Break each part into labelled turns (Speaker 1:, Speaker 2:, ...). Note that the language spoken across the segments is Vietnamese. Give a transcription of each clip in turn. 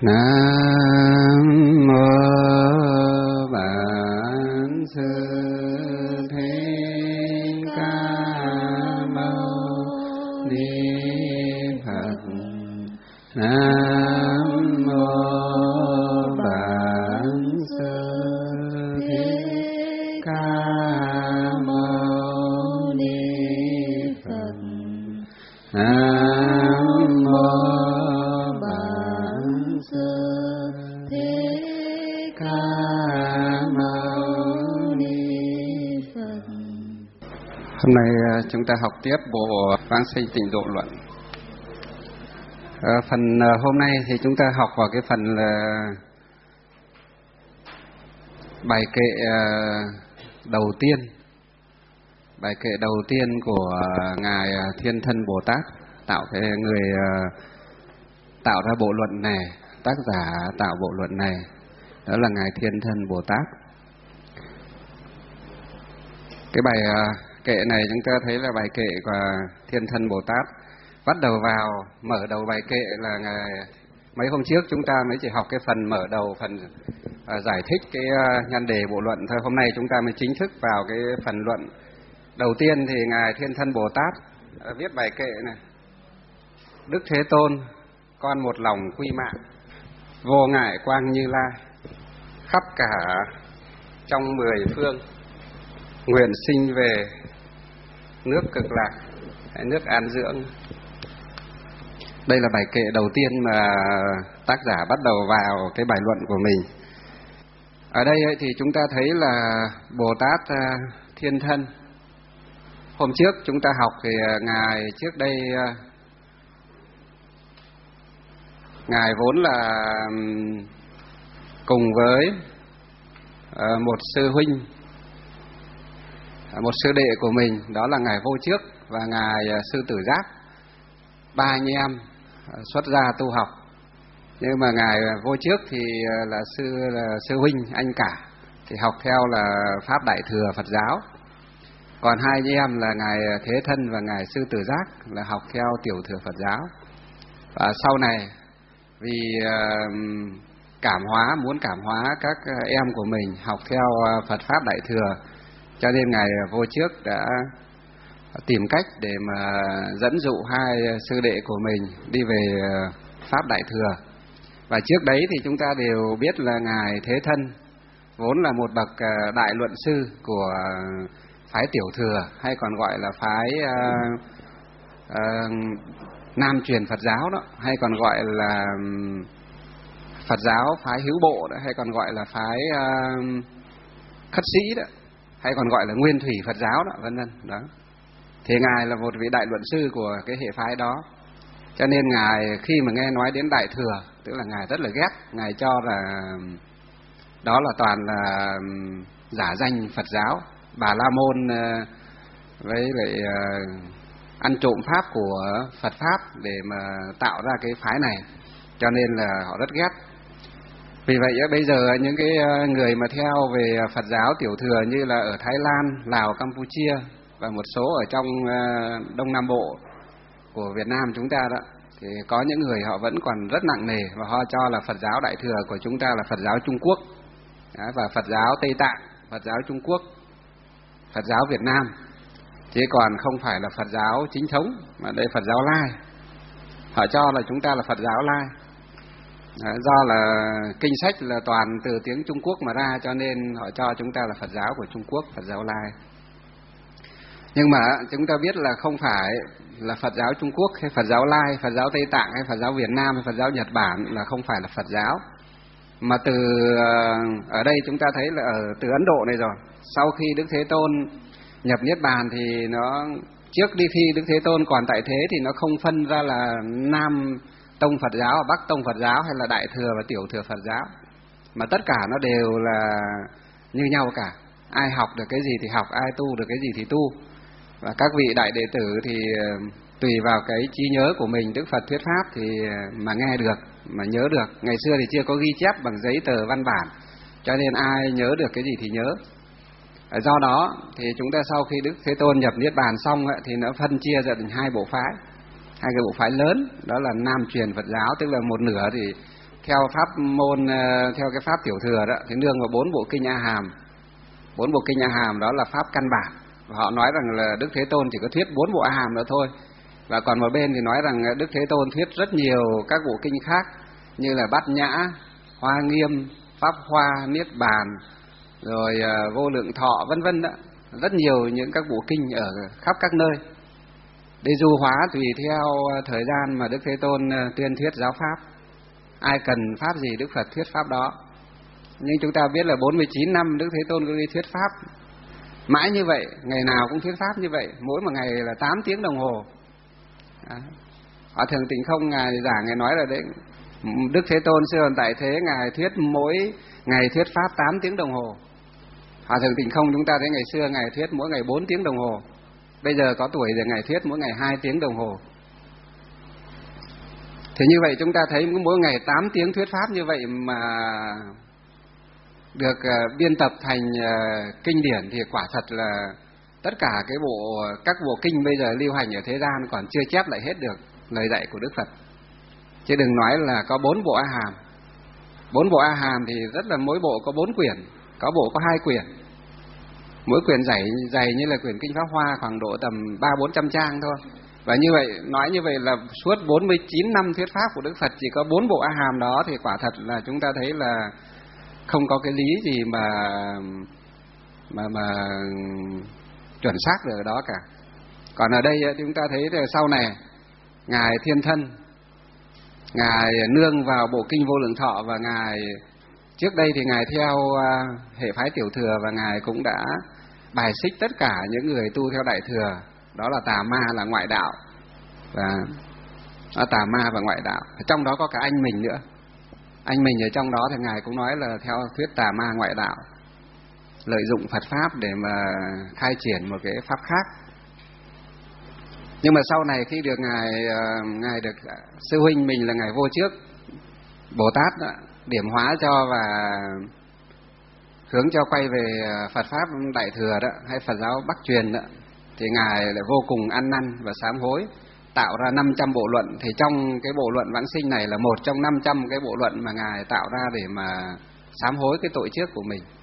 Speaker 1: Nam mô Bản Sư Thích Ca Mâu Ni Phật. Nam mô Bản Sư Thích Ca Mâu Ni Phật. Nam mô Bản Sư Thích Ca Mâu Ni Phật. Hôm nay chúng ta học tiếp bộ Vãng Sanh Tịnh Độ Luận. Phần hôm nay thì chúng ta học vào cái phần là bài kệ đầu tiên. Bài kệ đầu tiên của Ngài Thiên Thân Bồ Tát, người tạo ra bộ luận này, tác giả tạo bộ luận này, đó là Ngài Thiên Thân Bồ Tát. Cái bài kệ này chúng ta thấy là bài kệ của Thiên Thân Bồ Tát. Bắt đầu vào, mở đầu bài kệ là mấy hôm trước chúng ta mới chỉ học cái phần mở đầu, phần giải thích cái nhan đề bộ luận thôi. Hôm nay chúng ta mới chính thức vào cái phần luận. Đầu tiên thì Ngài Thiên Thân Bồ Tát viết bài kệ này: Đức Thế Tôn, con một lòng quy mạng, vô ngại quang Như Lai, khắp cả trong 10 phương, nguyện sinh về nước Cực Lạc, nước an dưỡng. Đây là bài kệ đầu tiên mà tác giả bắt đầu vào cái bài luận của mình. Ở đây thì chúng ta thấy là Bồ Tát Thiên Thân. Hôm trước chúng ta học thì Ngài trước đây, Ngài vốn là cùng với một sư huynh, một sư đệ của mình, đó là Ngài Vô Trước và Ngài Sư Tử Giác. Ba anh em xuất gia tu học. Nhưng mà Ngài Vô Trước thì là sư huynh anh cả, thì học theo là Pháp Đại Thừa Phật giáo. Còn hai anh em là Ngài Thế Thân và Ngài Sư Tử Giác là học theo Tiểu Thừa Phật giáo. Và sau này vì muốn cảm hóa các em của mình học theo Phật Pháp Đại Thừa, cho nên Ngài Vô Trước đã tìm cách để mà dẫn dụ hai sư đệ của mình đi về Pháp Đại Thừa. Và trước đấy thì chúng ta đều biết là Ngài Thế Thân vốn là một bậc đại luận sư của phái Tiểu Thừa, hay còn gọi là phái Nam truyền Phật giáo đó, hay còn gọi là Phật giáo phái Hữu Bộ đó, hay còn gọi là phái Khất Sĩ đó, hay còn gọi là Nguyên Thủy Phật giáo đó, vân vân đó. Thì Ngài là một vị đại luận sư của cái hệ phái đó. Cho nên Ngài khi mà nghe nói đến Đại Thừa, tức là Ngài rất là ghét. Ngài cho là đó là toàn là giả danh Phật giáo, Bà La Môn với lại ăn trộm pháp của Phật Pháp để mà tạo ra cái phái này. Cho nên là họ rất ghét. Vì vậy bây giờ những cái người mà theo về Phật giáo Tiểu Thừa như là ở Thái Lan, Lào, Campuchia và một số ở trong Đông Nam Bộ của Việt Nam chúng ta đó, thì có những người họ vẫn còn rất nặng nề và họ cho là Phật giáo Đại Thừa của chúng ta là Phật giáo Trung Quốc đó, và Phật giáo Tây Tạng, Phật giáo Trung Quốc, Phật giáo Việt Nam, chứ còn không phải là Phật giáo chính thống, mà đây Phật giáo Lai. Họ cho là chúng ta là Phật giáo Lai. Do là kinh sách là toàn từ tiếng Trung Quốc mà ra, cho nên họ cho chúng ta là Phật giáo của Trung Quốc, Phật giáo Lai. Nhưng mà chúng ta biết là không phải là Phật giáo Trung Quốc hay Phật giáo Lai, Phật giáo Tây Tạng hay Phật giáo Việt Nam hay Phật giáo Nhật Bản là không phải là Phật giáo. Mà từ ở đây chúng ta thấy là từ Ấn Độ này rồi. Sau khi Đức Thế Tôn nhập Niết Bàn thì nó trước đi khi Đức Thế Tôn còn tại thế thì nó không phân ra là Nam Tông Phật giáo, Bắc Tông Phật giáo hay là Đại Thừa và Tiểu Thừa Phật giáo. Mà tất cả nó đều là như nhau cả. Ai học được cái gì thì học, ai tu được cái gì thì tu. Và các vị đại đệ tử thì tùy vào cái trí nhớ của mình, Đức Phật thuyết pháp thì mà nghe được, mà nhớ được. Ngày xưa thì chưa có ghi chép bằng giấy tờ văn bản, cho nên ai nhớ được cái gì thì nhớ. Do đó thì chúng ta sau khi Đức Thế Tôn nhập Niết Bàn xong thì nó phân chia ra thành hai bộ phái, hai cái bộ phái lớn, đó là Nam truyền Phật giáo, tức là một nửa thì theo pháp môn, theo cái pháp tiểu thừa đó thì nương vào 4 bộ kinh A Hàm. 4 bộ kinh A Hàm đó là pháp căn bản. Và họ nói rằng là Đức Thế Tôn chỉ có thuyết 4 bộ A Hàm đó thôi. Và còn một bên thì nói rằng Đức Thế Tôn thuyết rất nhiều các bộ kinh khác, như là Bát Nhã, Hoa Nghiêm, Pháp Hoa, Niết Bàn, rồi Vô Lượng Thọ vân vân đó. Rất nhiều những các bộ kinh ở khắp các nơi, để du hóa tùy theo thời gian mà Đức Thế Tôn tuyên thuyết giáo pháp. Ai cần pháp gì Đức Phật thuyết pháp đó. Nhưng chúng ta biết là 49 năm Đức Thế Tôn cứ đi thuyết pháp mãi như vậy, ngày nào cũng thuyết pháp như vậy, mỗi một ngày là 8 tiếng đồng hồ. Hòa Thượng Tịnh Không ngài giảng, ngài nói là đấy, Đức Thế Tôn xưa còn tại thế, ngài thuyết mỗi ngày thuyết pháp 8 tiếng đồng hồ. Hòa Thượng Tịnh Không chúng ta thấy ngày xưa ngài thuyết mỗi ngày 4 tiếng đồng hồ. Bây giờ có tuổi rồi ngài thuyết mỗi ngày 2 tiếng đồng hồ. Thì như vậy chúng ta thấy mỗi ngày 8 tiếng thuyết pháp như vậy mà được biên tập thành kinh điển thì quả thật là tất cả các bộ kinh bây giờ lưu hành ở thế gian còn chưa chép lại hết được lời dạy của Đức Phật. Chứ đừng nói là có 4 bộ A Hàm. 4 bộ A Hàm thì rất là, mỗi bộ có 4 quyển, có bộ có 2 quyển. Mỗi quyển dày như là quyển kinh Pháp Hoa, khoảng độ tầm 300-400 trang thôi. Và như vậy, nói như vậy là suốt 49 năm thuyết pháp của Đức Phật chỉ có 4 bộ A Hàm đó, thì quả thật là chúng ta thấy là không có cái lý gì mà chuẩn xác được ở đó cả. Còn ở đây chúng ta thấy là sau này ngài Thiên Thân, ngài nương vào bộ kinh Vô Lượng Thọ, và ngài trước đây thì ngài theo hệ phái tiểu thừa, và ngài cũng đã bài xích tất cả những người tu theo đại thừa, đó là tà ma, là ngoại đạo, và tà ma và ngoại đạo. Trong đó có cả anh mình nữa. Anh mình ở trong đó thì ngài cũng nói là theo thuyết tà ma ngoại đạo, lợi dụng Phật pháp để mà khai triển một cái pháp khác. Nhưng mà sau này khi được ngài được sư huynh mình là ngài Vô Trước Bồ Tát đó, điểm hóa cho và hướng cho quay về Phật pháp đại thừa đó, hay Phật giáo Bắc truyền đó, thì ngài lại vô cùng ăn năn và sám hối, tạo ra 500 bộ luận. Thì trong cái bộ luận vãng sinh này là một trong 500 cái bộ luận mà ngài tạo ra để mà sám hối cái tội trước của mình.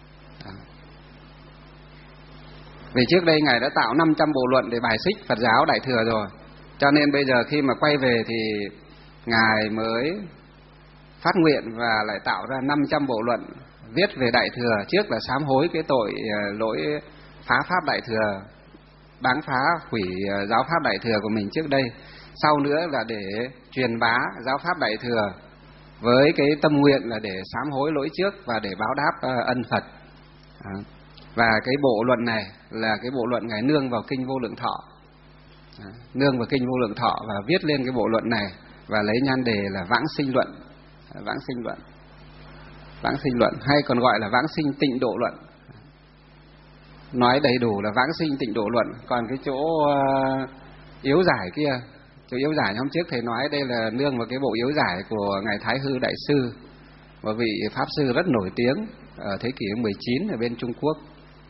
Speaker 1: Vì trước đây ngài đã tạo 500 bộ luận để bài xích Phật giáo đại thừa rồi, cho nên bây giờ khi mà quay về thì ngài mới phát nguyện và lại tạo ra 500 bộ luận viết về đại thừa. Trước là sám hối cái tội lỗi phá pháp đại thừa, báng phá hủy giáo pháp đại thừa của mình trước đây. Sau nữa là để truyền bá giáo pháp đại thừa với cái tâm nguyện là để sám hối lỗi trước và để báo đáp ân Phật. Và cái bộ luận này là cái bộ luận ngài nương vào kinh Vô Lượng Thọ, nương vào kinh Vô Lượng Thọ và viết lên cái bộ luận này, và lấy nhan đề là Vãng Sinh Luận. Vãng Sinh Luận, Vãng Sinh Luận, hay còn gọi là Vãng Sinh Tịnh Độ Luận. Nói đầy đủ là Vãng Sinh Tịnh Độ Luận. Còn cái chỗ yếu giải kia, chỗ yếu giải hôm trước thầy nói đây là nương vào cái bộ yếu giải của ngài Thái Hư Đại Sư, một vị pháp sư rất nổi tiếng ở thế kỷ 19 ở bên Trung Quốc.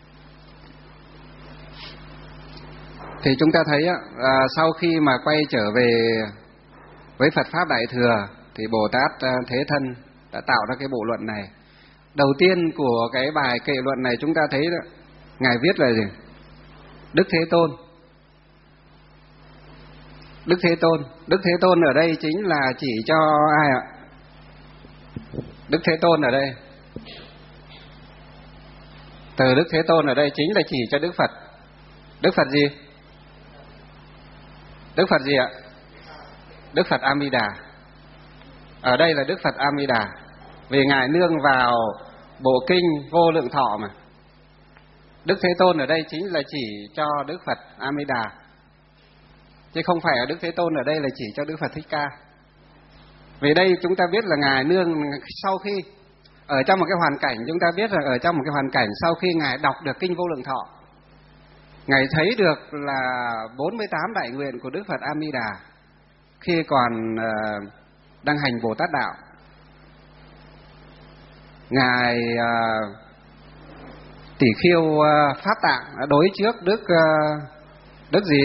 Speaker 1: Thì chúng ta thấy sau khi mà quay trở về với Phật pháp đại thừa thì Bồ Tát Thế Thân đã tạo ra cái bộ luận này. Đầu tiên của cái bài kệ luận này chúng ta thấy đó, ngài viết là gì? Đức Thế Tôn. Đức Thế Tôn, Đức Thế Tôn ở đây chính là chỉ cho ai ạ? Đức Thế Tôn ở đây, từ Đức Thế Tôn ở đây chính là chỉ cho Đức Phật. Đức Phật gì? Đức Phật gì ạ? Đức Phật A Di Đà. Ở đây là Đức Phật A Di Đà, vì ngài nương vào bộ kinh Vô Lượng Thọ mà. Đức Thế Tôn ở đây chính là chỉ cho Đức Phật A Di Đà, chứ không phải ở Đức Thế Tôn ở đây là chỉ cho Đức Phật Thích Ca. Vì đây chúng ta biết là ngài nương sau khi ở trong một cái hoàn cảnh, chúng ta biết là ở trong một cái hoàn cảnh sau khi ngài đọc được kinh Vô Lượng Thọ, ngài thấy được là 48 đại nguyện của Đức Phật A Di Đà khi còn đang hành Bồ Tát đạo. Ngài Tỷ Khiêu Pháp Tạng đã đối trước Đức gì?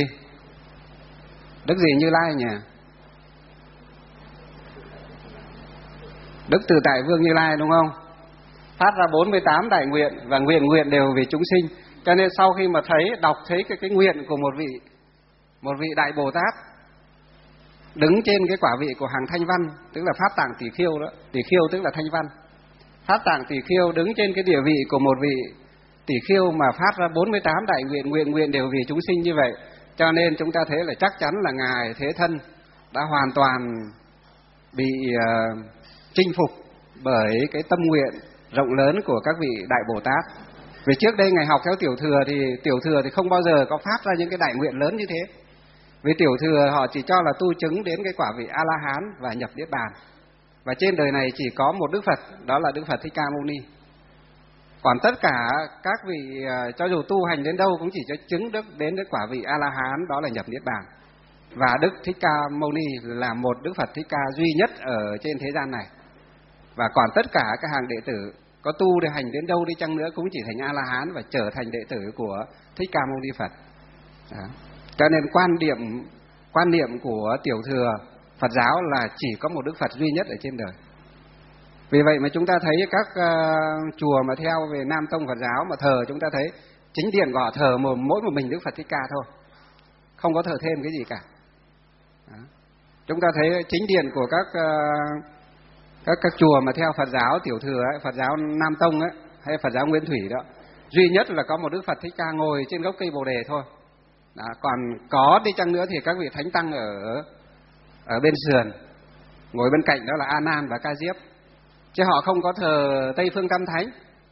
Speaker 1: Đức gì Như Lai nhỉ? Đức Từ Tại Vương Như Lai, đúng không? Phát ra 48 đại nguyện và nguyện đều vì chúng sinh. Cho nên sau khi mà đọc thấy cái nguyện của một vị đại Bồ Tát đứng trên cái quả vị của hàng Thanh Văn, tức là Pháp Tạng Tỷ Khiêu đó, Tỷ Khiêu tức là Thanh Văn. Pháp Tạng Tỷ Khiêu đứng trên cái địa vị của một vị Tỷ Khiêu mà phát ra 48 đại nguyện đều vì chúng sinh như vậy, cho nên chúng ta thấy là chắc chắn là ngài Thế Thân đã hoàn toàn bị chinh phục bởi cái tâm nguyện rộng lớn của các vị đại Bồ Tát. Vì trước đây ngài học theo Tiểu Thừa thì không bao giờ có phát ra những cái đại nguyện lớn như thế. Vì Tiểu Thừa họ chỉ cho là tu chứng đến cái quả vị A La Hán và nhập Niết Bàn. Và trên đời này chỉ có một Đức Phật, đó là Đức Phật Thích Ca Mâu Ni. Còn tất cả các vị cho dù tu hành đến đâu cũng chỉ cho chứng đến cái quả vị A La Hán, đó là nhập Niết Bàn. Và Đức Thích Ca Mâu Ni là một Đức Phật Thích Ca duy nhất ở trên thế gian này. Và còn tất cả các hàng đệ tử có tu để hành đến đâu đi chăng nữa cũng chỉ thành A La Hán và trở thành đệ tử của Thích Ca Mâu Ni Phật. Đó. Cho nên quan niệm của Tiểu Thừa Phật giáo là chỉ có một Đức Phật duy nhất ở trên đời. Vì vậy mà chúng ta thấy các chùa mà theo về Nam Tông Phật giáo mà thờ, chúng ta thấy chính điện của họ thờ mỗi một mình Đức Phật Thích Ca thôi, không có thờ thêm cái gì cả. Đó. Chúng ta thấy chính điện của các chùa mà theo Phật giáo Tiểu Thừa ấy, Phật giáo Nam Tông ấy, hay Phật giáo Nguyên Thủy đó, duy nhất là có một Đức Phật Thích Ca ngồi trên gốc cây Bồ Đề thôi. Đó. Còn có đi chăng nữa thì các vị thánh tăng ở bên sườn, ngồi bên cạnh đó là A Nan và Ca Diếp, chứ họ không có thờ Tây Phương Tam Thánh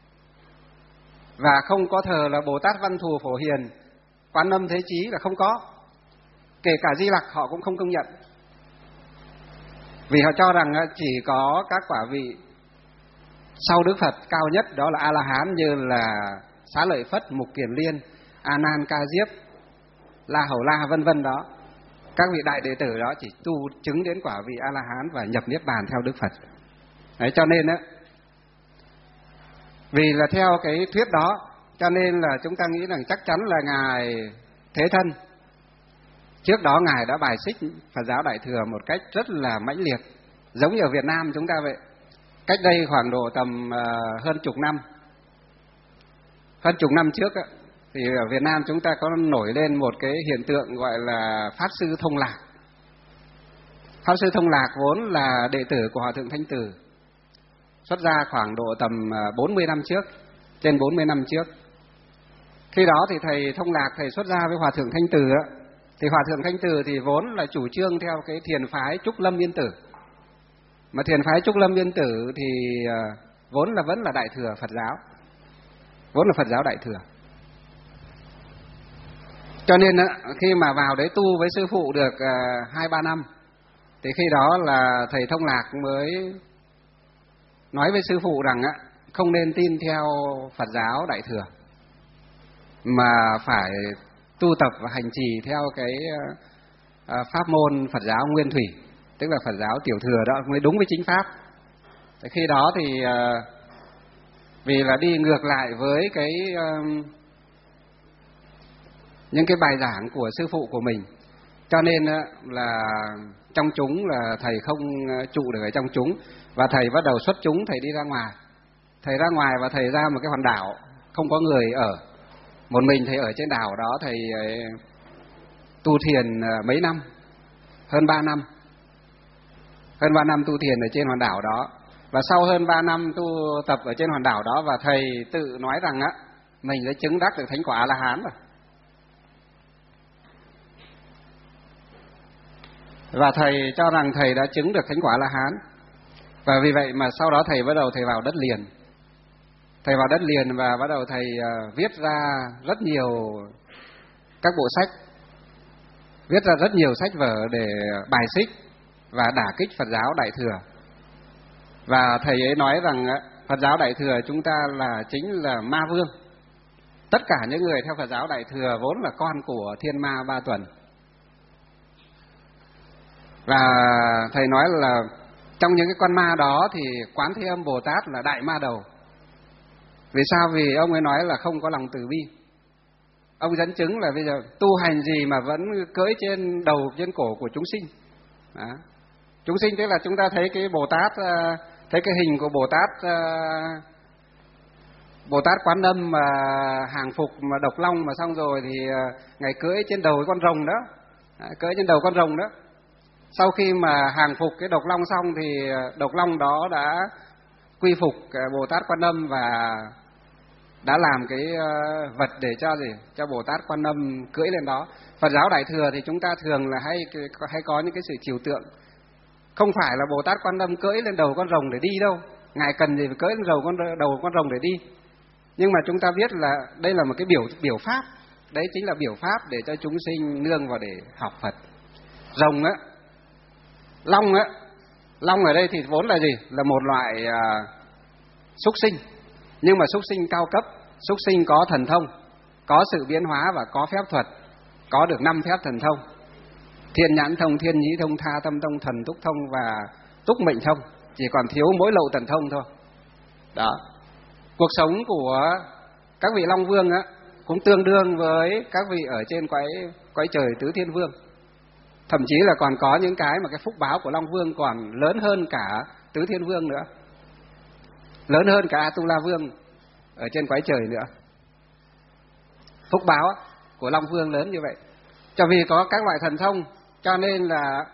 Speaker 1: và không có thờ là Bồ Tát Văn Thù Phổ Hiền, Quán Âm Thế Chí là không có. Kể cả Di Lặc họ cũng không công nhận, vì họ cho rằng chỉ có các quả vị sau Đức Phật cao nhất, đó là A La Hán, như là Xá Lợi Phất, Mục Kiền Liên, A Nan, Ca Diếp, La Hầu La vân vân đó. Các vị đại đệ tử đó chỉ tu chứng đến quả vị A La Hán và nhập Niết Bàn theo Đức Phật. Đấy, cho nên á, vì là theo cái thuyết đó, cho nên là chúng ta nghĩ rằng chắc chắn là ngài Thế Thân trước đó ngài đã bài xích Phật giáo Đại Thừa một cách rất là mãnh liệt, giống như ở Việt Nam chúng ta vậy. Cách đây khoảng độ tầm hơn chục năm trước á, thì ở Việt Nam chúng ta có nổi lên một cái hiện tượng gọi là Pháp Sư Thông Lạc. Pháp Sư Thông Lạc vốn là đệ tử của Hòa Thượng Thanh Từ, xuất gia khoảng độ tầm 40 năm trước, trên 40 năm trước. Khi đó thì thầy Thông Lạc, thầy xuất gia với Hòa Thượng Thanh Từ á, thì Hòa Thượng Thanh Từ thì vốn là chủ trương theo cái thiền phái Trúc Lâm Yên Tử. Mà thiền phái Trúc Lâm Yên Tử thì vốn là vẫn là Đại Thừa Phật giáo, vốn là Phật giáo Đại Thừa. Cho nên khi mà vào đấy tu với sư phụ được 2-3 năm, thì khi đó là thầy Thông Lạc mới nói với sư phụ rằng không nên tin theo Phật giáo Đại Thừa, mà phải tu tập và hành trì theo cái pháp môn Phật giáo Nguyên Thủy, tức là Phật giáo Tiểu Thừa đó mới đúng với chính pháp. Thì khi đó thì vì là đi ngược lại với cái những cái bài giảng của sư phụ của mình, cho nên là trong chúng là thầy không trụ được ở trong chúng, và thầy bắt đầu xuất chúng, thầy đi ra ngoài. Thầy ra ngoài và thầy ra một cái hòn đảo không có người ở, một mình thầy ở trên đảo đó. Thầy tu thiền mấy năm, hơn 3 năm, hơn 3 năm tu thiền ở trên hòn đảo đó. Và sau hơn 3 năm tu tập ở trên hòn đảo đó, và thầy tự nói rằng mình đã chứng đắc được thánh quả A La Hán rồi. Và thầy cho rằng thầy đã chứng được thánh quả A La Hán. Và vì vậy mà sau đó thầy bắt đầu thầy vào đất liền. Thầy vào đất liền và bắt đầu thầy viết ra rất nhiều các bộ sách, viết ra rất nhiều sách vở để bài xích và đả kích Phật giáo Đại Thừa. Và thầy ấy nói rằng Phật giáo Đại Thừa chúng ta là chính là ma vương. Tất cả những người theo Phật giáo Đại Thừa vốn là con của thiên ma ba tuần. Và thầy nói là trong những cái con ma đó thì Quán Thế Âm Bồ Tát là đại ma đầu. Vì sao? Vì ông ấy nói là không có lòng từ bi. Ông dẫn chứng là bây giờ tu hành gì mà vẫn cưỡi trên đầu trên cổ của chúng sinh. Đó. Chúng sinh tức là chúng ta thấy cái Bồ Tát thấy cái hình của Bồ Tát Quán Âm mà hàng phục mà độc long mà xong rồi thì ngài cưỡi trên đầu cái con rồng đó, cưỡi trên đầu con rồng đó. Sau khi mà hàng phục cái độc long xong thì độc long đó đã quy phục Bồ Tát Quan Âm và đã làm cái vật để cho gì? Cho Bồ Tát Quan Âm cưỡi lên đó. Phật giáo Đại Thừa thì chúng ta thường là hay có những cái sự trừu tượng. Không phải là Bồ Tát Quan Âm cưỡi lên đầu con rồng để đi đâu. Ngài cần gì phải cưỡi lên đầu con rồng để đi. Nhưng mà chúng ta biết là đây là một cái biểu pháp. Đấy chính là biểu pháp để cho chúng sinh nương vào để học Phật. Rồng á, long ở đây thì vốn là gì? Là một loại súc sinh. Nhưng mà súc sinh cao cấp, súc sinh có thần thông, có sự biến hóa và có phép thuật, có được 5 phép thần thông: thiên nhãn thông, thiên nhĩ thông, tha tâm thông, thần túc thông và túc mệnh thông. Chỉ còn thiếu mỗi lậu tần thông thôi. Đó. Cuộc sống của các vị Long Vương á cũng tương đương với các vị ở trên cõi trời Tứ Thiên Vương. Thậm chí là còn có những cái mà cái phúc báo của Long Vương còn lớn hơn cả Tứ Thiên Vương nữa, lớn hơn cả Atula Vương ở trên cõi trời nữa. Phúc báo của Long Vương lớn như vậy. Cho vì có các loại thần thông cho nên là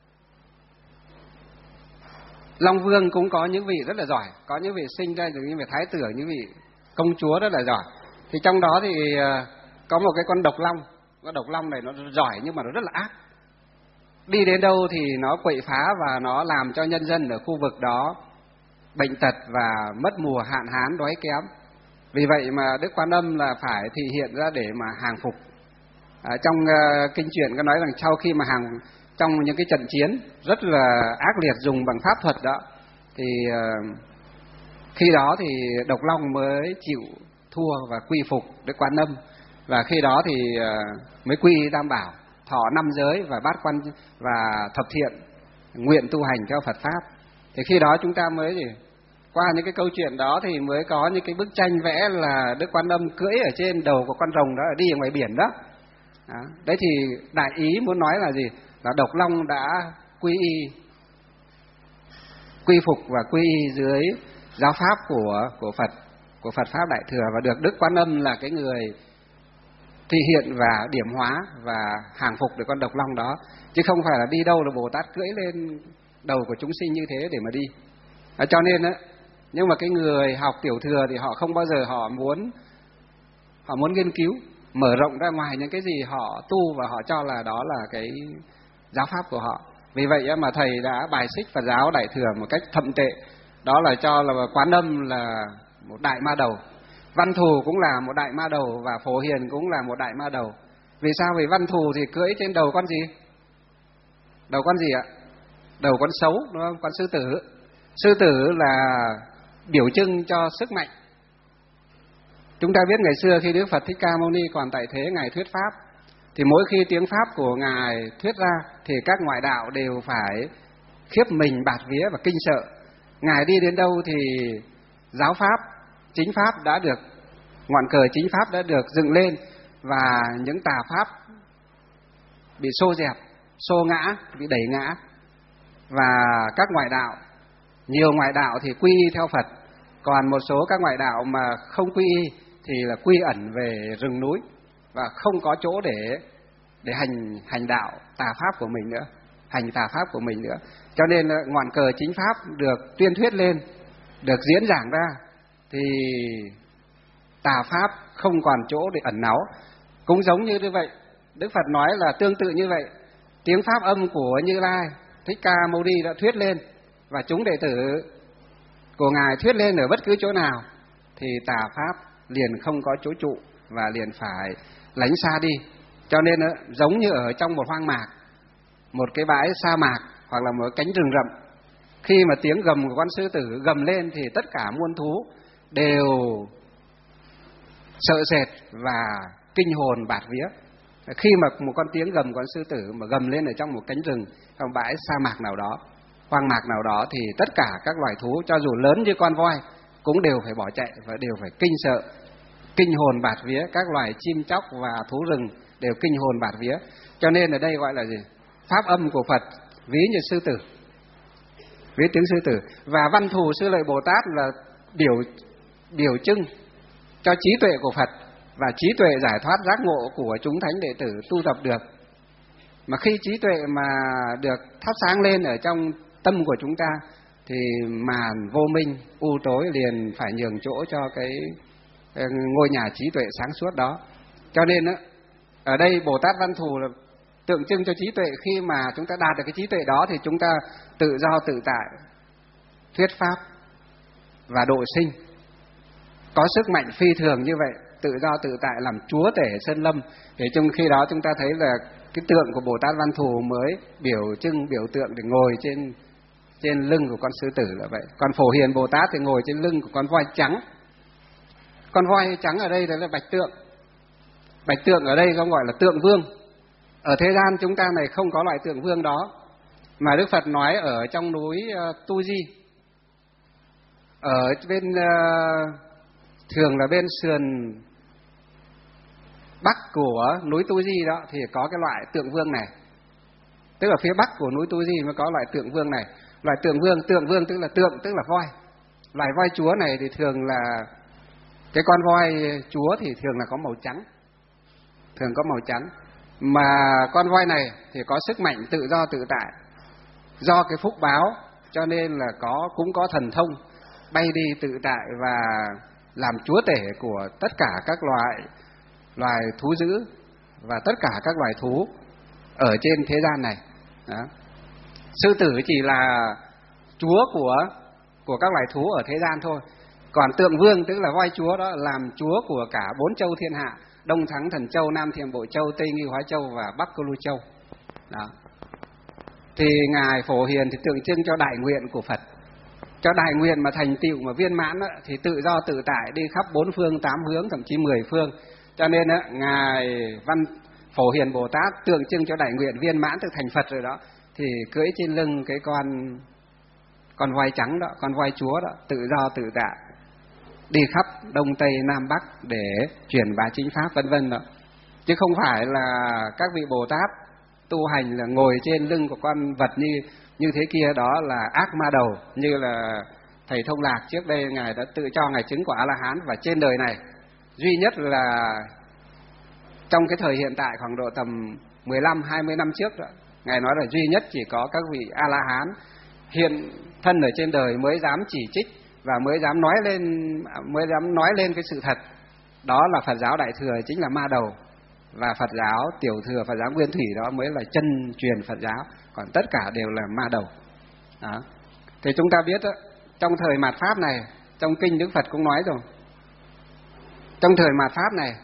Speaker 1: Long Vương cũng có những vị rất là giỏi, có những vị sinh ra những vị thái tử, những vị công chúa rất là giỏi. Thì trong đó thì có một cái con độc long. Con độc long này nó giỏi nhưng mà nó rất là ác. Đi đến đâu thì nó quậy phá và nó làm cho nhân dân ở khu vực đó bệnh tật và mất mùa, hạn hán, đói kém. Vì vậy mà Đức Quan Âm là phải thị hiện ra để mà hàng phục. Trong kinh truyện có nói rằng sau khi mà trong những cái trận chiến rất là ác liệt dùng bằng pháp thuật đó, thì khi đó thì độc long mới chịu thua và quy phục Đức Quan Âm. Và khi đó thì mới quy Tam Bảo, thọ 5 giới và bát quan và thập thiện, nguyện tu hành theo Phật pháp. Thì khi đó chúng ta mới gì? Qua những cái câu chuyện đó thì mới có những cái bức tranh vẽ là Đức Quan Âm cưỡi ở trên đầu của con rồng đó, đi ở ngoài biển đó. Đấy thì đại ý muốn nói là gì? Là độc long đã quy phục và quy y dưới giáo pháp của Phật, của Phật pháp Đại Thừa, và được Đức Quan Âm là cái người thể hiện và điểm hóa và hàng phục được con độc long đó, chứ không phải là đi đâu là Bồ Tát cưỡi lên đầu của chúng sinh như thế để mà đi. Cho nên á, nhưng mà cái người học tiểu thừa thì họ không bao giờ họ muốn nghiên cứu mở rộng ra ngoài những cái gì họ tu và họ cho là đó là cái giáo pháp của họ. Vì vậy mà thầy đã bài xích Phật giáo Đại Thừa một cách thậm tệ, đó là cho là Quán Âm là một đại ma đầu, Văn Thù cũng là một đại ma đầu và Phổ Hiền cũng là một đại ma đầu. Vì sao? Vì Văn Thù thì cưỡi trên đầu con gì? Đầu con gì ạ? Đầu con sấu, đúng không? Con sư tử. Sư tử là biểu trưng cho sức mạnh. Chúng ta biết ngày xưa khi Đức Phật Thích Ca Mâu Ni còn tại thế, Ngài thuyết pháp, thì mỗi khi tiếng pháp của Ngài thuyết ra thì các ngoại đạo đều phải khiếp mình, bạt vía và kinh sợ. Ngài đi đến đâu thì giáo pháp, chính pháp đã được, ngọn cờ chính pháp đã được dựng lên, và những tà pháp bị xô dẹp, xô ngã, bị đẩy ngã. Và các ngoại đạo, nhiều ngoại đạo thì quy y theo Phật, còn một số các ngoại đạo mà không quy y thì là quy ẩn về rừng núi và không có chỗ để hành đạo tà pháp của mình nữa, hành tà pháp của mình nữa. Cho nên ngọn cờ chính pháp được tuyên thuyết lên, được diễn giảng ra thì tà pháp không còn chỗ để ẩn náu. Cũng giống như vậy, Đức Phật nói là tương tự như vậy. Tiếng pháp âm của Như Lai Thích Ca Mâu Ni đã thuyết lên, và chúng đệ tử của Ngài thuyết lên ở bất cứ chỗ nào thì tà pháp liền không có chỗ trụ và liền phải lánh xa đi. Cho nên giống như ở trong một hoang mạc, một cái bãi sa mạc hoặc là một cánh rừng rậm, khi mà tiếng gầm của con sư tử gầm lên thì tất cả muôn thú đều sợ sệt và kinh hồn bạt vía. Khi mà một con tiếng gầm của con sư tử mà gầm lên ở trong một cánh rừng, trong bãi sa mạc nào đó, hoang mạc nào đó, thì tất cả các loài thú cho dù lớn như con voi cũng đều phải bỏ chạy và đều phải kinh sợ, kinh hồn bạt vía. Các loài chim chóc và thú rừng đều kinh hồn bạt vía. Cho nên ở đây gọi là gì? Pháp âm của Phật ví như sư tử. với tướng sư tử. Và Văn Thù Sư Lợi Bồ Tát là biểu trưng cho trí tuệ của Phật và trí tuệ giải thoát giác ngộ của chúng thánh đệ tử tu tập được. Mà khi trí tuệ mà được thắp sáng lên ở trong tâm của chúng ta thì màn vô minh u tối liền phải nhường chỗ cho cái ngôi nhà trí tuệ sáng suốt đó. Cho nên ở đây Bồ Tát Văn Thù là tượng trưng cho trí tuệ. Khi mà chúng ta đạt được cái trí tuệ đó thì chúng ta tự do tự tại thuyết pháp và độ sinh, có sức mạnh phi thường như vậy, tự do tự tại làm chúa tể sơn lâm. Thì trong khi đó chúng ta thấy là cái tượng của Bồ Tát Văn Thù mới biểu tượng để ngồi trên lưng của con sư tử là vậy. Còn Phổ Hiền Bồ Tát thì ngồi trên lưng của con voi trắng. Con voi trắng ở đây là bạch tượng. Bạch tượng ở đây không gọi là tượng vương. Ở thế gian chúng ta này không có loại tượng vương đó, mà Đức Phật nói ở trong núi Tu Di, ở bên thường là bên sườn bắc của núi Tu Di đó thì có cái loại tượng vương này. Tức là phía bắc của núi Tu Di mới có loại tượng vương này. Loại tượng vương tức là tượng, tức là voi. Loài voi chúa này thì thường là cái con voi chúa thì thường là có màu trắng, thường có màu trắng. Mà con voi này thì có sức mạnh tự do tự tại, do cái phúc báo cho nên là cũng có thần thông bay đi tự tại và làm chúa tể của tất cả các loài thú dữ và tất cả các loài thú ở trên thế gian này. Đó. Sư tử chỉ là chúa của các loài thú ở thế gian thôi. Còn tượng vương tức là voi chúa đó làm chúa của cả 4 châu thiên hạ: Đông Thắng Thần Châu, Nam Thiểm Bộ Châu, Tây Nghi Hóa Châu và Bắc Cô Lu Châu. Đó. Thì ngài Phổ Hiền thì tượng trưng cho đại nguyện của Phật, cho đại nguyện mà thành tựu mà viên mãn đó, thì tự do tự tại đi khắp 4 phương 8 hướng, thậm chí 10 phương. Cho nên đó, ngài Phổ Hiền Bồ Tát tượng trưng cho đại nguyện viên mãn từ thành Phật rồi đó, thì cưỡi trên lưng cái con voi trắng đó, con voi chúa đó, tự do tự tại đi khắp Đông Tây Nam Bắc để truyền bá chính pháp vân vân đó. Chứ không phải là các vị Bồ Tát tu hành là ngồi trên lưng của con vật như thế kia, đó là ác ma đầu. Như là thầy Thông Lạc trước đây ngài đã tự cho ngài chứng quả A-la-hán, và trên đời này duy nhất là trong cái thời hiện tại khoảng độ tầm 15-20 năm trước đó, ngài nói là duy nhất chỉ có các vị A-la-hán hiện thân ở trên đời mới dám chỉ trích và mới dám nói lên cái sự thật. Đó là Phật giáo Đại Thừa chính là ma đầu, và Phật giáo Tiểu Thừa, Phật giáo Nguyên Thủy đó mới là chân truyền Phật giáo, còn tất cả đều là ma đầu. Đó. Thì chúng ta biết đó, trong thời mạt Pháp này, trong kinh Đức Phật cũng nói rồi, trong thời mạt Pháp này,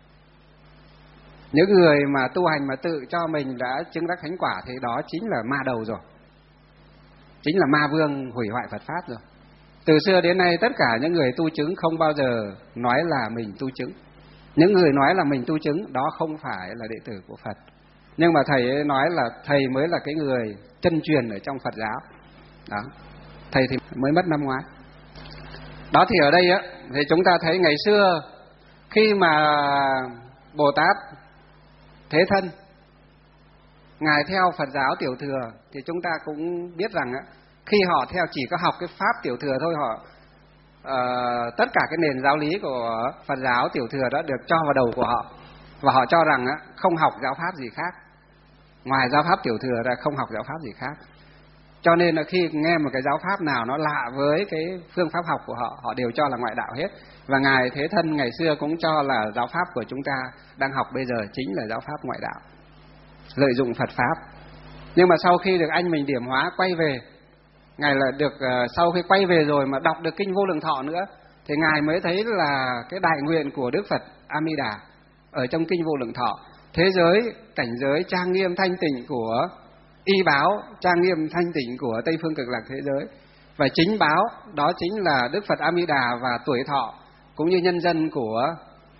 Speaker 1: những người mà tu hành mà tự cho mình đã chứng đắc thánh quả thì đó chính là ma đầu rồi, chính là ma vương hủy hoại Phật Pháp rồi. Từ xưa đến nay tất cả những người tu chứng không bao giờ nói là mình tu chứng. Những người nói là mình tu chứng đó không phải là đệ tử của Phật. Nhưng mà thầy ấy nói là thầy mới là cái người chân truyền ở trong Phật giáo. Đó. Thầy thì mới mất năm ngoái. Đó, thì ở đây á thì chúng ta thấy ngày xưa khi mà Bồ Tát Thế Thân ngài theo Phật giáo Tiểu Thừa thì chúng ta cũng biết rằng á, khi họ theo chỉ có học cái pháp Tiểu Thừa thôi, họ tất cả cái nền giáo lý của Phật giáo Tiểu Thừa đó được cho vào đầu của họ, và họ cho rằng á, không học giáo pháp gì khác ngoài giáo pháp Tiểu Thừa ra, không học giáo pháp gì khác. Cho nên là khi nghe một cái giáo pháp nào nó lạ với cái phương pháp học của họ, họ đều cho là ngoại đạo hết. Và ngài Thế Thân ngày xưa cũng cho là giáo pháp của chúng ta đang học bây giờ chính là giáo pháp ngoại đạo, lợi dụng Phật pháp. Nhưng mà sau khi được anh mình điểm hóa quay về, ngài là được sau khi quay về rồi mà đọc được kinh Vô Lượng Thọ nữa, thì ngài mới thấy là cái đại nguyện của Đức Phật A Di Đà ở trong kinh Vô Lượng Thọ, thế giới cảnh giới trang nghiêm thanh tịnh của y báo, trang nghiêm thanh tịnh của Tây Phương Cực Lạc thế giới, và chính báo đó chính là Đức Phật A Di Đà và tuổi thọ cũng như nhân dân của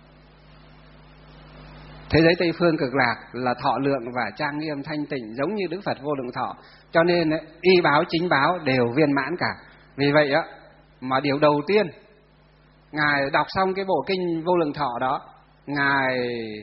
Speaker 1: thế giới Tây Phương Cực Lạc là thọ lượng và trang nghiêm thanh tịnh giống như Đức Phật Vô Lượng Thọ. Cho nên y báo chính báo đều viên mãn cả. Vì vậy á mà điều đầu tiên ngài đọc xong cái bộ kinh Vô Lượng Thọ đó, ngài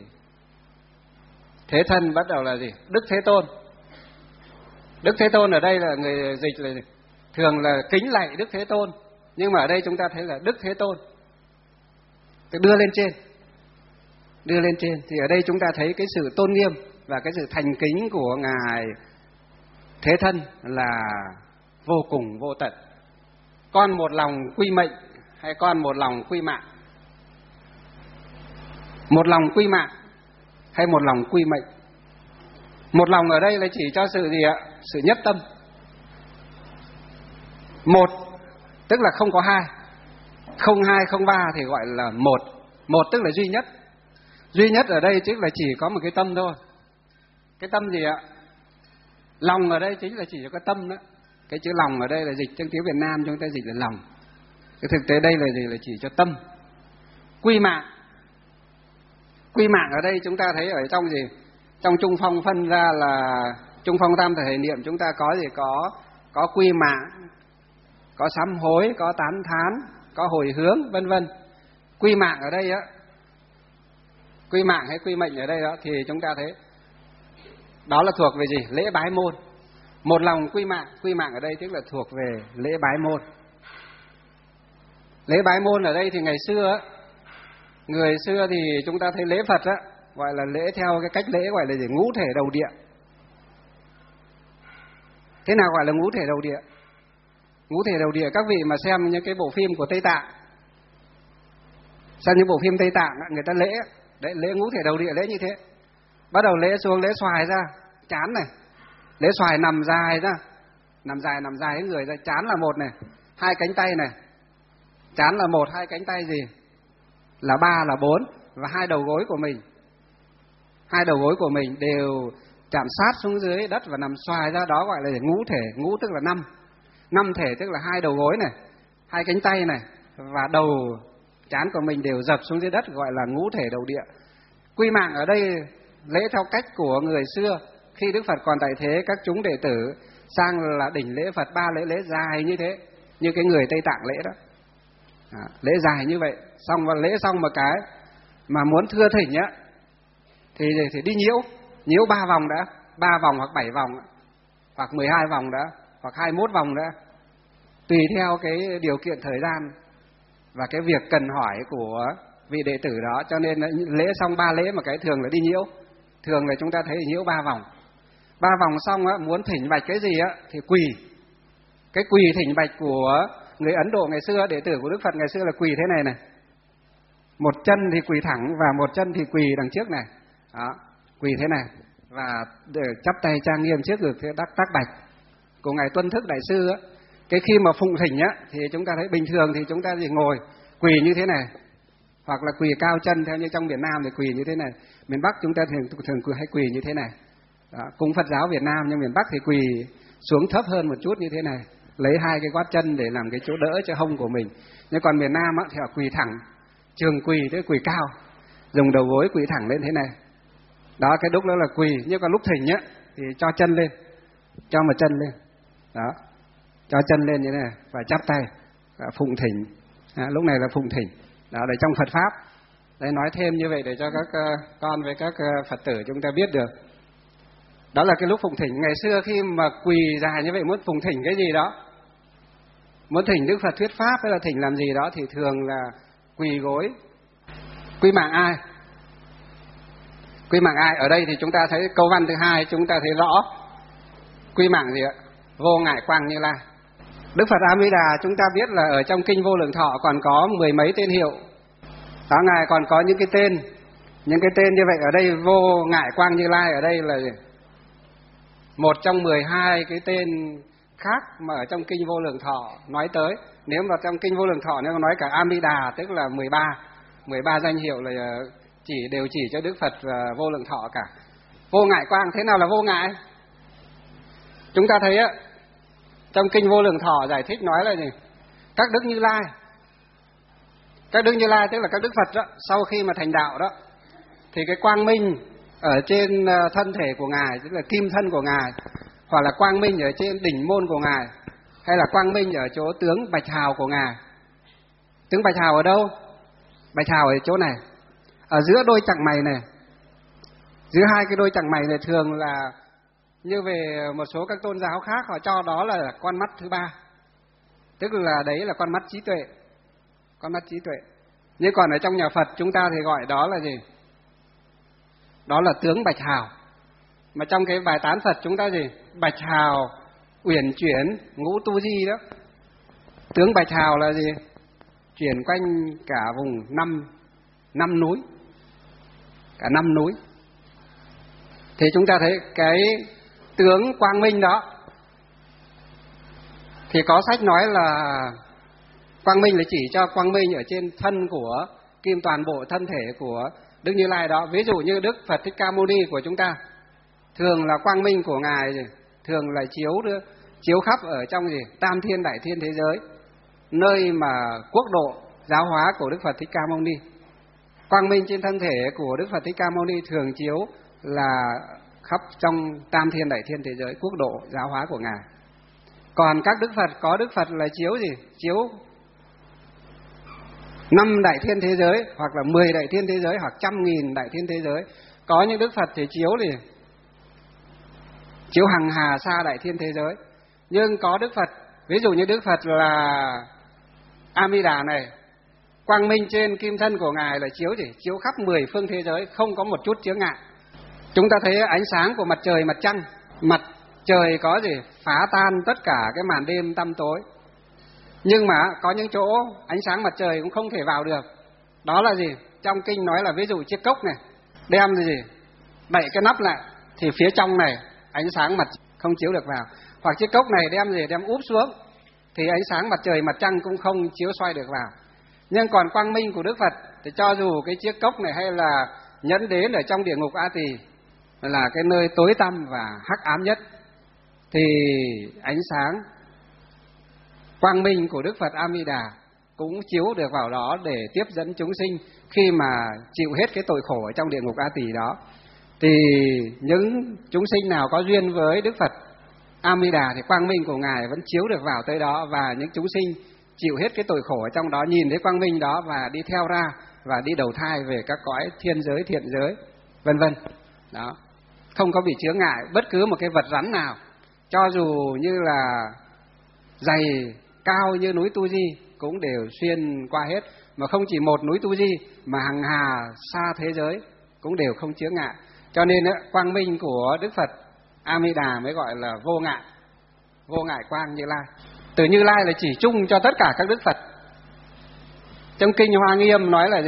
Speaker 1: Thế Thân bắt đầu là gì? Đức Thế Tôn. Đức Thế Tôn ở đây là người dịch là gì? thường là kính lạy Đức Thế Tôn, nhưng mà ở đây chúng ta thấy là Đức Thế Tôn, cái đưa lên trên. Đưa lên trên thì ở đây chúng ta thấy cái sự tôn nghiêm và cái sự thành kính của Ngài Thế Thân là vô cùng vô tận. Con một lòng quy mệnh hay con một lòng quy mạng? Một lòng quy mạng hay một lòng quy mệnh? Một lòng ở đây là chỉ cho sự gì ạ? Sự nhất tâm. Một tức là không có hai, không hai không ba thì gọi là một. Một tức là duy nhất. Duy nhất ở đây tức là chỉ có một cái tâm thôi. Cái tâm gì ạ? Lòng ở đây chính là chỉ cho cái tâm đó. Cái chữ lòng ở đây là dịch trong tiếng Việt Nam chúng ta dịch là lòng. Cái thực tế đây là gì? Là chỉ cho tâm. Quy mạng. Quy mạng ở đây chúng ta thấy ở trong gì? Trong Trung Phong phân ra là Trung Phong tam thể niệm chúng ta có gì? Có quy mạng, có sám hối, có tán thán, có hồi hướng, vân vân. Quy mạng ở đây á, quy mạng hay quy mệnh ở đây đó thì chúng ta thấy đó là thuộc về gì? Lễ bái môn. Một lòng quy mạng ở đây tức là thuộc về lễ bái môn. Lễ bái môn ở đây thì ngày xưa á, người xưa thì chúng ta thấy lễ Phật á, gọi là lễ theo cái cách lễ gọi là gì? Ngũ thể đầu địa. Thế nào gọi là ngũ thể đầu địa? Ngũ thể đầu địa các vị mà xem những cái bộ phim của Tây Tạng, xem những bộ phim Tây Tạng người ta lễ đấy, lễ ngũ thể đầu địa lễ như thế. Bắt đầu lễ xuống lễ xoài ra, chán này. Lễ xoài nằm dài ra, nằm dài cái người ra, chán là một này, hai cánh tay này. Chán là một, hai cánh tay gì? Là ba, là bốn, và hai đầu gối của mình. Hai đầu gối của mình đều chạm sát xuống dưới đất và nằm xoài ra, đó gọi là ngũ thể. Ngũ tức là năm. Năm thể tức là hai đầu gối này, hai cánh tay này và đầu trán của mình đều dập xuống dưới đất, gọi là ngũ thể đầu địa. Quy mạng ở đây lễ theo cách của người xưa, khi Đức Phật còn tại thế, các chúng đệ tử sang là đỉnh lễ Phật ba lễ dài như thế, như cái người Tây Tạng lễ đó. Lễ dài như vậy, xong và lễ xong một cái mà muốn thưa thỉnh á thì đi nhiễu 3 vòng đã, 3 vòng hoặc 7 vòng hoặc 12 vòng đã, hoặc 21 vòng đã, tùy theo cái điều kiện thời gian và cái việc cần hỏi của vị đệ tử đó. Cho nên lễ xong 3 lễ mà cái thường là đi nhiễu. Thường là chúng ta thấy nhiễu 3 vòng. 3 vòng xong á, muốn thỉnh bạch cái gì á thì quỳ. Cái quỳ thỉnh bạch của người Ấn Độ ngày xưa, đệ tử của Đức Phật ngày xưa là quỳ thế này này. Một chân thì quỳ thẳng và một chân thì quỳ đằng trước này. Đó, quỳ thế này và để chắp tay trang nghiêm trước ngực thế tác bạch. Của ngài Tuân Thức đại sư á, cái khi mà phụng thỉnh á thì chúng ta thấy bình thường thì chúng ta chỉ ngồi quỳ như thế này, hoặc là quỳ cao chân theo như trong miền Nam thì quỳ như thế này. Miền Bắc chúng ta thường hay quỳ như thế này. Đó, cung Phật giáo Việt Nam, nhưng miền Bắc thì quỳ xuống thấp hơn một chút như thế này, lấy hai cái gót chân để làm cái chỗ đỡ cho hông của mình. Nhưng còn miền Nam á, thì họ quỳ thẳng, trường quỳ thế, quỳ cao, dùng đầu gối quỳ thẳng lên thế này. Đó, cái lúc đó là quỳ. Nhưng còn lúc thỉnh á thì cho chân lên, cho một chân lên. Đó, cho chân lên như thế này và chắp tay phụng thỉnh. Lúc này là phụng thỉnh. Đó, để trong Phật pháp. Đấy, nói thêm như vậy để cho các con với các Phật tử chúng ta biết được. Đó là cái lúc phụng thỉnh. Ngày xưa khi mà quỳ dài như vậy muốn phụng thỉnh cái gì đó, muốn thỉnh Đức Phật thuyết pháp hay là thỉnh làm gì đó thì thường là quỳ gối. Quy mạng ai? Quy mạng ai? Ở đây thì chúng ta thấy câu văn thứ hai chúng ta thấy rõ. Quy mạng gì ạ? Vô ngại quang Như Lai. Đức Phật A Di Đà chúng ta biết là ở trong kinh Vô Lượng Thọ còn có 10 mấy tên hiệu. Đó, ngài còn có những cái tên như vậy. Ở đây vô ngại quang Như Lai ở đây là một trong 12 cái tên khác mà ở trong kinh Vô Lượng Thọ nói tới. Nếu mà trong kinh Vô Lượng Thọ nếu nói cả A Di Đà tức là 13 danh hiệu là đều chỉ cho Đức Phật Vô Lượng Thọ cả. Vô ngại quang, thế nào là vô ngại? Chúng ta thấy á, trong kinh Vô Lượng Thọ giải thích nói là gì? Các đức Như Lai. Các đức Như Lai tức là các đức Phật đó, sau khi mà thành đạo đó thì cái quang minh ở trên thân thể của ngài, tức là kim thân của ngài, hoặc là quang minh ở trên đỉnh môn của ngài, hay là quang minh ở chỗ tướng bạch hào của ngài. Tướng bạch hào ở đâu? Bạch hào ở chỗ này, ở giữa đôi chằng mày này. Giữa hai cái đôi chằng mày này thường là như về một số các tôn giáo khác họ cho đó là con mắt thứ ba. tức là đấy là con mắt trí tuệ, con mắt trí tuệ. Nhưng còn ở trong nhà Phật chúng ta thì gọi đó là gì? Đó là tướng bạch hào. Mà trong cái bài tán Phật chúng ta gì? Bạch hào uyển chuyển ngũ tu di đó. Tướng bạch hào là gì? Chuyển quanh cả vùng năm núi, cả 5 núi. Thì chúng ta thấy cái tướng quang minh đó, thì có sách nói là quang minh là chỉ cho quang minh ở trên thân của kim toàn bộ thân thể của Đức Như Lai đó. Ví dụ như Đức Phật Thích Ca Mâu Ni của chúng ta, thường là quang minh của Ngài thường là chiếu khắp ở trong gì? Tam thiên đại thiên thế giới, nơi mà quốc độ giáo hóa của Đức Phật Thích Ca Mâu Ni. Quang minh trên thân thể của Đức Phật Thích Ca Mâu Ni thường chiếu là khắp trong tam thiên đại thiên thế giới, quốc độ giáo hóa của Ngài. Còn các Đức Phật, có Đức Phật là chiếu gì? Chiếu 5 đại thiên thế giới, hoặc là 10 đại thiên thế giới, hoặc 100.000 đại thiên thế giới. Có những Đức Phật thì chiếu gì? Chiếu hằng hà sa đại thiên thế giới. Nhưng có Đức Phật, ví dụ như Đức Phật là A Di Đà này, quang minh trên kim thân của Ngài là chiếu gì? Chiếu khắp 10 phương thế giới, không có một chút chướng ngại. Chúng ta thấy ánh sáng của mặt trời, mặt trăng, mặt trời có gì? Phá tan tất cả cái màn đêm tăm tối. Nhưng mà có những chỗ ánh sáng mặt trời cũng không thể vào được. Đó là gì? Trong kinh nói là ví dụ chiếc cốc này, đem gì? Đậy cái nắp lại, thì phía trong này ánh sáng mặt không chiếu được vào. Hoặc chiếc cốc này đem gì? Đem úp xuống, thì ánh sáng mặt trời, mặt trăng cũng không chiếu xoay được vào. Nhưng còn quang minh của Đức Phật thì cho dù cái chiếc cốc này hay là nhẫn đến ở trong địa ngục A Tỳ, là cái nơi tối tăm và hắc ám nhất, thì ánh sáng quang minh của Đức Phật A Di Đà cũng chiếu được vào đó để tiếp dẫn chúng sinh khi mà chịu hết cái tội khổ ở trong địa ngục A Tỳ đó. Thì những chúng sinh nào có duyên với Đức Phật A Di Đà thì quang minh của Ngài vẫn chiếu được vào tới đó, và những chúng sinh chịu hết cái tội khổ ở trong đó nhìn thấy quang minh đó và đi theo ra và đi đầu thai về các cõi thiên giới, thiện giới, vân vân. Đó, không có bị chướng ngại bất cứ một cái vật rắn nào, cho dù như là dày cao như núi Tu Di cũng đều xuyên qua hết, mà không chỉ một núi Tu Di mà hằng hà xa thế giới cũng đều không chướng ngại. Cho nên quang minh của Đức Phật A Di Đà mới gọi là vô ngại quang Như Lai. Từ Như Lai là chỉ chung cho tất cả các Đức Phật. Trong kinh Hoa Nghiêm nói là gì?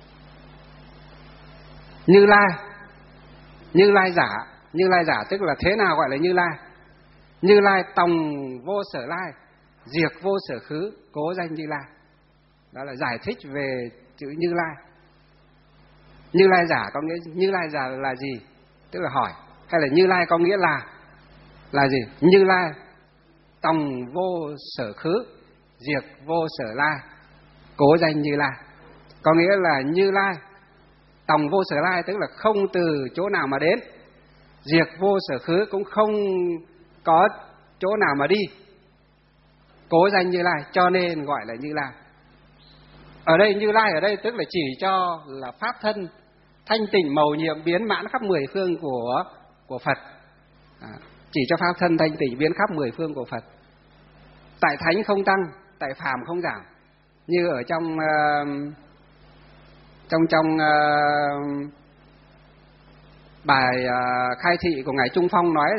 Speaker 1: Như Lai giả tức là thế nào gọi là Như Lai? Như Lai tòng vô sở lai, diệt vô sở khứ, cố danh Như Lai. Đó là giải thích về chữ Như Lai. Như Lai giả có nghĩa, Như Lai giả là gì? Tức là hỏi. Hay là Như Lai có nghĩa là gì? Như Lai tòng vô sở khứ, diệt vô sở lai, cố danh Như Lai. Có nghĩa là Như Lai tòng vô sở lai tức là không từ chỗ nào mà đến, diệt vô sở khứ cũng không có chỗ nào mà đi, cố danh Như Lai, cho nên gọi là Như Lai. Ở đây Như Lai ở đây tức là chỉ cho là pháp thân thanh tịnh mầu nhiệm biến mãn khắp 10 phương của Phật. Chỉ cho pháp thân thanh tịnh biến khắp 10 phương của Phật. Tại thánh không tăng, tại phàm không giảm. Như ở trong bài khai thị của ngài Trung Phong nói,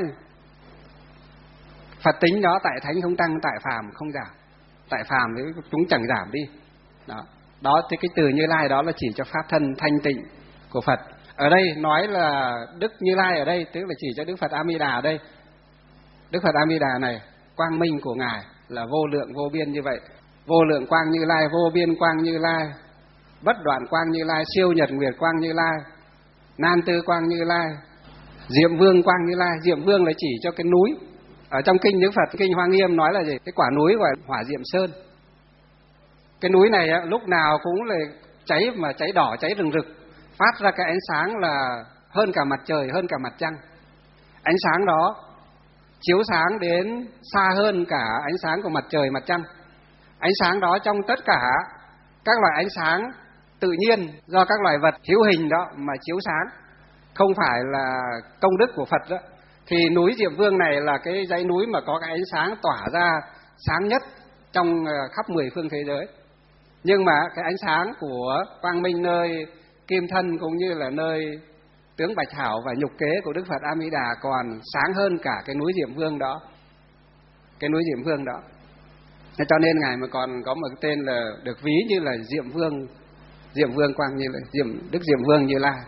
Speaker 1: Phật tính đó tại thánh không tăng, tại phàm không giảm. Tại phàm thì chúng chẳng giảm đi. Đó thì cái từ Như Lai đó là chỉ cho pháp thân thanh tịnh của Phật. Ở đây nói là Đức Như Lai ở đây tức là chỉ cho Đức Phật A Di Đà ở đây. Đức Phật A Di Đà này, quang minh của Ngài là vô lượng vô biên như vậy. Vô lượng quang Như Lai, vô biên quang Như Lai, bất đoạn quang Như Lai, siêu nhật nguyệt quang Như Lai, nan tư quang Như Lai, diệm vương quang Như Lai. Diệm vương là chỉ cho cái núi. Ở trong kinh Đức Phật, kinh Hoa Nghiêm nói là gì? Cái quả núi gọi là Hỏa Diệm Sơn. Cái núi này lúc nào cũng là cháy, mà cháy đỏ, cháy rừng rực, phát ra cái ánh sáng là hơn cả mặt trời, hơn cả mặt trăng. Ánh sáng đó chiếu sáng đến xa hơn cả ánh sáng của mặt trời, mặt trăng. Ánh sáng đó trong tất cả các loại ánh sáng tự nhiên do các loài vật hữu hình đó mà chiếu sáng, không phải là công đức của Phật đó. Thì núi Diệm Vương này là cái dãy núi mà có cái ánh sáng tỏa ra sáng nhất trong khắp 10 phương thế giới. Nhưng mà cái ánh sáng của quang minh nơi kim thân cũng như là nơi tướng Bạch Hảo và nhục kế của Đức Phật A Di Đà còn sáng hơn cả cái núi Diệm Vương đó. Cái núi Diệm Vương đó. Cho nên Ngài mà còn có một cái tên là được ví như là Diệm Vương Quang Như Lai, Đức Diệm Vương Như Lai.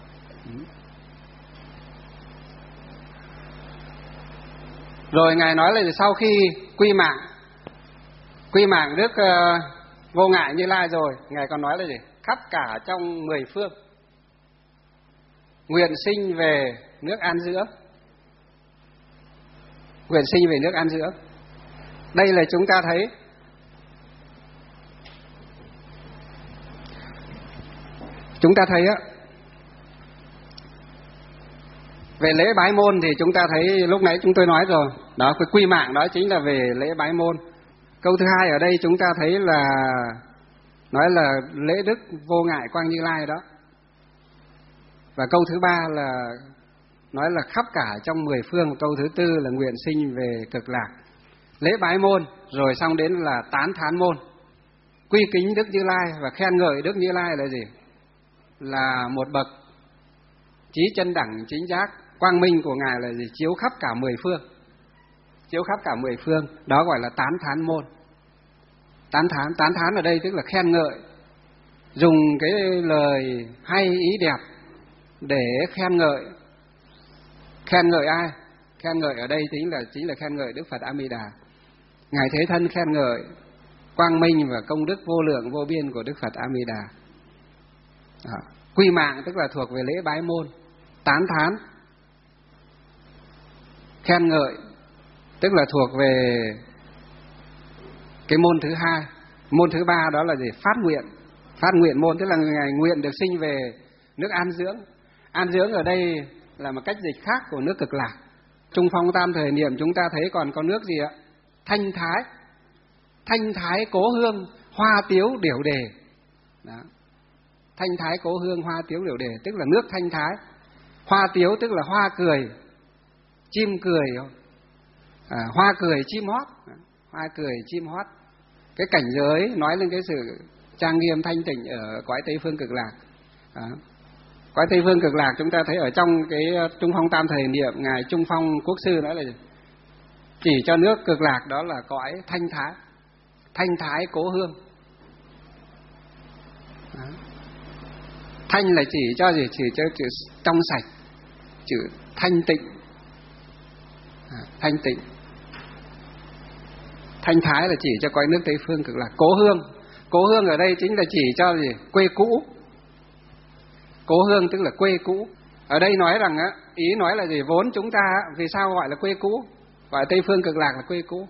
Speaker 1: Rồi Ngài nói là sau khi quy mạng Đức Vô Ngại Như Lai rồi, Ngài còn nói là gì? Khắp cả trong 10 phương nguyện sinh về nước an dưỡng. Nguyện sinh về nước an dưỡng. Đây là chúng ta thấy á, về lễ bái môn thì chúng ta thấy lúc nãy chúng tôi nói rồi, đó, cái quy mạng đó chính là về lễ bái môn. Câu thứ hai ở đây chúng ta thấy là nói là lễ Đức Vô Ngại Quang Như Lai đó. Và câu thứ ba là nói là khắp cả trong 10 phương. Câu thứ tư là nguyện sinh về cực lạc. Lễ bái môn, rồi xong đến là tán thán môn. Quy kính Đức Như Lai và khen ngợi Đức Như Lai là gì? Là một bậc trí chân đẳng chính giác. Quang minh của Ngài là gì? Chiếu khắp cả 10 phương. Chiếu khắp cả 10 phương. Đó gọi là tán thán môn. Tán thán ở đây tức là khen ngợi. Dùng cái lời hay ý đẹp để khen ngợi. Khen ngợi ai? Khen ngợi ở đây chính là khen ngợi Đức Phật A Di Đà. Ngài Thế Thân khen ngợi quang minh và công đức vô lượng vô biên của Đức Phật A Di Đà. Quy mạng tức là thuộc về lễ bái môn. Tán thán, khen ngợi tức là thuộc về cái môn thứ hai. Môn thứ ba đó là gì? Phát nguyện. Phát nguyện môn tức là Ngài nguyện được sinh về nước an dưỡng. An dưỡng ở đây là một cách dịch khác của nước cực lạc. Trung phong tam thời niệm chúng ta thấy còn có nước gì ạ? Thanh thái. Thanh thái cố hương, hoa tiếu điểu đề. Đó. Thanh thái cố hương, hoa tiếu điểu đề tức là nước thanh thái. Hoa tiếu tức là hoa cười, chim cười, hoa cười chim hót. Hoa cười chim hót. Cái cảnh giới nói lên cái sự trang nghiêm thanh tịnh ở cõi Tây Phương Cực Lạc. Đó. Cõi Tây Phương Cực Lạc chúng ta thấy ở trong cái Trung phong tam thời niệm Ngài Trung Phong Quốc sư nói là gì? Chỉ cho nước Cực Lạc đó là cõi thanh thái. Thanh thái cố hương. Đó. Thanh là chỉ cho gì? Chỉ cho chữ trong sạch, chữ thanh tịnh. Thanh tịnh. Thanh thái là chỉ cho cõi nước Tây Phương Cực Lạc. Cố hương. Cố hương ở đây chính là chỉ cho gì? Quê cũ. Cố hương tức là quê cũ. Ở đây nói rằng á, ý nói là gì? Vốn chúng ta vì sao gọi là quê cũ? Gọi Tây Phương Cực Lạc là quê cũ.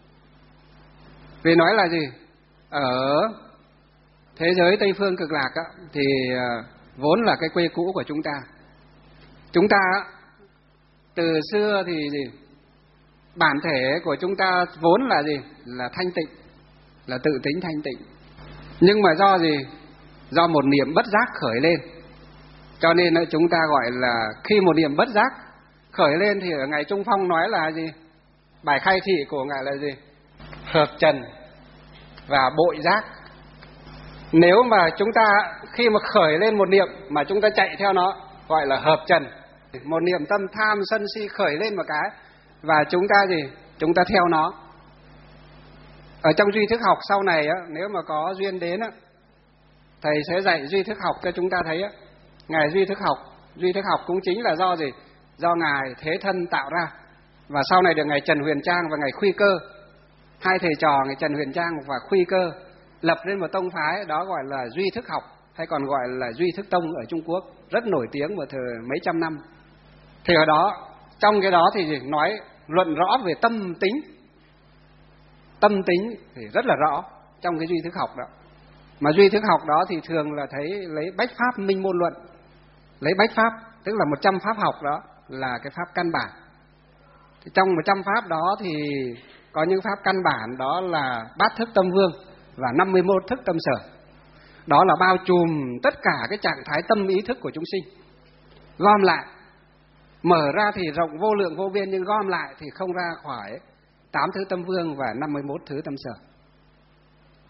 Speaker 1: Vì nói là gì? Ở thế giới Tây Phương Cực Lạc á, thì vốn là cái quê cũ của chúng ta. Chúng ta từ xưa thì gì? Bản thể của chúng ta vốn là gì? Là thanh tịnh, là tự tính thanh tịnh. Nhưng mà do gì? Do một niệm bất giác khởi lên. Cho nên chúng ta gọi là khi một niệm bất giác khởi lên thì ở Ngài Trung Phong nói là gì? Bài khai thị của Ngài là gì? Hợp trần và bội giác. Nếu mà chúng ta khi mà khởi lên một niệm mà chúng ta chạy theo nó gọi là hợp trần. Một niệm tâm tham sân si khởi lên một cái và chúng ta gì? Chúng ta theo nó. Ở trong duy thức học sau này á, nếu mà có duyên đến á, thầy sẽ dạy duy thức học cho chúng ta thấy á. Ngài duy thức học cũng chính là do gì? Do Ngài Thế Thân tạo ra. Và sau này được Ngài Trần Huyền Trang và Ngài Khuy Cơ, hai thầy trò Ngài Trần Huyền Trang và Khuy Cơ lập lên một tông phái đó gọi là duy thức học, hay còn gọi là duy thức tông ở Trung Quốc, rất nổi tiếng một thời mấy trăm năm. Thì ở đó, trong cái đó thì nói luận rõ về tâm tính. Tâm tính thì rất là rõ trong cái duy thức học đó. Mà duy thức học đó thì thường là thấy lấy bách pháp minh môn luận. Lấy bách pháp, tức là 100 pháp học đó là cái pháp căn bản. Thì trong 100 pháp đó thì có những pháp căn bản đó là bát thức tâm vương và 51 thức tâm sở. Đó là bao trùm tất cả cái trạng thái tâm ý thức của chúng sinh. Gom lại, mở ra thì rộng vô lượng vô biên, nhưng gom lại thì không ra khỏi 8 thứ tâm vương và 51 thứ tâm sở.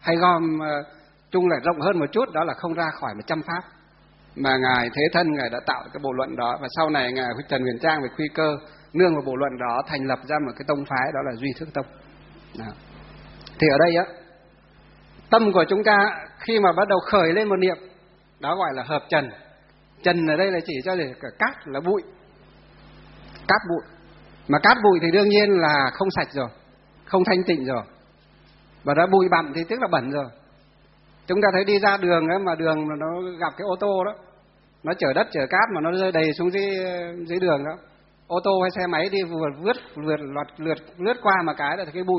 Speaker 1: hay gom chung lại rộng hơn một chút, đó là không ra khỏi 100 pháp. Mà Ngài Thế Thân Ngài đã tạo cái bộ luận đó, và sau này Ngài Trần Huyền Trang về Quy Cơ nương vào bộ luận đó thành lập ra một cái tông phái, đó là Duy Thức Tông. Đó. Thì ở đây á, tâm của chúng ta khi mà bắt đầu khởi lên một niệm, đó gọi là hợp trần. Trần ở đây là chỉ cho gì? Cả cát là bụi. Cát bụi. Mà cát bụi thì đương nhiên là không sạch rồi, không thanh tịnh rồi. Và đã bụi bặm thì tức là bẩn rồi. Chúng ta thấy đi ra đường ấy, mà đường mà nó gặp cái ô tô đó, nó chở đất chở cát mà nó rơi đầy xuống dưới đường đó, ô tô hay xe máy đi lướt qua mà cái là cái bụi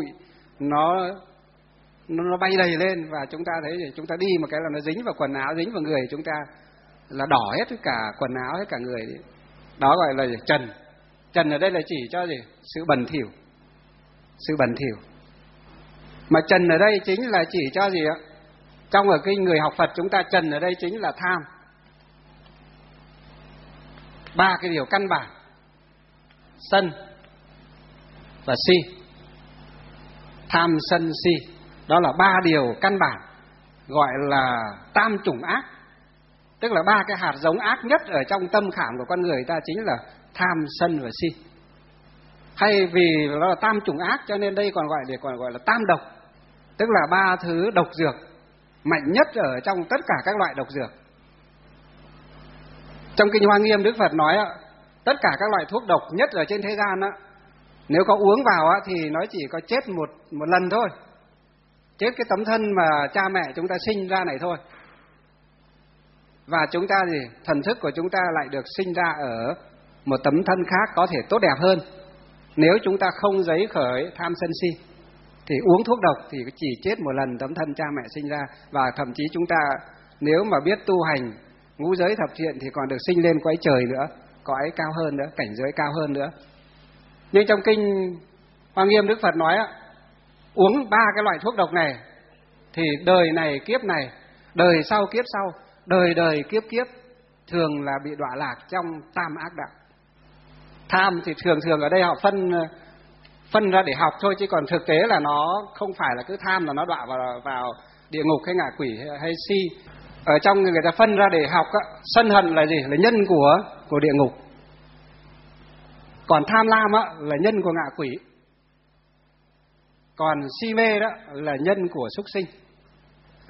Speaker 1: nó bay đầy lên, và chúng ta thấy thì chúng ta đi một cái là nó dính vào quần áo, dính vào người chúng ta là đỏ hết cả quần áo hết cả người đi. Đó gọi là gì? Trần. Trần ở đây là chỉ cho gì? Sự bẩn thỉu. Sự bẩn thỉu. Mà trần ở đây chính là chỉ cho gì ạ? Trong ở cái người học Phật chúng ta, trần ở đây chính là tham. 3 cái điều căn bản: sân và si. Tham sân si, đó là 3 điều căn bản, gọi là tam chủng ác. Tức là 3 cái hạt giống ác nhất ở trong tâm khảm của con người ta chính là tham, sân và si. Hay vì nó là tam chủng ác cho nên đây còn gọi là tam độc. Tức là 3 thứ độc dược mạnh nhất ở trong tất cả các loại độc dược. Trong Kinh Hoa Nghiêm Đức Phật nói tất cả các loại thuốc độc nhất ở trên thế gian nếu có uống vào thì nó chỉ có chết một lần thôi. Chết cái tấm thân mà cha mẹ chúng ta sinh ra này thôi. Và chúng ta thần thức của chúng ta lại được sinh ra ở một tấm thân khác có thể tốt đẹp hơn. Nếu chúng ta không giấy khởi tham sân si thì uống thuốc độc thì chỉ chết một lần tấm thân cha mẹ sinh ra. Và thậm chí chúng ta nếu mà biết tu hành ngũ giới thập thiện thì còn được sinh lên cõi trời nữa, cõi cao hơn nữa, cảnh giới cao hơn nữa. Nhưng trong Kinh Hoa Nghiêm Đức Phật nói uống 3 cái loại thuốc độc này thì đời này kiếp này, đời sau kiếp sau, đời đời kiếp kiếp thường là bị đọa lạc trong tam ác đạo. Tham thì thường ở đây họ phân ra để học thôi, chứ còn thực tế là nó không phải là cứ tham là nó đọa vào địa ngục hay ngạ quỷ hay si. Ở trong người ta phân ra để học sân hận là gì? Là nhân của địa ngục. Còn tham lam là nhân của ngạ quỷ. Còn si mê đó là nhân của súc sinh. Đó.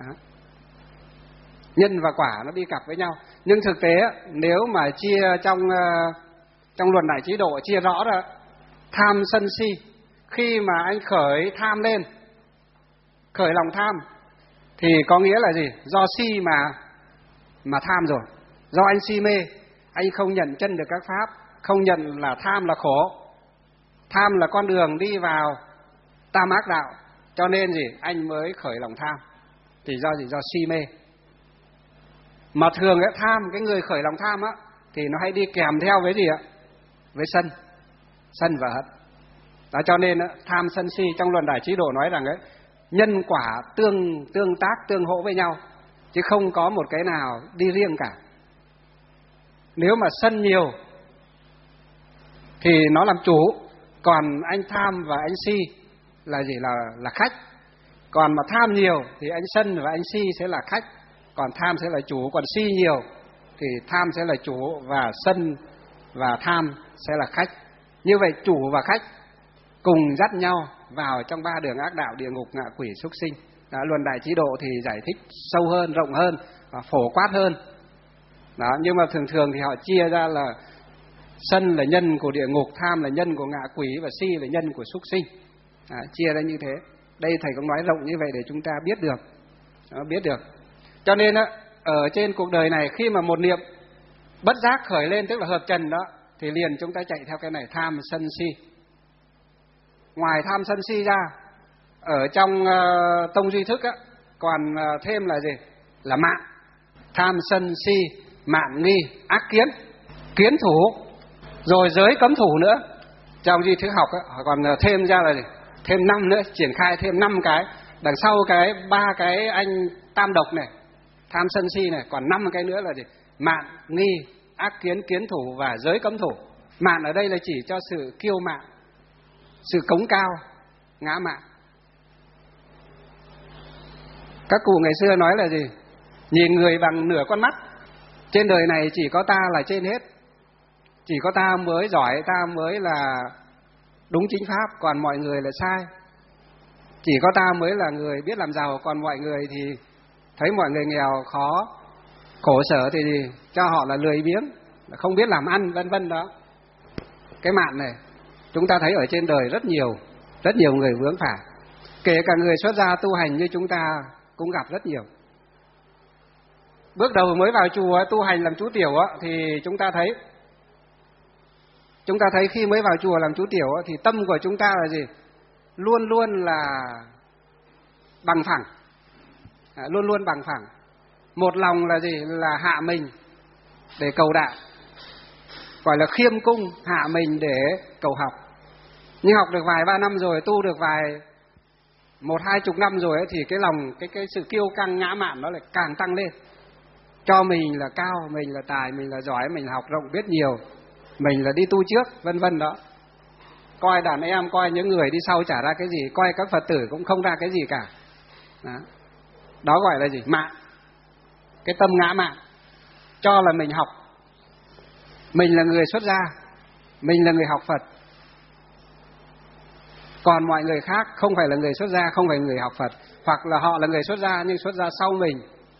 Speaker 1: Nhân và quả nó đi cặp với nhau. Nhưng thực tế nếu mà chia trong luận Đại Trí Độ chia rõ ra tham sân si, khi mà anh khởi tham lên, khởi lòng tham thì có nghĩa là gì? Do si mà tham rồi. Do anh si mê, anh không nhận chân được các pháp, không nhận là tham là khổ, tham là con đường đi vào tam ác đạo, cho nên anh mới khởi lòng tham. Thì do do si mê. Mà thường tham, cái người khởi lòng tham thì nó hay đi kèm theo với với sân và hận. Đó, cho nên tham sân si trong luận Đại Trí Độ nói rằng nhân quả tương tác tương hỗ với nhau, chứ không có một cái nào đi riêng cả. Nếu mà sân nhiều thì nó làm chủ, còn anh tham và anh si là là khách. Còn mà tham nhiều thì anh sân và anh si sẽ là khách, còn tham sẽ là chủ. Còn si nhiều thì tham sẽ là chủ và sân và tham sẽ là khách. Như vậy chủ và khách cùng dắt nhau vào trong 3 đường ác đạo: địa ngục, ngạ quỷ, súc sinh. Đó, luận Đại Trí Độ thì giải thích sâu hơn, rộng hơn và phổ quát hơn. Đó, nhưng mà thường thì họ chia ra là sân là nhân của địa ngục, tham là nhân của ngạ quỷ và si là nhân của súc sinh. Chia ra như thế. Đây thầy cũng nói rộng như vậy để chúng ta biết được. Đó, biết được. Cho nên ở trên cuộc đời này khi mà một niệm bất giác khởi lên, tức là hợp trần đó, thì liền chúng ta chạy theo cái này: tham sân si. Ngoài tham sân si ra, ở trong tông Duy Thức còn thêm là gì? Là mạn. Tham sân si, mạn nghi, ác kiến, kiến thủ, rồi giới cấm thủ nữa. Trong Duy Thức học họ còn thêm ra là gì? Thêm 5 nữa, triển khai thêm 5 cái. Đằng sau cái 3 cái anh tam độc này, tham sân si này, còn 5 cái nữa là gì? Mạn, nghi, ác kiến, kiến thủ và giới cấm thủ. Mạn ở đây là chỉ cho sự kiêu mạn, sự cống cao, ngã mạn. Các cụ ngày xưa nói là gì? Nhìn người bằng nửa con mắt. Trên đời này chỉ có ta là trên hết. Chỉ có ta mới giỏi, ta mới là đúng chính pháp, còn mọi người là sai. Chỉ có ta mới là người biết làm giàu, còn mọi người thì thấy mọi người nghèo khó, khổ sở thì cho họ là lười biếng, không biết làm ăn, vân vân đó. Cái mạn này chúng ta thấy ở trên đời rất nhiều người vướng phải. Kể cả người xuất gia tu hành như chúng ta cũng gặp rất nhiều. Bước đầu mới vào chùa tu hành làm chú tiểu thì chúng ta thấy khi mới vào chùa làm chú tiểu thì tâm của chúng ta là gì? Luôn luôn là bằng phẳng, luôn luôn bằng phẳng. Một lòng là gì? Là hạ mình để cầu đạo, gọi là khiêm cung, hạ mình để cầu học. Nhưng học được vài ba năm rồi, tu được vài 1-20 năm rồi thì cái lòng, cái sự kiêu căng ngã mạn nó lại càng tăng lên. Cho mình là cao, mình là tài, mình là giỏi, mình là học rộng biết nhiều, mình là đi tu trước, vân vân đó. Coi đàn em, coi những người đi sau chả ra cái gì, coi các Phật tử cũng không ra cái gì cả. Đó gọi là gì? Mạn. Cái tâm ngã mạn, cho là mình học, mình là người xuất gia, mình là người học Phật. Còn mọi người khác không phải là người xuất gia, không phải người học Phật, hoặc là họ là người xuất gia nhưng xuất gia sau mình.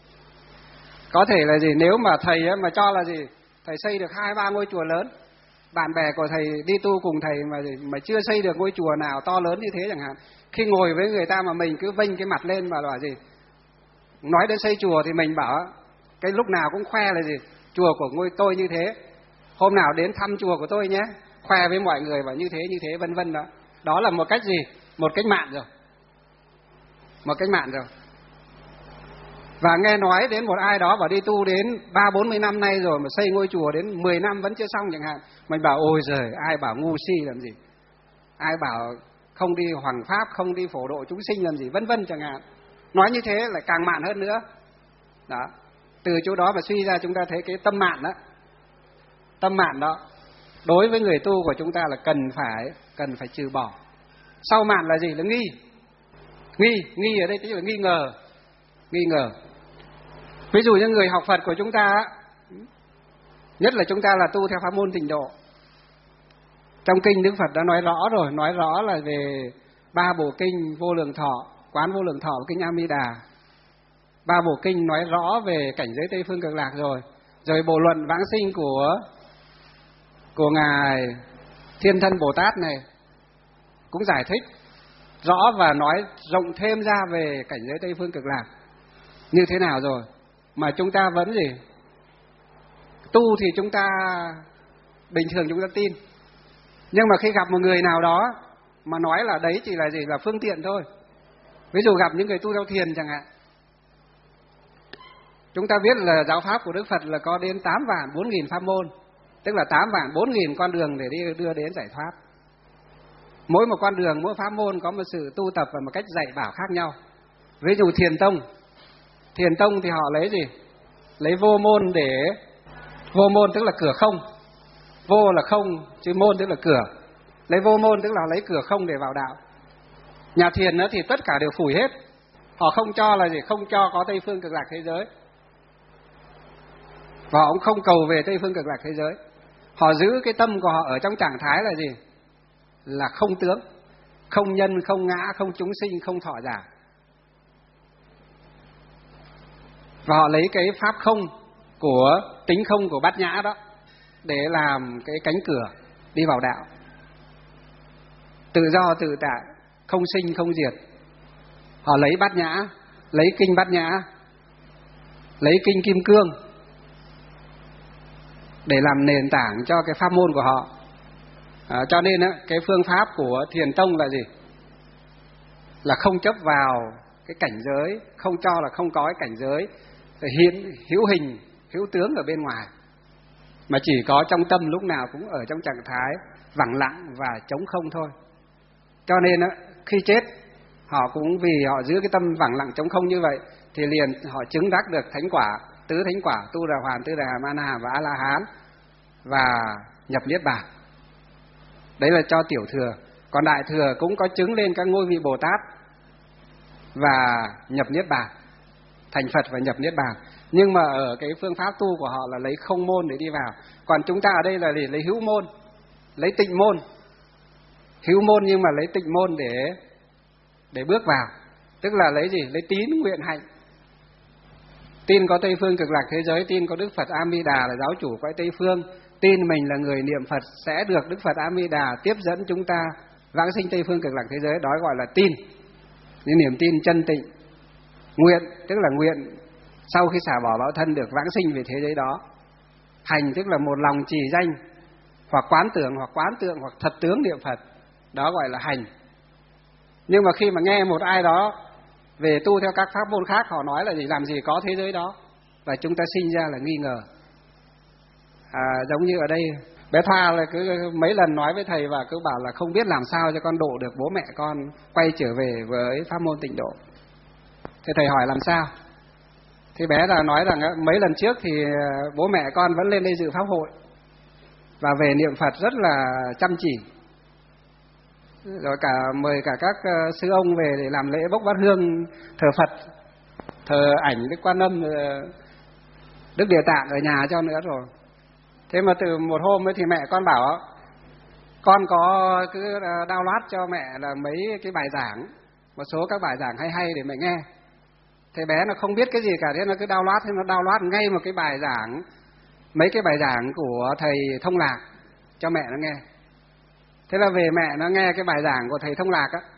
Speaker 1: Có thể là gì? Nếu mà thầy mà cho là gì? Thầy xây được 2-3 ngôi chùa lớn, bạn bè của thầy đi tu cùng thầy mà chưa xây được ngôi chùa nào to lớn như thế chẳng hạn. Khi ngồi với người ta mà mình cứ vênh cái mặt lên và bảo gì? Nói đến xây chùa thì mình bảo cái lúc nào cũng khoe là gì? Chùa của ngôi tôi như thế, hôm nào đến thăm chùa của tôi nhé, khoe với mọi người bảo như thế vân vân đó. Đó là một cách gì? Một cách mạn rồi. Một cách mạn rồi. Và nghe nói đến một ai đó bảo đi tu đến 30-40 năm nay rồi mà xây ngôi chùa đến 10 năm vẫn chưa xong chẳng hạn. Mình bảo ôi giời, ai bảo ngu si làm gì? Ai bảo không đi hoằng pháp, không đi phổ độ chúng sinh làm gì, vân vân chẳng hạn. Nói như thế lại càng mạn hơn nữa. Đó. Từ chỗ đó mà suy ra chúng ta thấy cái tâm mạn đó. Tâm mạn đó đối với người tu của chúng ta là cần phải trừ bỏ. Sau mạn là gì? Là nghi. Nghi ở đây tức là nghi ngờ. Ví dụ như người học Phật của chúng ta, nhất là chúng ta là tu theo pháp môn Tịnh Độ. Trong kinh Đức Phật đã nói rõ rồi, nói rõ là về 3 bộ kinh Vô Lượng Thọ, Quán Vô Lượng Thọ và kinh A Di Đà. 3 bộ kinh nói rõ về cảnh giới Tây Phương Cực Lạc rồi. Rồi bộ luận vãng sinh của ngài Thiên Thân Bồ Tát này cũng giải thích rõ và nói rộng thêm ra về cảnh giới Tây Phương Cực Lạc như thế nào rồi, mà chúng ta vẫn gì? Tu thì chúng ta bình thường chúng ta tin, nhưng mà khi gặp một người nào đó mà nói là đấy chỉ là gì? Là phương tiện thôi. Ví dụ gặp những người tu theo thiền chẳng hạn. Chúng ta biết là giáo pháp của Đức Phật là có đến 8.400.000 pháp môn, tức là 8.400.000 con đường để đưa đến giải thoát. Mỗi một con đường, mỗi pháp môn có một sự tu tập và một cách dạy bảo khác nhau. Ví dụ Thiền Tông thì họ lấy gì? Lấy vô môn để... Vô môn tức là cửa không. Vô là không, chứ môn tức là cửa. Lấy vô môn tức là lấy cửa không để vào đạo. Nhà thiền thì tất cả đều phủi hết. Họ không cho là gì? Không cho có Tây Phương Cực Lạc thế giới. Và họ cũng không cầu về Tây Phương Cực Lạc thế giới. Họ giữ cái tâm của họ ở trong trạng thái là gì? Là không tướng, không nhân, không ngã, không chúng sinh, không thọ giả. Và họ lấy cái pháp không của tính không của Bát Nhã đó để làm cái cánh cửa đi vào đạo. Tự do tự tại, không sinh không diệt. Họ lấy Bát Nhã, lấy kinh Bát Nhã, lấy kinh Kim Cương để làm nền tảng cho cái pháp môn của họ. Cho nên cái phương pháp của Thiền Tông là gì? Là không chấp vào cái cảnh giới, không cho là không có cái cảnh giới hữu hình, hữu tướng ở bên ngoài, mà chỉ có trong tâm lúc nào cũng ở trong trạng thái vắng lặng và trống không thôi. Cho nên khi chết họ cũng vì họ giữ cái tâm vắng lặng trống không như vậy thì liền họ chứng đắc được thánh quả, tứ thánh quả, Tu Đà Hoàn, Tư Đà Hàm, A Na Hàm và A La Hán và nhập niết bàn. Đấy là cho tiểu thừa. Còn đại thừa cũng có chứng lên các ngôi vị Bồ Tát và nhập niết bàn. thành Phật và nhập Niết Bàn. Nhưng mà ở cái phương pháp tu của họ là lấy không môn để đi vào. Còn chúng ta ở đây là lấy hữu môn, lấy tịnh môn. Hữu môn nhưng mà lấy tịnh môn để bước vào. Tức là lấy gì? Lấy tín, nguyện, hạnh. Tin có Tây Phương Cực Lạc thế giới, tin có Đức Phật A Di Đà là giáo chủ cõi Tây Phương, tin mình là người niệm Phật sẽ được Đức Phật A Di Đà tiếp dẫn chúng ta vãng sinh Tây Phương Cực Lạc thế giới, đó gọi là tin. Những niềm tin chân tịnh. Nguyện tức là nguyện sau khi xả bỏ báo thân được vãng sinh về thế giới đó. Hành tức là một lòng trì danh hoặc quán tưởng hoặc thật tướng niệm Phật, đó gọi là hành. Nhưng mà khi mà nghe một ai đó về tu theo các pháp môn khác, họ nói là gì, làm gì có thế giới đó, và chúng ta sinh ra là nghi ngờ. Giống như ở đây bé Thoa là cứ mấy lần nói với thầy và cứ bảo là không biết làm sao cho con độ được bố mẹ con quay trở về với pháp môn tịnh độ. Thế thầy hỏi làm sao? Thì bé là nói rằng mấy lần trước thì bố mẹ con vẫn lên đây dự pháp hội và về niệm Phật rất là chăm chỉ, rồi mời cả các sư ông về để làm lễ bốc bát hương, thờ Phật, thờ ảnh Đức Quan Âm, Đức Địa Tạng ở nhà cho nữa rồi. Thế mà từ một hôm ấy thì mẹ con bảo con có cứ download cho mẹ là mấy cái bài giảng, một số các bài giảng hay để mẹ nghe. Thế bé nó không biết cái gì cả, thế nó cứ download, thế nó download ngay một cái bài giảng, mấy cái bài giảng của thầy Thông Lạc cho mẹ nó nghe. Thế là về mẹ nó nghe cái bài giảng của thầy Thông Lạc á,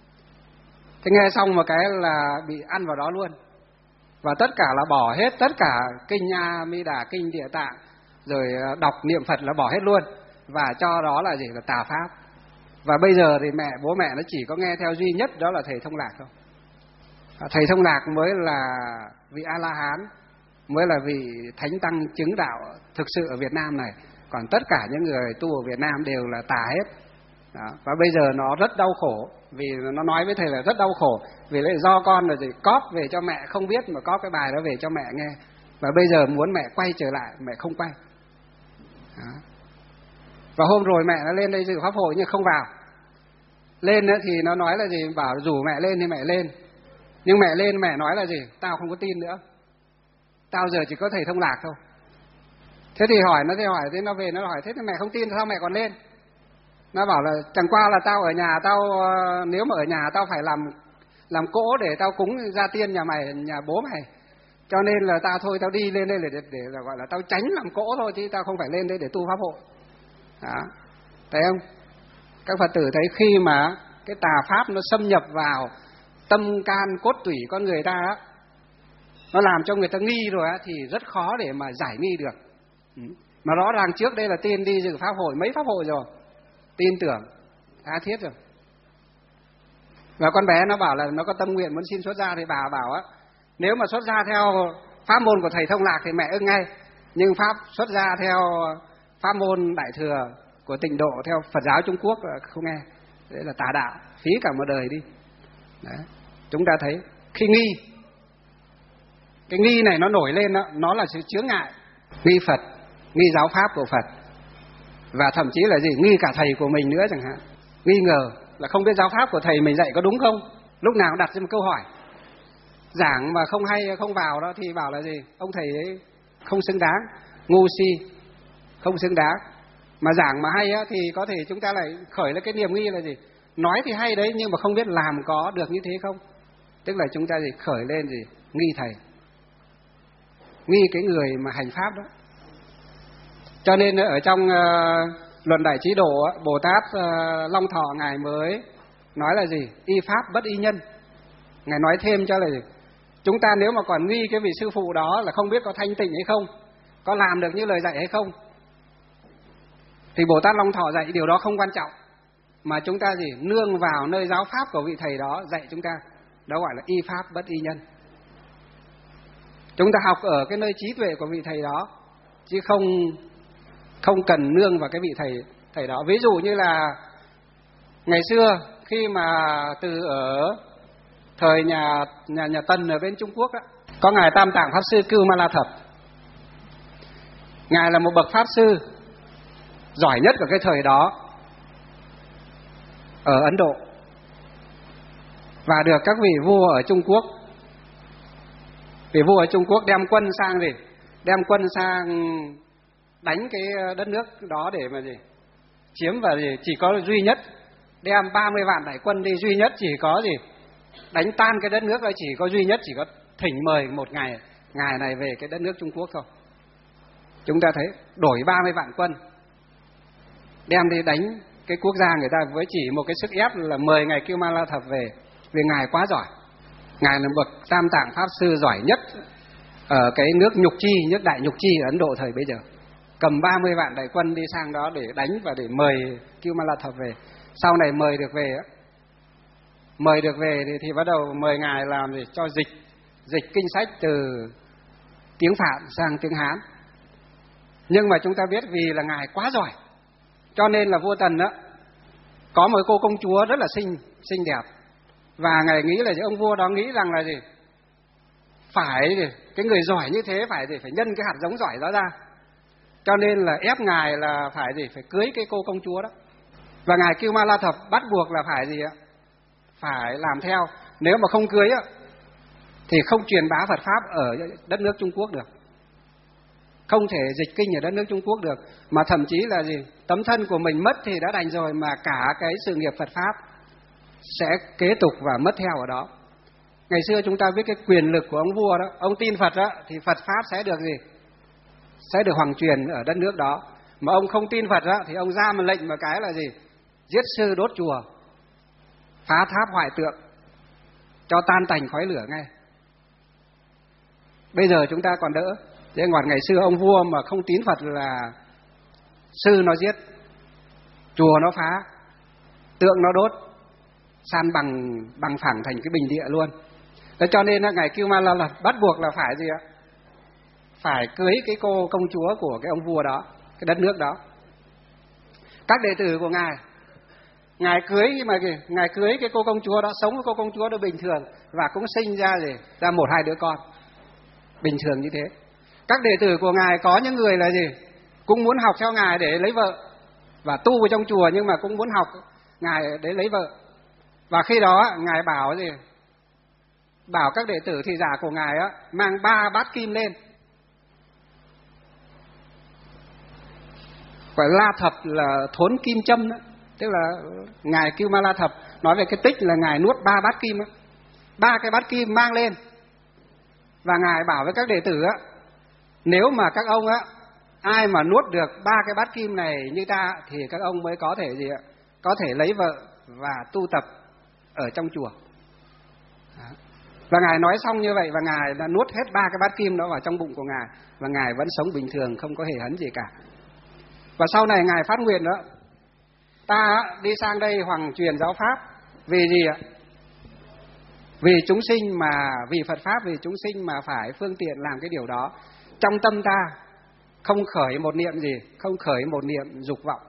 Speaker 1: thế nghe xong một cái là bị ăn vào đó luôn, và tất cả là bỏ hết tất cả kinh A Di Đà, kinh Địa Tạng, rồi đọc niệm Phật là bỏ hết luôn, và cho đó là gì, là tà pháp. Và bây giờ thì bố mẹ nó chỉ có nghe theo duy nhất đó là thầy Thông Lạc thôi. Thầy Thông Lạc mới là vị A La Hán, mới là vị thánh tăng chứng đạo thực sự ở Việt Nam này. Còn tất cả những người tu ở Việt Nam đều là tà hết. Đó. Và bây giờ nó rất đau khổ, vì nó nói với thầy là rất đau khổ, vì lại do con là gì, cóp về cho mẹ không biết, mà cóp cái bài đó về cho mẹ nghe, và bây giờ muốn mẹ quay trở lại, mẹ không quay. Đó. Và hôm rồi mẹ nó lên đây dự pháp hội nhưng không vào. Lên thì nó nói là gì, bảo rủ mẹ lên thì mẹ lên, nhưng mẹ lên mẹ nói là gì, tao không có tin nữa, tao giờ chỉ có thầy Thông Lạc thôi. Thế thì hỏi nó, thế nó về nó hỏi, thế thì mẹ không tin sao mẹ còn lên? Nó bảo là chẳng qua là tao ở nhà, nếu mà ở nhà tao phải làm cỗ để tao cúng gia tiên nhà mày, nhà bố mày, cho nên là tao đi lên đây để gọi là tao tránh làm cỗ thôi, chứ tao không phải lên đây để tu pháp hội. Đó. Thấy không? Các Phật tử thấy khi mà cái tà pháp nó xâm nhập vào tâm can cốt tủy con người ta á, nó làm cho người ta nghi rồi á, thì rất khó để mà giải nghi được. Mà rõ ràng trước đây là tin đi dự pháp hội, mấy pháp hội rồi, tin tưởng tha thiết rồi. Và con bé nó bảo là nó có tâm nguyện muốn xin xuất gia, thì bà bảo á, nếu mà xuất gia theo pháp môn của thầy Thông Lạc thì mẹ ưng ngay, nhưng xuất gia theo pháp môn Đại Thừa của Tịnh Độ theo Phật giáo Trung Quốc là không nghe. Đấy là tà đạo, phí cả một đời đi. Đấy. Chúng ta thấy khi nghi, cái nghi này nó nổi lên đó, nó là sự chướng ngại. Nghi Phật, nghi giáo pháp của Phật, và thậm chí là gì, nghi cả thầy của mình nữa chẳng hạn. Nghi ngờ là không biết giáo pháp của thầy mình dạy có đúng không, lúc nào cũng đặt ra một câu hỏi. Giảng mà không hay không vào đó thì bảo là gì, ông thầy ấy không xứng đáng, ngu si, không xứng đáng. Mà giảng mà hay á, thì có thể chúng ta lại khởi lên cái niềm nghi là gì, nói thì hay đấy nhưng mà không biết làm có được như thế không. Tức là chúng ta gì, khởi lên gì, nghi thầy, nghi cái người mà hành pháp đó. Cho nên ở trong Luận Đại Trí Độ, Bồ Tát Long Thọ Ngài mới nói là gì, y pháp bất y nhân. Ngài nói thêm cho là gì, chúng ta nếu mà còn nghi cái vị sư phụ đó là không biết có thanh tịnh hay không, có làm được như lời dạy hay không, thì Bồ Tát Long Thọ dạy điều đó không quan trọng, mà chúng ta gì, nương vào nơi giáo pháp của vị thầy đó dạy chúng ta, đó gọi là y pháp bất y nhân. Chúng ta học ở cái nơi trí tuệ của vị thầy đó, chứ không cần nương vào cái vị thầy đó. Ví dụ như là ngày xưa khi mà từ ở thời nhà Tần ở bên Trung Quốc đó, có ngài Tam Tạng Pháp Sư Cưu Ma La Thập. Ngài là một bậc pháp sư giỏi nhất của cái thời đó ở Ấn Độ, và được các vị vua ở Trung Quốc Vì vua ở Trung Quốc đem quân sang gì? Đem quân sang đánh cái đất nước đó để mà gì? Chiếm, và gì? Chỉ có duy nhất đem 30 vạn đại quân đi, duy nhất chỉ có gì? Đánh tan cái đất nước ấy, chỉ có duy nhất chỉ có thỉnh mời một ngày này về cái đất nước Trung Quốc thôi. Chúng ta thấy đổi 30 vạn quân đem đi đánh cái quốc gia người ta với chỉ một cái sức ép là mời ngài Kiêu Ma La Thập về, vì ngài quá giỏi. Ngài là bậc Tam Tạng Pháp Sư giỏi nhất ở cái nước Nhục Chi, nước Đại Nhục Chi ở Ấn Độ thời bấy giờ. Cầm 30 vạn đại quân đi sang đó để đánh và để mời Kiêu Ma La Thập về. Sau này mời được về thì bắt đầu mời ngài làm gì? Cho dịch kinh sách từ tiếng Phạn sang tiếng Hán. Nhưng mà chúng ta biết vì là ngài quá giỏi, cho nên là vua Tần đó có một cô công chúa rất là xinh đẹp, và ngài nghĩ là ông vua đó nghĩ rằng là gì? Phải cái người giỏi như thế phải nhân cái hạt giống giỏi đó ra, cho nên là ép ngài là phải phải cưới cái cô công chúa đó. Và ngài Kiêu Ma La Thập bắt buộc là phải phải làm theo. Nếu mà không cưới thì không truyền bá Phật pháp ở đất nước Trung Quốc được, không thể dịch kinh ở đất nước Trung Quốc được, mà thậm chí là tấm thân của mình mất thì đã đành rồi, mà cả cái sự nghiệp Phật pháp sẽ kế tục và mất theo ở đó. Ngày xưa chúng ta biết cái quyền lực của ông vua đó, ông tin Phật đó thì Phật pháp sẽ được sẽ được hoàng truyền ở đất nước đó. Mà ông không tin Phật đó thì ông ra một lệnh một cái là giết sư đốt chùa, phá tháp hoại tượng, cho tan tành khói lửa ngay. Bây giờ chúng ta còn đỡ. Thế ngoặt ngày xưa ông vua mà không tín Phật là sư nó giết, chùa nó phá, tượng nó đốt, san bằng phẳng thành cái bình địa luôn. Thế cho nên ngài Kiêu Ma La Thập bắt buộc là phải phải cưới cái cô công chúa của cái ông vua đó, cái đất nước đó. Các đệ tử của ngài cưới, nhưng mà ngài cưới cái cô công chúa đó, sống với cô công chúa đó bình thường, và cũng sinh ra ra 1-2 đứa con bình thường như thế. Các đệ tử của ngài có những người là cũng muốn học theo ngài để lấy vợ và tu ở trong chùa, nhưng mà cũng muốn học ngài để lấy vợ. Và khi đó ngài bảo bảo các đệ tử thị giả của ngài mang 3 bát kim lên. Gọi La Thập là thốn kim châm đó. Tức là ngài Kiêu Ma La Thập nói về cái tích là ngài nuốt 3 bát kim đó. 3 cái bát kim mang lên, và ngài bảo với các đệ tử nếu mà các ông ai mà nuốt được 3 cái bát kim này như ta thì các ông mới có thể có thể lấy vợ và tu tập ở trong chùa. Và ngài nói xong như vậy, và ngài đã nuốt hết 3 cái bát kim đó vào trong bụng của ngài, và ngài vẫn sống bình thường, không có hề hấn gì cả. Và sau này ngài phát nguyện đó, ta đi sang đây hoàng truyền giáo pháp vì gì ạ? Vì chúng sinh mà, vì Phật pháp, vì chúng sinh mà phải phương tiện làm cái điều đó. Trong tâm ta không khởi một niệm gì, không khởi một niệm dục vọng.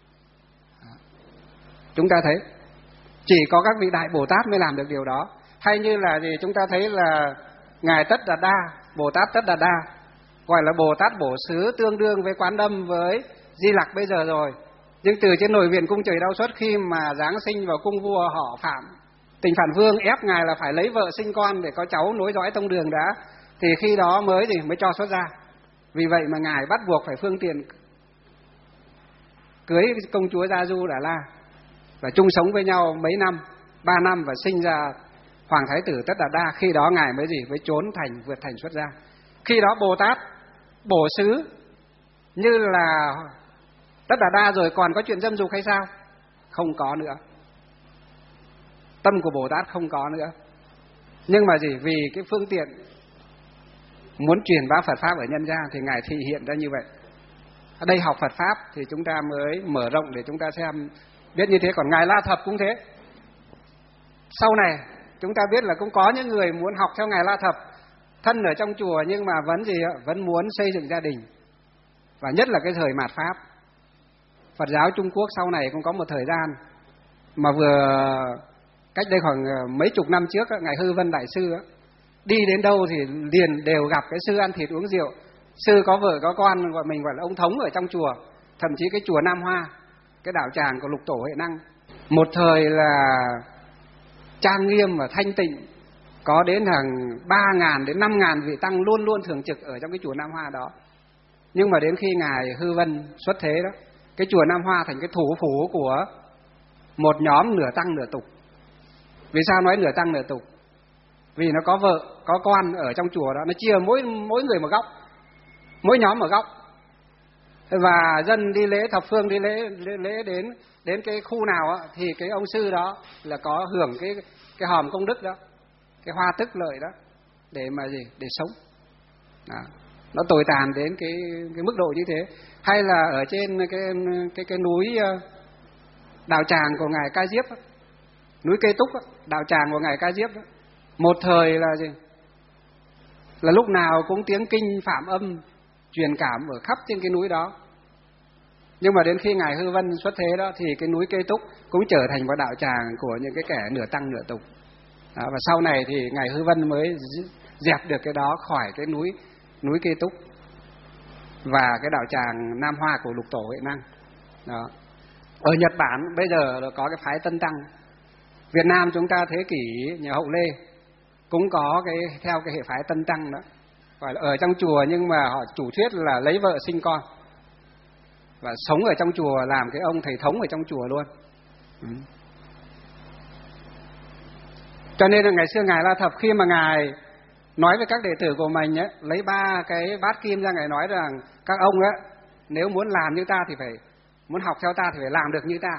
Speaker 1: Chúng ta thấy chỉ có các vị đại Bồ Tát mới làm được điều đó. Hay như là chúng ta thấy là ngài Tất Đạt Đa, Bồ Tát Tất Đạt Đa, gọi là Bồ Tát Bổ Xứ, tương đương với Quán Âm với Di Lặc bây giờ rồi. Nhưng từ trên nội viện cung trời Đao Xuất, khi mà giáng sinh vào cung vua họ Phạm Tỉnh Phản Vương ép ngài là phải lấy vợ sinh con để có cháu nối dõi tông đường đã, thì khi đó mới cho xuất ra. Vì vậy mà ngài bắt buộc phải phương tiện cưới công chúa Gia Du Đà La và chung sống với nhau mấy năm, 3 năm, và sinh ra Hoàng Thái tử Tất Đạt Đa. Khi đó ngài mới mới trốn thành, vượt thành xuất ra. Khi đó Bồ Tát Bổ Xứ như là Tất Đạt Đa rồi còn có chuyện dâm dục hay sao? Không có nữa. Tâm của Bồ Tát không có nữa. Nhưng mà vì cái phương tiện muốn truyền bá Phật pháp ở nhân gian thì ngài thị hiện ra như vậy. Ở đây học Phật pháp thì chúng ta mới mở rộng để chúng ta xem biết như thế. Còn ngài La Thập cũng thế. Sau này chúng ta biết là cũng có những người muốn học theo ngài La Thập, thân ở trong chùa nhưng mà vẫn muốn xây dựng gia đình. Và nhất là cái thời mạt pháp, Phật giáo Trung Quốc sau này cũng có một thời gian mà vừa cách đây khoảng mấy chục năm trước, ngài Hư Vân Đại Sư đi đến đâu thì liền đều gặp cái sư ăn thịt uống rượu. Sư có vợ có con, gọi mình gọi là ông thống ở trong chùa. Thậm chí cái chùa Nam Hoa, cái đạo tràng của Lục Tổ Huệ Năng, một thời là trang nghiêm và thanh tịnh, có đến hàng 3.000 đến 5.000 vị tăng luôn luôn thường trực ở trong cái chùa Nam Hoa đó. Nhưng mà đến khi ngài Hư Vân xuất thế đó, cái chùa Nam Hoa thành cái thủ phủ của một nhóm nửa tăng nửa tục. Vì sao nói nửa tăng nửa tục? Vì nó có vợ, có con ở trong chùa đó, nó chia mỗi người một góc, mỗi nhóm một góc. Và dân đi lễ thập phương, đi lễ đến cái khu nào á, thì cái ông sư đó là có hưởng cái hòm công đức đó, cái hoa tức lợi đó, để mà gì? Để sống. Đó. Nó tồi tàn đến cái mức độ như thế. Hay là ở trên cái núi Đạo Tràng của ngài Ca Diếp đó, núi Cây Túc đó, Đạo Tràng của ngài Ca Diếp đó, một thời là gì? Là lúc nào cũng tiếng kinh phạm âm truyền cảm ở khắp trên cái núi đó. Nhưng mà đến khi ngài Hư Vân xuất thế đó, thì cái núi Cây Túc cũng trở thành một đạo tràng của những cái kẻ nửa tăng nửa tục. Đó, và sau này thì ngài Hư Vân mới dẹp được cái đó khỏi cái núi Cây Túc và cái đạo tràng Nam Hoa của Lục Tổ Huệ Năng. Đó. Ở Nhật Bản bây giờ có cái phái Tân Tăng. Việt Nam chúng ta thế kỷ nhà Hậu Lê cũng có theo cái hệ phái Tân Tăng đó, gọi là ở trong chùa nhưng mà họ chủ thuyết là lấy vợ sinh con và sống ở trong chùa, làm cái ông thầy thống ở trong chùa luôn. Cho nên là ngày xưa ngài La Thập khi mà ngài nói với các đệ tử của mình ấy, lấy 3 cái bát kim ra, ngài nói rằng các ông ấy, nếu muốn làm như ta thì muốn học theo ta thì phải làm được như ta.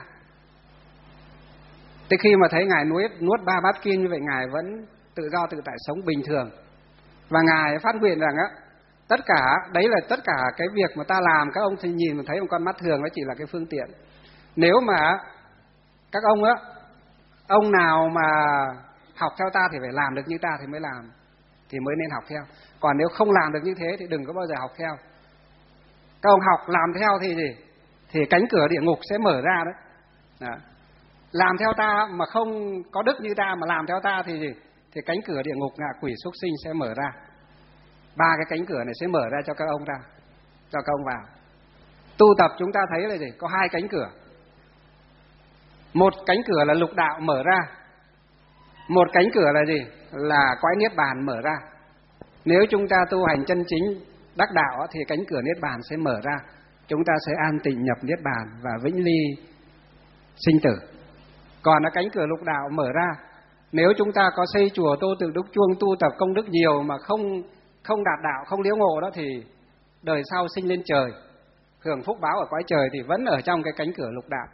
Speaker 1: Thế khi mà thấy ngài nuốt 3 bát kim như vậy, ngài vẫn tự do tự tại sống bình thường. Và ngài phát nguyện rằng á, tất cả cái việc mà ta làm, các ông thì nhìn mà thấy một con mắt thường nó chỉ là cái phương tiện. Nếu mà các ông á, ông nào mà học theo ta thì phải làm được như ta thì mới làm, thì mới nên học theo. Còn nếu không làm được như thế thì đừng có bao giờ học theo. Các ông học làm theo thì gì? Thì cánh cửa địa ngục sẽ mở ra đấy. Đó. Làm theo ta mà không có đức như ta mà làm theo ta thì gì? Thì cánh cửa địa ngục, ngạ quỷ, súc sinh sẽ mở ra. 3 cái cánh cửa này sẽ mở ra cho các ông vào. Tu tập chúng ta thấy là gì? Có 2 cánh cửa. Một cánh cửa là lục đạo mở ra. Một cánh cửa là gì? Là cõi niết bàn mở ra. Nếu chúng ta tu hành chân chính đắc đạo thì cánh cửa niết bàn sẽ mở ra. Chúng ta sẽ an tịnh nhập niết bàn và vĩnh ly sinh tử. Còn là cánh cửa lục đạo mở ra, nếu chúng ta có xây chùa, tô tượng đúc chuông, tu tập công đức nhiều mà không đạt đạo, không liễu ngộ đó, thì đời sau sinh lên trời, hưởng phúc báo ở cõi trời thì vẫn ở trong cái cánh cửa lục đạo.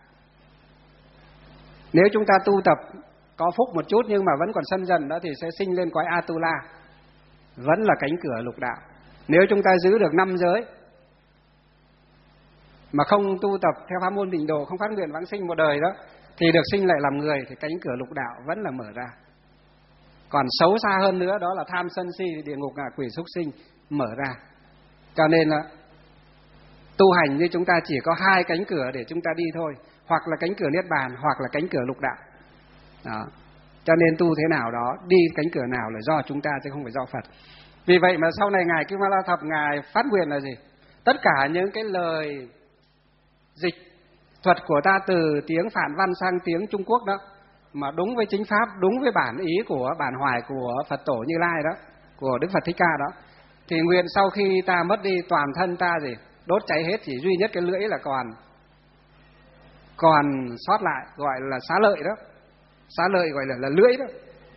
Speaker 1: Nếu chúng ta tu tập có phúc một chút nhưng mà vẫn còn sân dần đó thì sẽ sinh lên cõi Atula, vẫn là cánh cửa lục đạo. Nếu chúng ta giữ được 5 giới mà không tu tập theo pháp môn tịnh độ, không phát nguyện vãng sinh một đời đó, thì được sinh lại làm người, thì cánh cửa lục đạo vẫn là mở ra. Còn xấu xa hơn nữa đó là tham sân si, địa ngục, ngạ quỷ, súc sinh mở ra. Cho nên là tu hành như chúng ta chỉ có 2 cánh cửa để chúng ta đi thôi, hoặc là cánh cửa niết bàn, hoặc là cánh cửa lục đạo. Đó. Cho nên tu thế nào đó, đi cánh cửa nào là do chúng ta chứ không phải do Phật. Vì vậy mà sau này ngài Kim Ma La Thập ngài phát nguyện là gì? Tất cả những cái lời dịch thuật của ta từ tiếng Phạn Văn sang tiếng Trung Quốc đó, mà đúng với chính pháp, đúng với bản ý của bản hoài của Phật Tổ Như Lai đó, của Đức Phật Thích Ca đó, thì nguyện sau khi ta mất đi, toàn thân ta gì đốt cháy hết, chỉ duy nhất cái lưỡi là còn sót lại, gọi là xá lợi đó. Xá lợi gọi là lưỡi đó,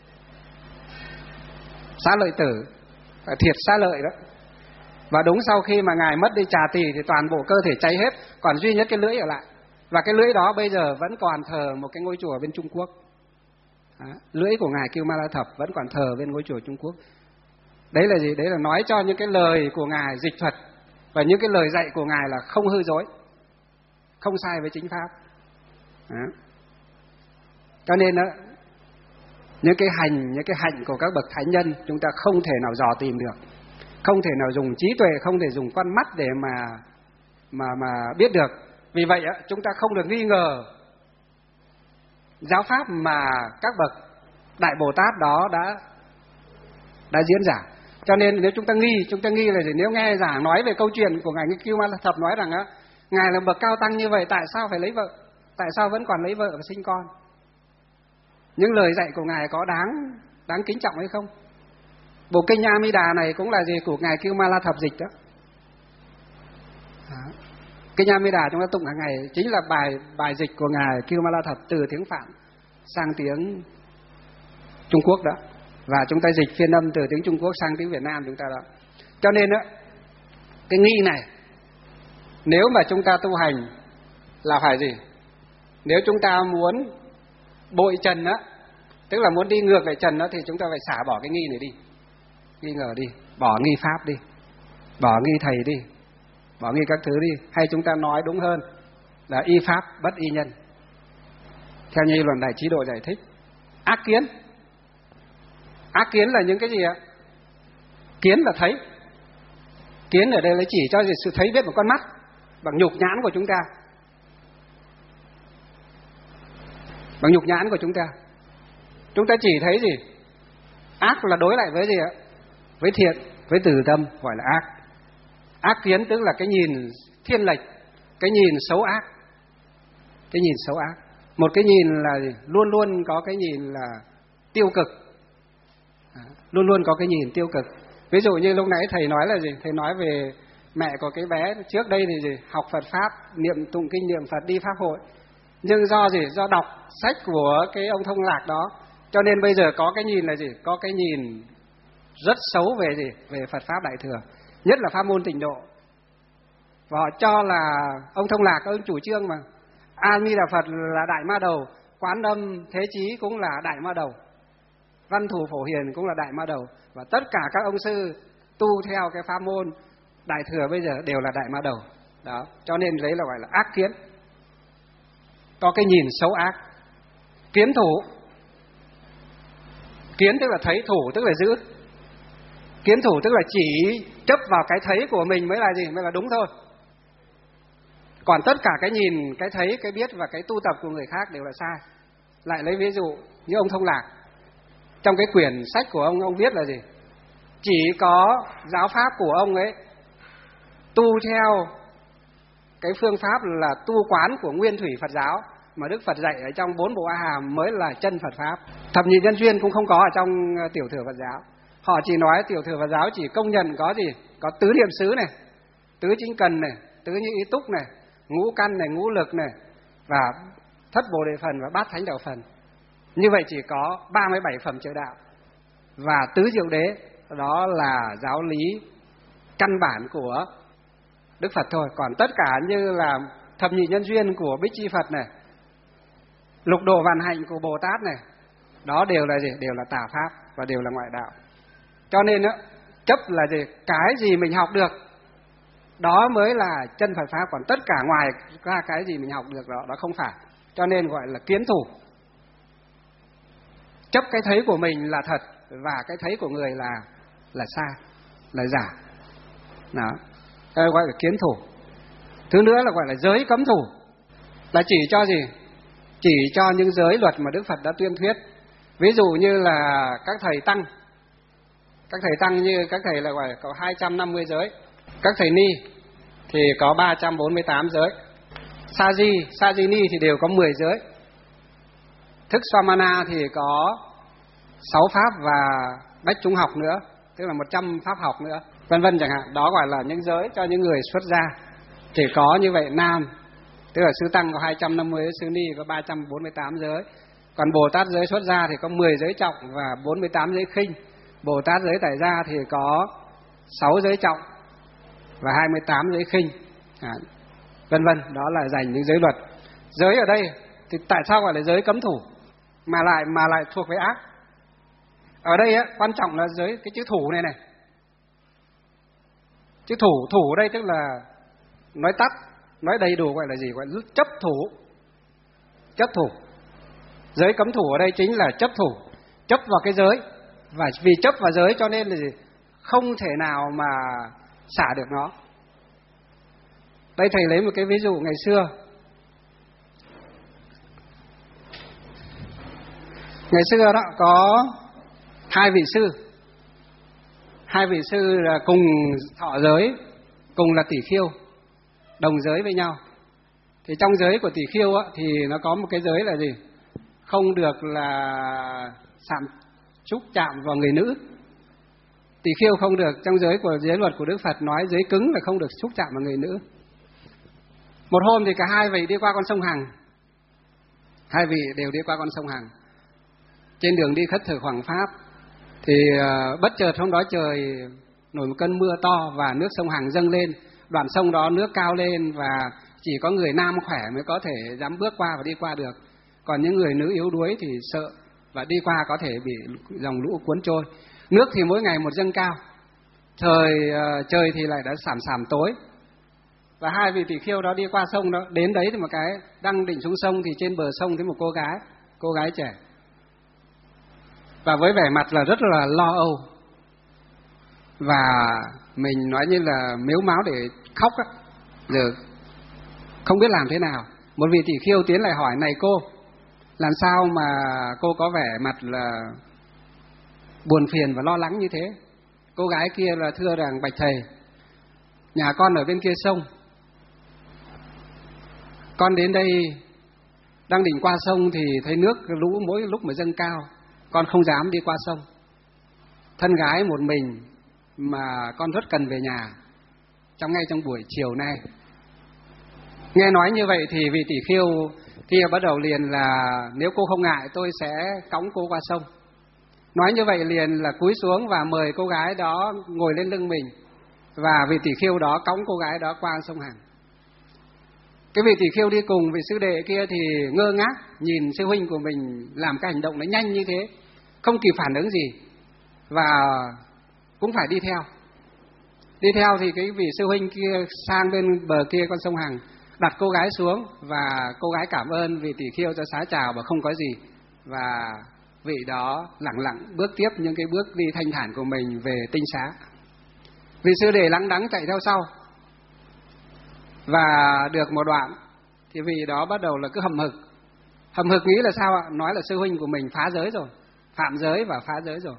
Speaker 1: xá lợi tử, thiệt xá lợi đó. Và đúng sau khi mà ngài mất đi Trà Tỳ thì toàn bộ cơ thể cháy hết, còn duy nhất cái lưỡi ở lại. Và cái lưỡi đó bây giờ vẫn còn thờ một cái ngôi chùa bên Trung Quốc. Đó, lưỡi của ngài Kiêu Ma La Thập vẫn còn thờ bên ngôi chùa Trung Quốc. Đấy là gì? Đấy là nói cho những cái lời của ngài dịch thuật và những cái lời dạy của ngài là không hư dối, không sai với chính pháp. Đó. Cho nên đó, những cái hạnh của các bậc thánh nhân chúng ta không thể nào dò tìm được, không thể nào dùng trí tuệ, không thể dùng con mắt để mà biết được. Vì vậy chúng ta không được nghi ngờ giáo pháp mà các bậc đại Bồ Tát đó đã diễn giải. Cho nên nếu chúng ta nghi là gì? Nếu nghe giảng nói về câu chuyện của ngài Kiêu Ma La Thập nói rằng ngài là bậc cao tăng như vậy, tại sao phải lấy vợ? Tại sao vẫn còn lấy vợ và sinh con? Những lời dạy của ngài có đáng đáng kính trọng hay không? Bộ kinh A Di Đà này cũng là gì? Của ngài Kiêu-ma-la Thập dịch đó. Kinh A Di Đà chúng ta tụng hàng ngày chính là bài dịch của ngài Kiêu-ma-la Thập từ tiếng Phạn sang tiếng Trung Quốc đó, và chúng ta dịch phiên âm từ tiếng Trung Quốc sang tiếng Việt Nam chúng ta đó. Cho nên đó, cái nghi này nếu mà chúng ta tu hành là phải gì? Nếu chúng ta muốn bội trần á, tức là muốn đi ngược lại trần đó, thì chúng ta phải xả bỏ cái nghi này đi, nghi ngờ đi, bỏ nghi pháp đi, bỏ nghi thầy đi, bỏ nghi các thứ đi, hay chúng ta nói đúng hơn là y pháp bất y nhân. Theo như luận Đại Trí Độ giải thích, ác kiến. Ác kiến là những cái gì ạ? Kiến là thấy. Kiến ở đây là chỉ cho sự thấy biết bằng con mắt, bằng nhục nhãn của chúng ta. Bằng nhục nhãn của chúng ta. Chúng ta chỉ thấy gì? Ác là đối lại với gì ạ? Với thiện, với từ tâm, gọi là ác. Ác kiến tức là cái nhìn thiên lệch, cái nhìn xấu ác. Cái nhìn xấu ác. Một cái nhìn là gì? Luôn luôn có cái nhìn là tiêu cực. Luôn luôn có cái nhìn tiêu cực. Ví dụ như lúc nãy thầy nói là gì? Thầy nói về mẹ của cái bé trước đây thì gì? Học Phật Pháp, niệm tụng kinh niệm Phật, đi Pháp hội. Nhưng do gì? Do đọc sách của cái ông Thông Lạc đó, cho nên bây giờ có cái nhìn là gì? Có cái nhìn rất xấu về gì? Về Phật Pháp Đại Thừa, nhất là pháp môn Tịnh Độ. Và họ cho là ông Thông Lạc, ông chủ trương mà A Di Đà Phật là Đại Ma Đầu, Quán Âm Thế Chí cũng là Đại Ma Đầu, Văn Thù Phổ Hiền cũng là Đại Ma Đầu, và tất cả các ông sư tu theo cái pháp môn Đại Thừa bây giờ đều là Đại Ma Đầu. Đó, cho nên đấy là gọi là ác kiến. Có cái nhìn xấu ác. Kiến thủ. Kiến tức là thấy, thủ tức là giữ. Kiến thủ tức là chỉ chấp vào cái thấy của mình mới là gì? Mới là đúng thôi. Còn tất cả cái nhìn, cái thấy, cái biết và cái tu tập của người khác đều là sai. Lại lấy ví dụ như ông Thông Lạc. Trong cái quyển sách của ông viết là gì? Chỉ có giáo pháp của ông ấy tu theo cái phương pháp là tu quán của nguyên thủy Phật giáo mà Đức Phật dạy ở trong 4 bộ A Hàm mới là chân Phật Pháp. Thập nhị nhân duyên cũng không có ở trong tiểu thừa Phật giáo. Họ chỉ nói tiểu thừa Phật giáo chỉ công nhận có gì? Có tứ niệm xứ này, tứ chính cần này, tứ như ý túc này, ngũ căn này, ngũ lực này, và thất bồ đề phần và bát thánh đạo phần. Như vậy chỉ có 37 phẩm trợ đạo. Và tứ diệu đế, đó là giáo lý căn bản của Đức Phật thôi. Còn tất cả như là thập nhị nhân duyên của Bích Chi Phật này, lục độ vạn hạnh của Bồ Tát này, đó đều là gì? Đều là tà pháp và đều là ngoại đạo. Cho nên đó, chấp là gì? Cái gì mình học được đó mới là chân Phật Pháp, còn tất cả ngoài ra cái gì mình học được đó không phải. Cho nên gọi là kiến thủ. Chấp cái thấy của mình là thật và cái thấy của người là sai, là giả. Đó, gọi là kiến thủ. Thứ nữa là gọi là giới cấm thủ, là chỉ cho gì? Chỉ cho những giới luật mà Đức Phật đã tuyên thuyết. Ví dụ như là các thầy tăng. Các thầy tăng như các thầy là gọi là có 250 giới. Các thầy ni thì có 348 giới. Sa-di-ni thì đều có 10 giới. Thức Swamana thì có 6 pháp và bách chúng học nữa, tức là 100 pháp học nữa, vân vân chẳng hạn. Đó gọi là những giới cho những người xuất gia. Chỉ có như vậy nam, tức là sư tăng có 250, sư ni có 348 giới. Còn Bồ Tát giới xuất gia thì có 10 giới trọng và 48 giới khinh. Bồ Tát giới tại gia thì có 6 giới trọng và 28 giới khinh, vân vân. Đó là dành những giới luật. Giới ở đây thì tại sao gọi là giới cấm thủ mà lại thuộc về ác? Ở đây á, quan trọng là giới cái chữ thủ này này. Chữ thủ ở đây tức là nói tắt, nói đầy đủ gọi là gì? Gọi là chấp thủ. Chấp thủ. Giới cấm thủ ở đây chính là chấp thủ, chấp vào cái giới. Và vì chấp vào giới cho nên là gì? Không thể nào mà xả được nó. Đây thầy lấy một cái ví dụ ngày xưa. Ngày xưa đó có hai vị sư là cùng thọ giới, cùng là tỷ khiêu, đồng giới với nhau. Thì trong giới của tỷ khiêu á, thì nó có một cái giới là gì? Không được là xúc chạm vào người nữ. Tỳ kheo không được, trong giới luật của Đức Phật nói giới cứng là không được xúc chạm vào người nữ. Một hôm thì cả hai vị đi qua con sông Hằng. Hai vị đều đi qua con sông Hằng. Trên đường đi khất thực hoằng pháp thì bất chợt hôm đó trời nổi một cơn mưa to và nước sông Hằng dâng lên. Đoạn sông đó nước cao lên và chỉ có người nam khỏe mới có thể dám bước qua và đi qua được. Còn những người nữ yếu đuối thì sợ và đi qua có thể bị dòng lũ cuốn trôi. Nước thì mỗi ngày một dâng cao. Trời thì lại đã sảm tối. Và hai vị tỷ kheo đó đi qua sông đó, đến đấy thì một cái đang định xuống sông thì trên bờ sông thấy một cô gái trẻ. Và với vẻ mặt là rất là lo âu. Và mình nói như là mếu máo để khóc á, giờ không biết làm thế nào. Một vị tỷ kheo tiến lại hỏi: "Này cô, làm sao mà cô có vẻ mặt là buồn phiền và lo lắng như thế?" Cô gái kia là thưa rằng: "Bạch thầy, nhà con ở bên kia sông. Con đến đây đang định qua sông thì thấy nước lũ mỗi lúc mà dâng cao, con không dám đi qua sông. Thân gái một mình mà con rất cần về nhà ngay trong buổi chiều nay." Nghe nói như vậy thì vị tỷ kheo kia bắt đầu liền là: "Nếu cô không ngại tôi sẽ cõng cô qua sông." Nói như vậy liền là cúi xuống và mời cô gái đó ngồi lên lưng mình. Và vị tỷ kheo đó cõng cô gái đó qua sông Hằng. Cái vị tỷ kheo đi cùng vị sư đệ kia thì ngơ ngác nhìn sư huynh của mình làm cái hành động nó nhanh như thế, không kịp phản ứng gì và cũng phải đi theo. Đi theo thì cái vị sư huynh kia sang bên bờ kia con sông Hằng, đặt cô gái xuống và cô gái cảm ơn vị tỷ kheo cho xá chào và không có gì. Và vị đó lặng lặng bước tiếp những cái bước đi thanh thản của mình về tinh xá. Vị sư đệ lắng đắng chạy theo sau. Và được một đoạn thì vị đó bắt đầu là cứ hậm hực nghĩ là sao ạ? Nói là sư huynh của mình phá giới rồi, phạm giới và phá giới rồi.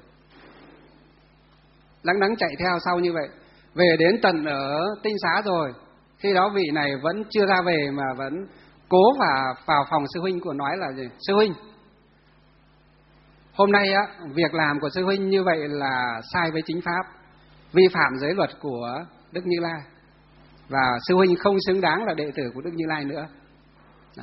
Speaker 1: Lắng đắng chạy theo sau như vậy, về đến tận ở tinh xá rồi. Khi đó vị này vẫn chưa ra về mà vẫn cố và vào phòng sư huynh của nói là gì? Sư huynh, hôm nay á, việc làm của sư huynh như vậy là sai với chính pháp, vi phạm giới luật của Đức Như Lai. Và sư huynh không xứng đáng là đệ tử của Đức Như Lai nữa. Đó.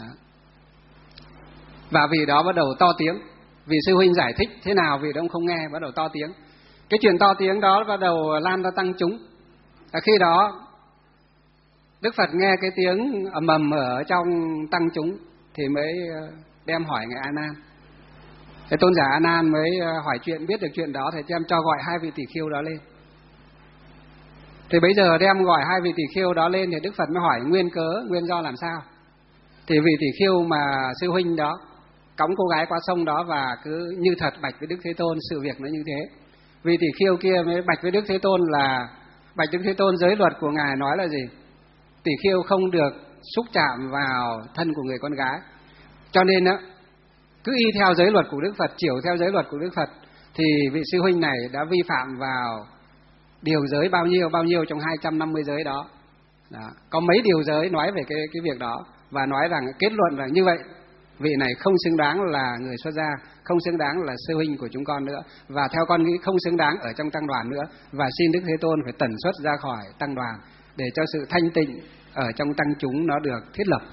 Speaker 1: Và vị đó bắt đầu to tiếng. Vì sư huynh giải thích thế nào vị đó không nghe, bắt đầu to tiếng. Cái chuyện to tiếng đó bắt đầu lan ra tăng chúng. Và khi đó Đức Phật nghe cái tiếng ầm ầm ở trong tăng chúng thì mới đem hỏi ngài A Nan. Thế tôn giả A Nan mới hỏi chuyện, biết được chuyện đó thì đem cho gọi hai vị tỷ kheo đó lên. Thì bây giờ đem gọi hai vị tỷ kheo đó lên thì Đức Phật mới hỏi nguyên do làm sao. Thì vị tỷ kheo mà sư huynh đó cõng cô gái qua sông đó và cứ như thật bạch với Đức Thế Tôn sự việc nó như thế. Vị tỷ kheo kia mới bạch với Đức Thế Tôn là: "Bạch Đức Thế Tôn, giới luật của ngài nói là gì? Tỷ kheo không được xúc chạm vào thân của người con gái. Cho nên á, cứ y theo giới luật của Đức Phật, chiểu theo giới luật của Đức Phật thì vị sư huynh này đã vi phạm vào điều giới bao nhiêu trong 250 giới đó. Đó. Có mấy điều giới nói về cái việc đó và nói rằng kết luận rằng như vậy vị này không xứng đáng là người xuất gia, không xứng đáng là sư huynh của chúng con nữa, và theo con nghĩ không xứng đáng ở trong tăng đoàn nữa, và xin Đức Thế Tôn phải tẩn xuất ra khỏi tăng đoàn để cho sự thanh tịnh ở trong tăng chúng nó được thiết lập."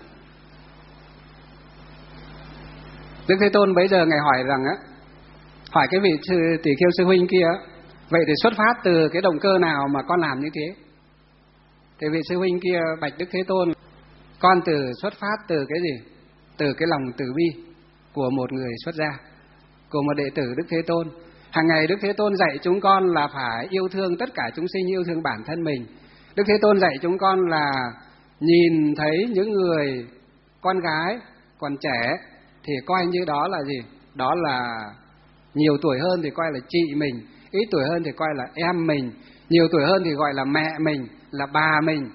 Speaker 1: Đức Thế Tôn bấy giờ ngài hỏi rằng á, hỏi cái vị tỷ kheo sư huynh kia: "Vậy thì xuất phát từ cái động cơ nào mà con làm như thế?" Thì vị sư huynh kia bạch Đức Thế Tôn: "Con xuất phát từ cái gì? Từ cái lòng từ bi của một người xuất gia, của một đệ tử Đức Thế Tôn. Hàng ngày Đức Thế Tôn dạy chúng con là phải yêu thương tất cả chúng sinh, yêu thương bản thân mình. Đức Thế Tôn dạy chúng con là nhìn thấy những người con gái còn trẻ thì coi như đó là gì? Đó là nhiều tuổi hơn thì coi là chị mình, ít tuổi hơn thì coi là em mình, nhiều tuổi hơn thì gọi là mẹ mình, là bà mình.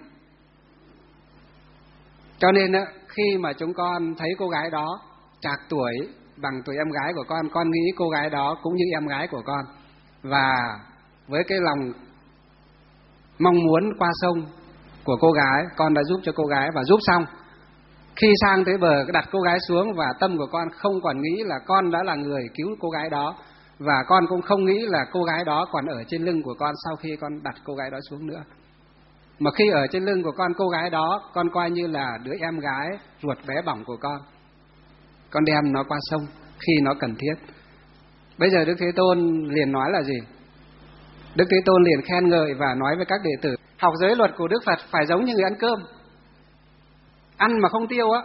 Speaker 1: Cho nên á, khi mà chúng con thấy cô gái đó trạc tuổi bằng tuổi em gái của con nghĩ cô gái đó cũng như em gái của con. Và với cái lòng mong muốn qua sông của cô gái, con đã giúp cho cô gái, và giúp xong. Khi sang tới bờ đặt cô gái xuống và tâm của con không còn nghĩ là con đã là người cứu cô gái đó, Và con cũng không nghĩ là cô gái đó còn ở trên lưng của con sau khi con đặt cô gái đó xuống nữa. Mà khi ở trên lưng của con cô gái đó, con coi như là đứa em gái ruột bé bỏng của con. Con đem nó qua sông khi nó cần thiết. Bây giờ Đức Thế Tôn liền nói là gì? Đức Thế Tôn liền khen ngợi và nói với các đệ tử, học giới luật của Đức Phật phải giống như người ăn cơm. Ăn mà không tiêu á,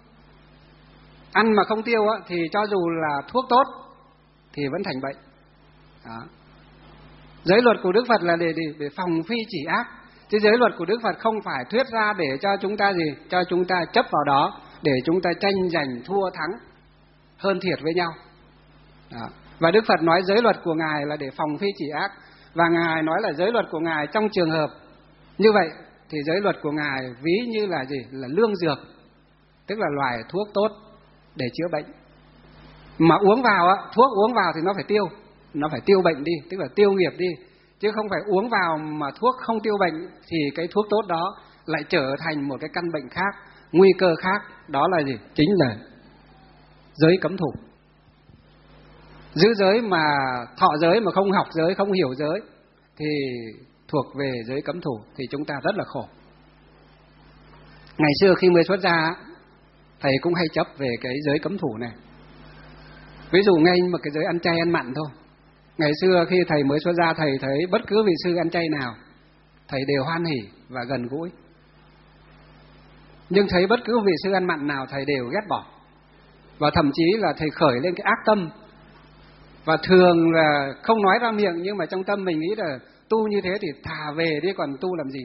Speaker 1: ăn mà không tiêu á thì cho dù là thuốc tốt thì vẫn thành bệnh. Đó. Giới luật của Đức Phật là để phòng phi chỉ ác, chứ giới luật của Đức Phật không phải thuyết ra để cho chúng ta gì, cho chúng ta chấp vào đó để chúng ta tranh giành thua thắng, hơn thiệt với nhau. Đó. Và Đức Phật nói giới luật của Ngài là để phòng phi chỉ ác, và Ngài nói là giới luật của Ngài trong trường hợp như vậy thì giới luật của Ngài ví như là gì, là lương dược, tức là loài thuốc tốt để chữa bệnh. Mà uống vào á, thuốc uống vào thì nó phải tiêu, nó phải tiêu bệnh đi, tức là tiêu nghiệp đi, chứ không phải uống vào mà thuốc không tiêu bệnh thì cái thuốc tốt đó lại trở thành một cái căn bệnh khác, nguy cơ khác. Đó là gì? Chính là giới cấm thủ. Giữ giới mà thọ giới mà không học giới, không hiểu giới thì thuộc về giới cấm thủ, thì chúng ta rất là khổ. Ngày xưa khi mới xuất gia, thầy cũng hay chấp về cái giới cấm thủ này. Ví dụ ngay một cái giới ăn chay ăn mặn thôi. Ngày xưa khi thầy mới xuất gia, thầy thấy bất cứ vị sư ăn chay nào thầy đều hoan hỉ và gần gũi. Nhưng thấy bất cứ vị sư ăn mặn nào thầy đều ghét bỏ. Và thậm chí là thầy khởi lên cái ác tâm. Và thường là không nói ra miệng, nhưng mà trong tâm mình nghĩ là tu như thế thì thà về đi còn tu làm gì.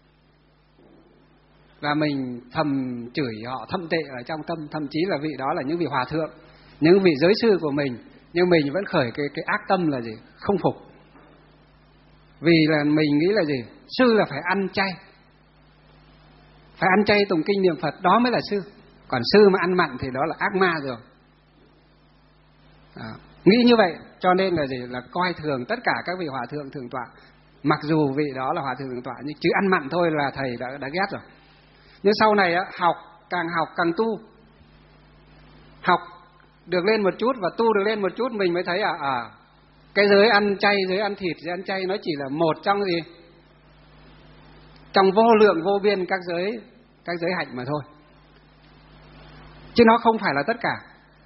Speaker 1: Và mình thầm chửi họ thậm tệ ở trong tâm, thậm chí là vị đó là những vị hòa thượng, những vị giới sư của mình, nhưng mình vẫn khởi cái ác tâm là gì? Không phục. Vì là mình nghĩ là gì? Sư là phải ăn chay, phải ăn chay tụng kinh niệm Phật, đó mới là sư. Còn sư mà ăn mặn thì đó là ác ma rồi. Nghĩ như vậy, cho nên là gì? Là coi thường tất cả các vị hòa thượng thượng tọa. Mặc dù vị đó là hòa thượng thượng tọa, nhưng chứ ăn mặn thôi là thầy đã ghét rồi. Nhưng sau này á, học càng tu, học được lên một chút và tu được lên một chút, mình mới thấy cái giới ăn chay, giới ăn thịt, giới ăn chay nó chỉ là một trong gì? Trong vô lượng vô biên các giới hạnh mà thôi. Chứ nó không phải là tất cả.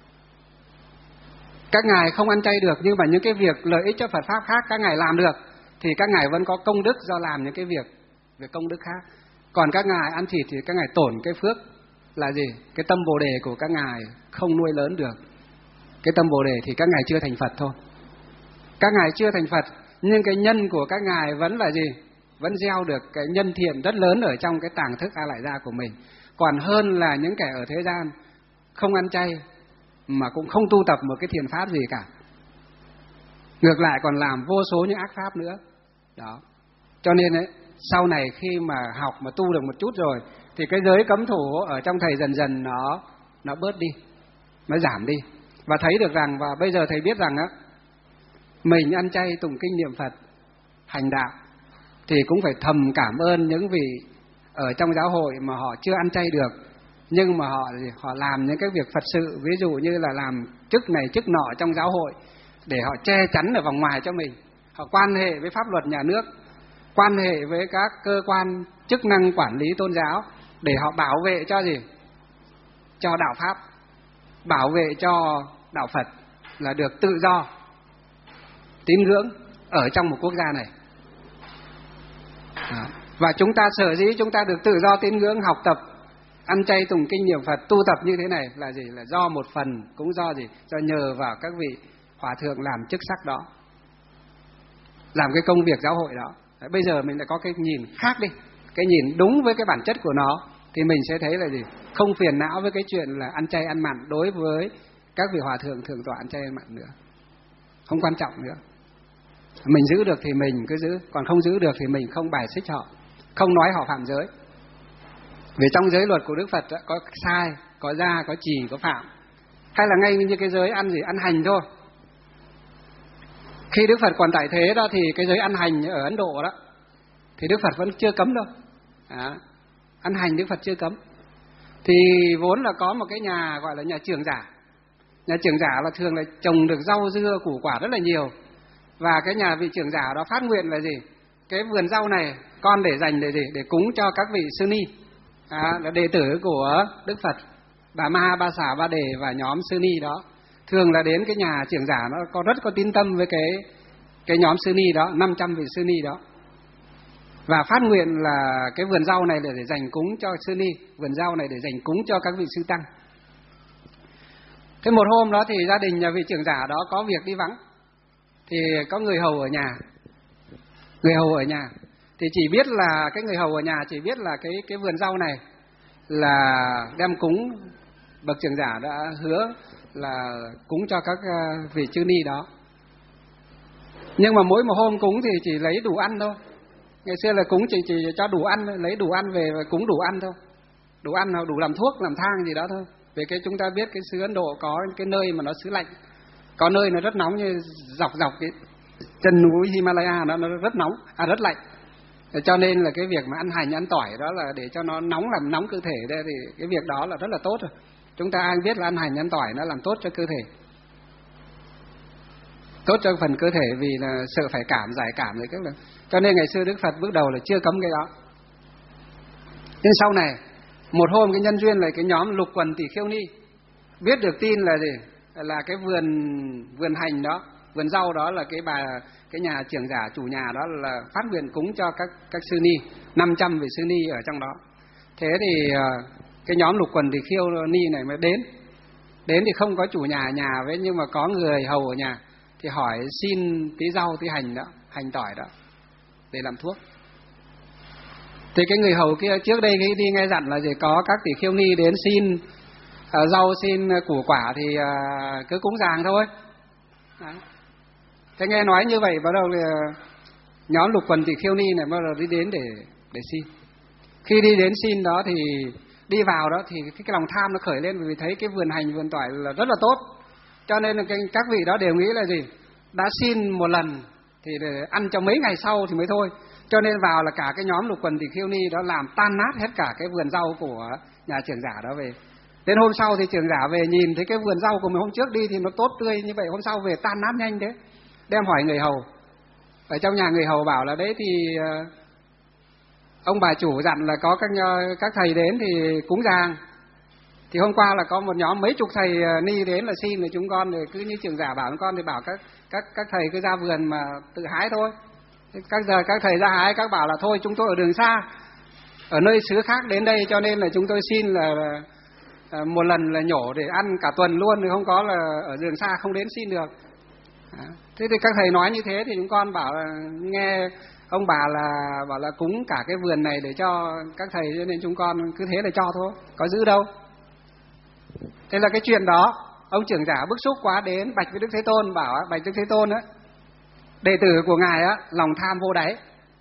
Speaker 1: Các ngài không ăn chay được, nhưng mà những cái việc lợi ích cho Phật pháp khác các ngài làm được thì các ngài vẫn có công đức do làm những cái việc công đức khác. Còn các ngài ăn thịt thì các ngài tổn cái phước là gì? Cái tâm Bồ đề của các ngài không nuôi lớn được. Cái tâm Bồ đề thì các ngài chưa thành Phật thôi. Các ngài chưa thành Phật, nhưng cái nhân của các ngài vẫn là gì? Vẫn gieo được cái nhân thiện rất lớn ở trong cái tàng thức A Lại Gia của mình. Còn hơn là những kẻ ở thế gian không ăn chay mà cũng không tu tập một cái thiện pháp gì cả, ngược lại còn làm vô số những ác pháp nữa. Đó. Cho nên ấy, sau này khi mà học mà tu được một chút rồi thì cái giới cấm thủ ở trong thầy dần dần nó bớt đi, nó giảm đi. Và thấy được rằng, và bây giờ thầy biết rằng á, mình ăn chay tụng kinh niệm Phật, hành đạo thì cũng phải thầm cảm ơn những vị ở trong giáo hội mà họ chưa ăn chay được, nhưng mà họ làm những cái việc Phật sự, ví dụ như là làm chức này chức nọ trong giáo hội để họ che chắn ở vòng ngoài cho mình. Họ quan hệ với pháp luật nhà nước, quan hệ với các cơ quan chức năng quản lý tôn giáo để họ bảo vệ cho gì? Cho đạo Pháp, bảo vệ cho đạo Phật là được tự do tín ngưỡng ở trong một quốc gia này. Và chúng ta sở dĩ chúng ta được tự do tín ngưỡng, học tập, ăn chay tụng kinh niệm Phật, tu tập như thế này là gì? Là do một phần cũng do gì? Do nhờ vào các vị hòa thượng làm chức sắc đó, làm cái công việc giáo hội đó. Đấy, bây giờ mình đã có cái nhìn khác đi, cái nhìn đúng với cái bản chất của nó, thì mình sẽ thấy là gì? Không phiền não với cái chuyện là ăn chay ăn mặn đối với các vị hòa thượng thượng tọa ăn chay ăn mặn nữa, không quan trọng nữa. Mình giữ được thì mình cứ giữ, còn không giữ được thì mình không bài xích họ, không nói họ phạm giới. Vì trong giới luật của Đức Phật có sai, có gia, có trì, có phạm. Hay là ngay như cái giới ăn gì? Ăn hành thôi. Khi Đức Phật còn tại thế đó thì cái giới ăn hành ở Ấn Độ đó thì Đức Phật vẫn chưa cấm đâu. Ăn hành Đức Phật chưa cấm. Thì vốn là có một cái nhà gọi là nhà trưởng giả. Nhà trưởng giả là thường là trồng được rau dưa củ quả rất là nhiều, và cái nhà vị trưởng giả đó phát nguyện là gì? Cái vườn rau này con để dành để gì? Để cúng cho các vị sư ni, là đệ tử của Đức Phật, Bà Ma, Ba Xả, Ba Đề và nhóm sư ni đó. Thường là đến cái nhà trưởng giả nó rất có tín tâm với cái nhóm sư ni đó, 500 vị sư ni đó, và phát nguyện là cái vườn rau này là để dành cúng cho sư ni, vườn rau này để dành cúng cho các vị sư tăng. Thế một hôm đó thì gia đình nhà vị trưởng giả đó có việc đi vắng, thì có người hầu ở nhà. Người hầu ở nhà thì chỉ biết là cái người hầu ở nhà chỉ biết là cái vườn rau này là đem cúng, bậc trưởng giả đã hứa là cúng cho các vị chư ni đó. Nhưng mà mỗi một hôm cúng thì chỉ lấy đủ ăn thôi. Ngày xưa là cúng chỉ cho đủ ăn, lấy đủ ăn về và cúng đủ ăn thôi. Đủ ăn hoặc đủ làm thuốc, làm thang gì đó thôi. Vì cái chúng ta biết cái xứ Ấn Độ có cái nơi mà nó xứ lạnh, có nơi nó rất nóng, như dọc cái chân núi Himalaya nó rất nóng, rất lạnh. Cho nên là cái việc mà ăn hành ăn tỏi đó là để cho nó nóng, làm nóng cơ thể đây, thì cái việc đó là rất là tốt rồi. Chúng ta ai biết là ăn hành ăn tỏi nó làm tốt cho cơ thể, tốt cho phần cơ thể, vì là sợ phải giải cảm rồi. Cho nên ngày xưa Đức Phật bước đầu là chưa cấm cái đó. Nhưng sau này một hôm cái nhân duyên là cái nhóm Lục Quần Tỷ Khiêu Ni biết được tin là gì? Là cái vườn hành đó, vườn rau đó là cái nhà trưởng giả chủ nhà đó là phát nguyện cúng cho các sư ni, 500 vị sư ni ở trong đó. Thế thì cái nhóm Lục Quần Tỷ Khiêu Ni này mới đến thì không có chủ nhà với, nhưng mà có người hầu ở nhà, thì hỏi xin tí rau tí hành đó, hành tỏi đó để làm thuốc. Thì cái người hầu kia trước đây khi đi nghe dặn là gì, có các tỷ khiêu ni đến xin rau, xin củ quả thì cứ cúng dường thôi. Đấy. Thế nghe nói như vậy, bắt đầu thì nhóm Lục Quần Tỷ Khiêu Ni này bắt đầu đi đến để xin. Khi đi đến xin đó thì đi vào đó thì cái lòng tham nó khởi lên, vì thấy cái vườn hành vườn tỏi là rất là tốt, cho nên là các vị đó đều nghĩ là gì, đã xin một lần thì để ăn cho mấy ngày sau thì mới thôi. Cho nên vào là cả cái nhóm Lục Quần Tỷ Khiêu Ni đó làm tan nát hết cả cái vườn rau của nhà trưởng giả đó về. Đến hôm sau thì trưởng giả về nhìn thấy cái vườn rau của mình hôm trước đi thì nó tốt tươi như vậy, hôm sau về tan nát nhanh thế. Đem hỏi người hầu, ở trong nhà người hầu bảo là đấy thì ông bà chủ dặn là có các thầy đến thì cúng dường. Thì hôm qua là có một nhóm mấy chục thầy ni đến là xin, rồi chúng con thì cứ như trưởng giả bảo chúng con thì bảo các thầy cứ ra vườn mà tự hái thôi. Các thầy ra hái, các bảo là thôi chúng tôi ở đường xa, ở nơi xứ khác đến đây, cho nên là chúng tôi xin là một lần là nhổ để ăn cả tuần luôn, thì không có là ở đường xa không đến xin được. Thế thì các thầy nói như thế thì chúng con bảo là nghe ông bà là bảo là cúng cả cái vườn này để cho các thầy, cho nên chúng con cứ thế là cho thôi, có giữ đâu. Thế là cái chuyện đó ông trưởng giả bức xúc quá, đến bạch với Đức Thế Tôn, bảo bạch Đức Thế Tôn á, đệ tử của ngài á lòng tham vô đáy,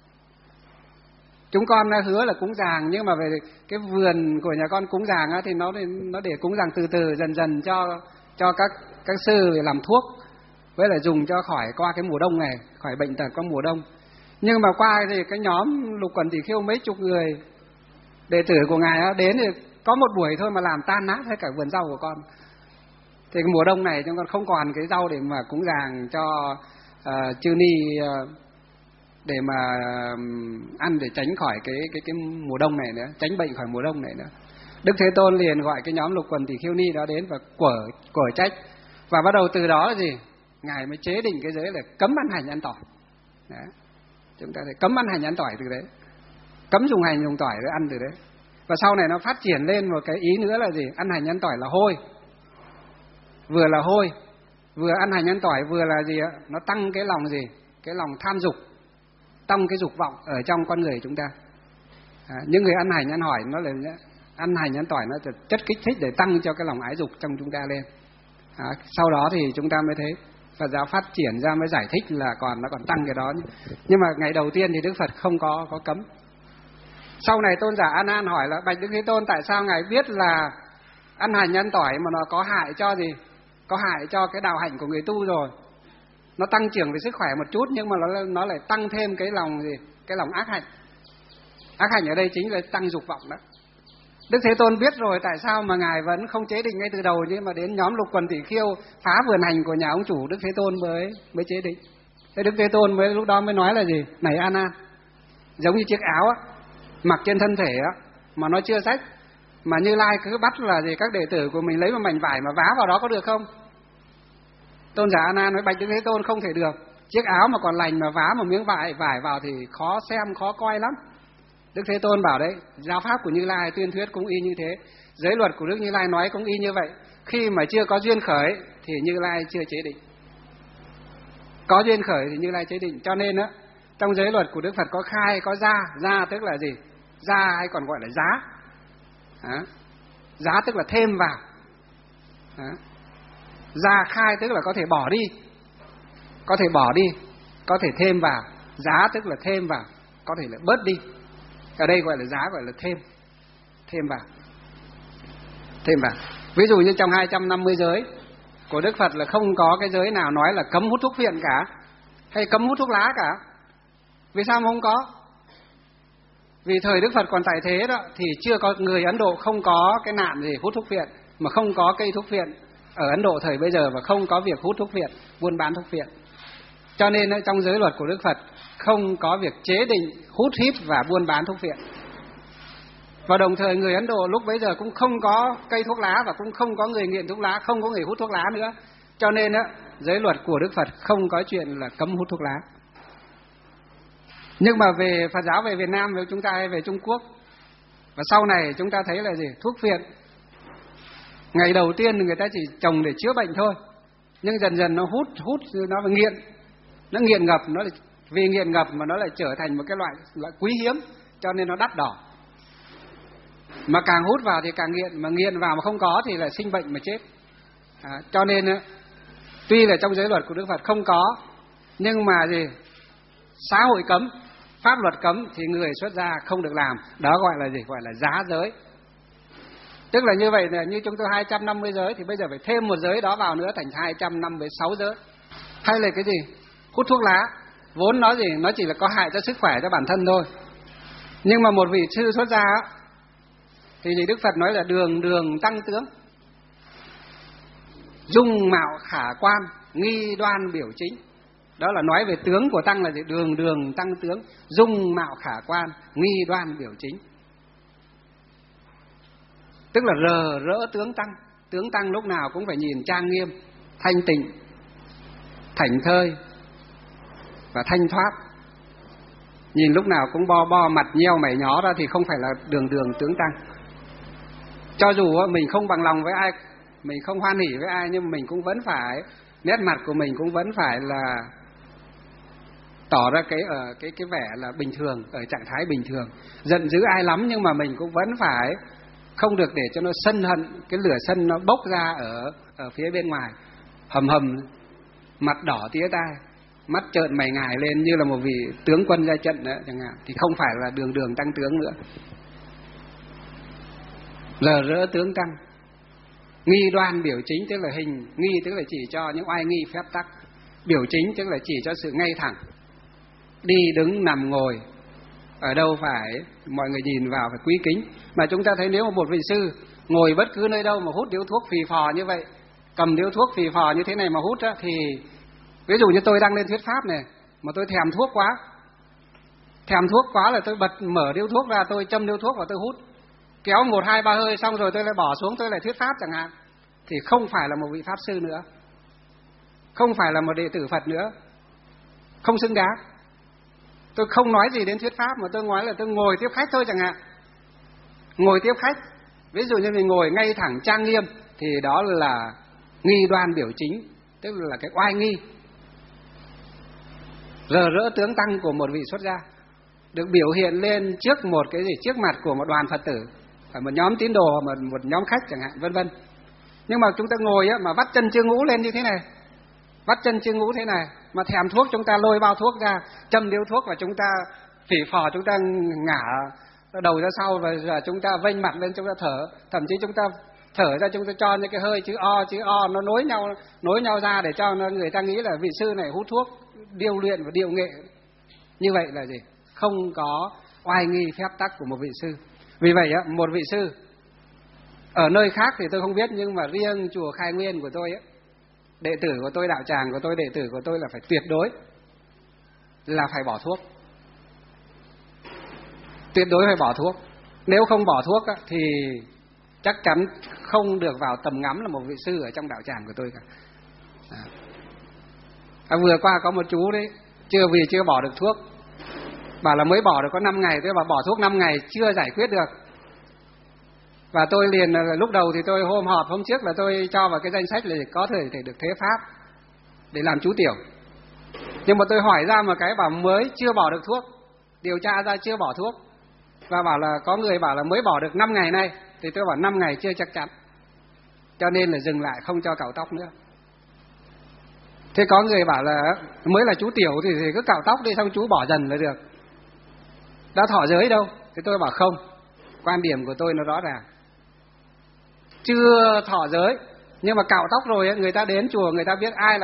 Speaker 1: chúng con hứa là cúng dường, nhưng mà về cái vườn của nhà con cúng dường á thì nó để cúng dường từ từ dần dần cho các sư để làm thuốc, với lại dùng cho khỏi qua cái mùa đông này, khỏi bệnh tật qua mùa đông. Nhưng mà qua thì cái nhóm Lục Quần Tỷ Khiêu mấy chục người đệ tử của ngài á đến thì có một buổi thôi mà làm tan nát hết cả vườn rau của con. Thì cái mùa đông này chúng con không còn cái rau để mà cúng dường cho chư ni để mà ăn, để tránh khỏi cái mùa đông này nữa, tránh bệnh khỏi mùa đông này nữa. Đức Thế Tôn liền gọi cái nhóm Lục Quần Tỷ Khiêu Ni đó đến và quở trách, và bắt đầu từ đó là gì, ngài mới chế định cái giới là cấm ăn hành ăn tỏi. Đấy. Chúng ta phải cấm ăn hành ăn tỏi từ đấy, cấm dùng hành dùng tỏi để ăn từ đấy. Và sau này nó phát triển lên một cái ý nữa là gì, ăn hành ăn tỏi là hôi, vừa là hôi, vừa ăn hành ăn tỏi vừa là gì ạ, nó tăng cái lòng gì, cái lòng tham dục, tăng cái dục vọng ở trong con người chúng ta. Những người ăn hành ăn hỏi nó là ăn hành ăn tỏi, nó là chất kích thích để tăng cho cái lòng ái dục trong chúng ta lên. Sau đó thì chúng ta mới thấy Phật giáo phát triển ra, mới giải thích là nó còn tăng cái đó. Nhưng mà ngày đầu tiên thì Đức Phật không có cấm. Sau này tôn giả A Nan hỏi là bạch Đức Thế Tôn, tại sao ngài biết là ăn hành ăn tỏi mà nó có hại cho gì, có hại cho cái đạo hạnh của người tu rồi, nó tăng trưởng về sức khỏe một chút, nhưng mà nó lại tăng thêm cái lòng gì, cái lòng ác hạnh. Ác hạnh ở đây chính là tăng dục vọng đó. Đức Thế Tôn biết rồi, tại sao mà ngài vẫn không chế định ngay từ đầu, nhưng mà đến nhóm Lục Quần Tỷ Khiêu phá vườn hành của nhà ông chủ, Đức Thế Tôn mới chế định. Thế Đức Thế Tôn lúc đó mới nói là gì? Này A Nan, giống như chiếc áo á, mặc trên thân thể á, mà nó chưa rách, mà Như Lai cứ bắt là gì các đệ tử của mình lấy một mảnh vải mà vá vào đó có được không? Tôn giả A Nan nói bạch Đức Thế Tôn, không thể được. Chiếc áo mà còn lành mà vá một miếng vải vào thì khó xem, khó coi lắm. Đức Thế Tôn bảo đấy, giáo pháp của Như Lai tuyên thuyết cũng y như thế, giới luật của Đức Như Lai nói cũng y như vậy. Khi mà chưa có duyên khởi thì Như Lai chưa chế định, có duyên khởi thì Như Lai chế định. Cho nên á, trong giới luật của Đức Phật có khai, có gia. Gia tức là gì? Gia hay còn gọi là giá. Giá tức là thêm vào. Gia khai tức là có thể bỏ đi, có thể bỏ đi, có thể thêm vào. Giá tức là thêm vào, có thể là bớt đi. Ở đây gọi là giá, gọi là thêm vào. Ví dụ như trong 250 giới của Đức Phật là không có cái giới nào nói là cấm hút thuốc phiện cả, hay cấm hút thuốc lá cả. Vì sao mà không có? Vì thời Đức Phật còn tại thế đó thì chưa có, người Ấn Độ không có cái nạn gì hút thuốc phiện, mà không có cây thuốc phiện ở Ấn Độ thời bây giờ, và không có việc hút thuốc phiện, buôn bán thuốc phiện. Cho nên trong giới luật của Đức Phật không có việc chế định hút hít và buôn bán thuốc phiện. Và đồng thời người Ấn Độ lúc bấy giờ cũng không có cây thuốc lá, và cũng không có người nghiện thuốc lá, không có người hút thuốc lá nữa. Cho nên giới luật của Đức Phật không có chuyện là cấm hút thuốc lá. Nhưng mà về Phật giáo, về Việt Nam, về chúng ta hay về Trung Quốc, và sau này chúng ta thấy là gì? Thuốc phiện ngày đầu tiên người ta chỉ trồng để chữa bệnh thôi, nhưng dần dần nó hút nó nghiện, nó nghiện ngập, nó vì nghiện ngập mà nó lại trở thành một cái loại quý hiếm, cho nên nó đắt đỏ. Mà càng hút vào thì càng nghiện, mà nghiện vào mà không có thì là sinh bệnh mà chết. Cho nên tuy là trong giới luật của Đức Phật không có, nhưng mà gì? Xã hội cấm, pháp luật cấm thì người xuất gia không được làm. Đó gọi là gì? Gọi là giá giới. Tức là như vậy, là như chúng tôi 250 giới thì bây giờ phải thêm một giới đó vào nữa, thành 256 giới. Hay là cái gì? Hút thuốc lá, vốn nó gì? Nó chỉ là có hại cho sức khỏe, cho bản thân thôi. Nhưng mà một vị sư xuất gia thì Đức Phật nói là đường tăng tướng, dung mạo khả quan, nghi đoan biểu chính. Đó là nói về tướng của tăng là gì? Đường tăng tướng, dung mạo khả quan, nghi đoan biểu chính. Tức là rỡ tướng tăng. Tướng tăng lúc nào cũng phải nhìn trang nghiêm, thanh tịnh, thảnh thơi và thanh thoát. Nhìn lúc nào cũng bo mặt nheo mày nhó ra thì không phải là đường tướng tăng. Cho dù mình không bằng lòng với ai, mình không hoan hỉ với ai, nhưng mình cũng vẫn phải, nét mặt của mình cũng vẫn phải là tỏ ra cái vẻ là bình thường, ở trạng thái bình thường. Giận dữ ai lắm nhưng mà mình cũng vẫn phải không được để cho nó sân hận, cái lửa sân nó bốc ra ở phía bên ngoài, hầm mặt đỏ tía tai, mắt trợn mày ngài lên như là một vị tướng quân ra trận nữa chẳng hạn, thì không phải là đường tăng tướng nữa. Rỡ tướng tăng, nghi đoan biểu chính tức là hình, nghi tức là chỉ cho những oai nghi phép tắc, biểu chính tức là chỉ cho sự ngay thẳng, đi đứng nằm ngồi ở đâu phải mọi người nhìn vào phải quý kính. Mà chúng ta thấy nếu mà một vị sư ngồi bất cứ nơi đâu mà hút điếu thuốc phì phò như vậy, cầm điếu thuốc phì phò như thế này mà hút á, thì ví dụ như tôi đang lên thuyết pháp này mà tôi thèm thuốc quá là tôi bật mở điếu thuốc ra, tôi châm điếu thuốc và tôi hút, kéo 1, 2, 3 hơi xong rồi tôi lại bỏ xuống, tôi lại thuyết pháp chẳng hạn, thì không phải là một vị pháp sư nữa, không phải là một đệ tử Phật nữa, không xứng đáng. Tôi không nói gì đến thuyết pháp, mà tôi nói là tôi ngồi tiếp khách thôi chẳng hạn. Ngồi tiếp khách, ví dụ như mình ngồi ngay thẳng trang nghiêm, thì đó là nghi đoan biểu chính, tức là cái oai nghi, rỡ tướng tăng của một vị xuất gia, được biểu hiện lên trước một cái gì, trước mặt của một đoàn Phật tử, phải một nhóm tín đồ, một nhóm khách chẳng hạn, vân vân. Nhưng mà chúng ta ngồi mà vắt chân chưa ngũ lên như thế này, vắt chân chưa ngũ thế này, mà thèm thuốc chúng ta lôi bao thuốc ra, châm điếu thuốc và chúng ta phỉ phò, chúng ta ngả đầu ra sau và chúng ta vênh mặt lên, chúng ta thở, thậm chí chúng ta thở ra, chúng ta cho những cái hơi chữ o nó nối nhau ra để cho người ta nghĩ là vị sư này hút thuốc, điêu luyện và điệu nghệ. Như vậy là gì? Không có oai nghi phép tắc của một vị sư. Vì vậy một vị sư Ở nơi khác thì tôi không biết, nhưng mà riêng chùa Khai Nguyên của tôi ấy, đệ tử của tôi, đạo tràng của tôi, đệ tử của tôi là phải tuyệt đối là phải bỏ thuốc. Tuyệt đối phải bỏ thuốc. Nếu không bỏ thuốc á, thì chắc chắn không được vào tầm ngắm là một vị sư ở trong đạo tràng của tôi cả. Vừa qua có một chú đấy, chưa bỏ được thuốc, bảo là mới bỏ được có 5 ngày, tôi bảo bỏ thuốc 5 ngày chưa giải quyết được. Và tôi liền lúc đầu thì tôi hôm trước là tôi cho vào cái danh sách là có thể được thế pháp để làm chú tiểu. Nhưng mà tôi hỏi ra một cái bảo mới chưa bỏ được thuốc, điều tra ra chưa bỏ thuốc, và bảo là có người bảo là mới bỏ được 5 ngày nay, thì tôi bảo 5 ngày chưa chắc chắn, cho nên là dừng lại không cho cạo tóc nữa. Thế có người bảo là mới là chú tiểu thì cứ cạo tóc đi, xong chú bỏ dần là được, đã thọ giới đâu. Thì tôi bảo không, quan điểm của tôi nó rõ ràng, chưa thọ giới nhưng mà cạo tóc rồi ấy, người ta đến chùa người ta biết ai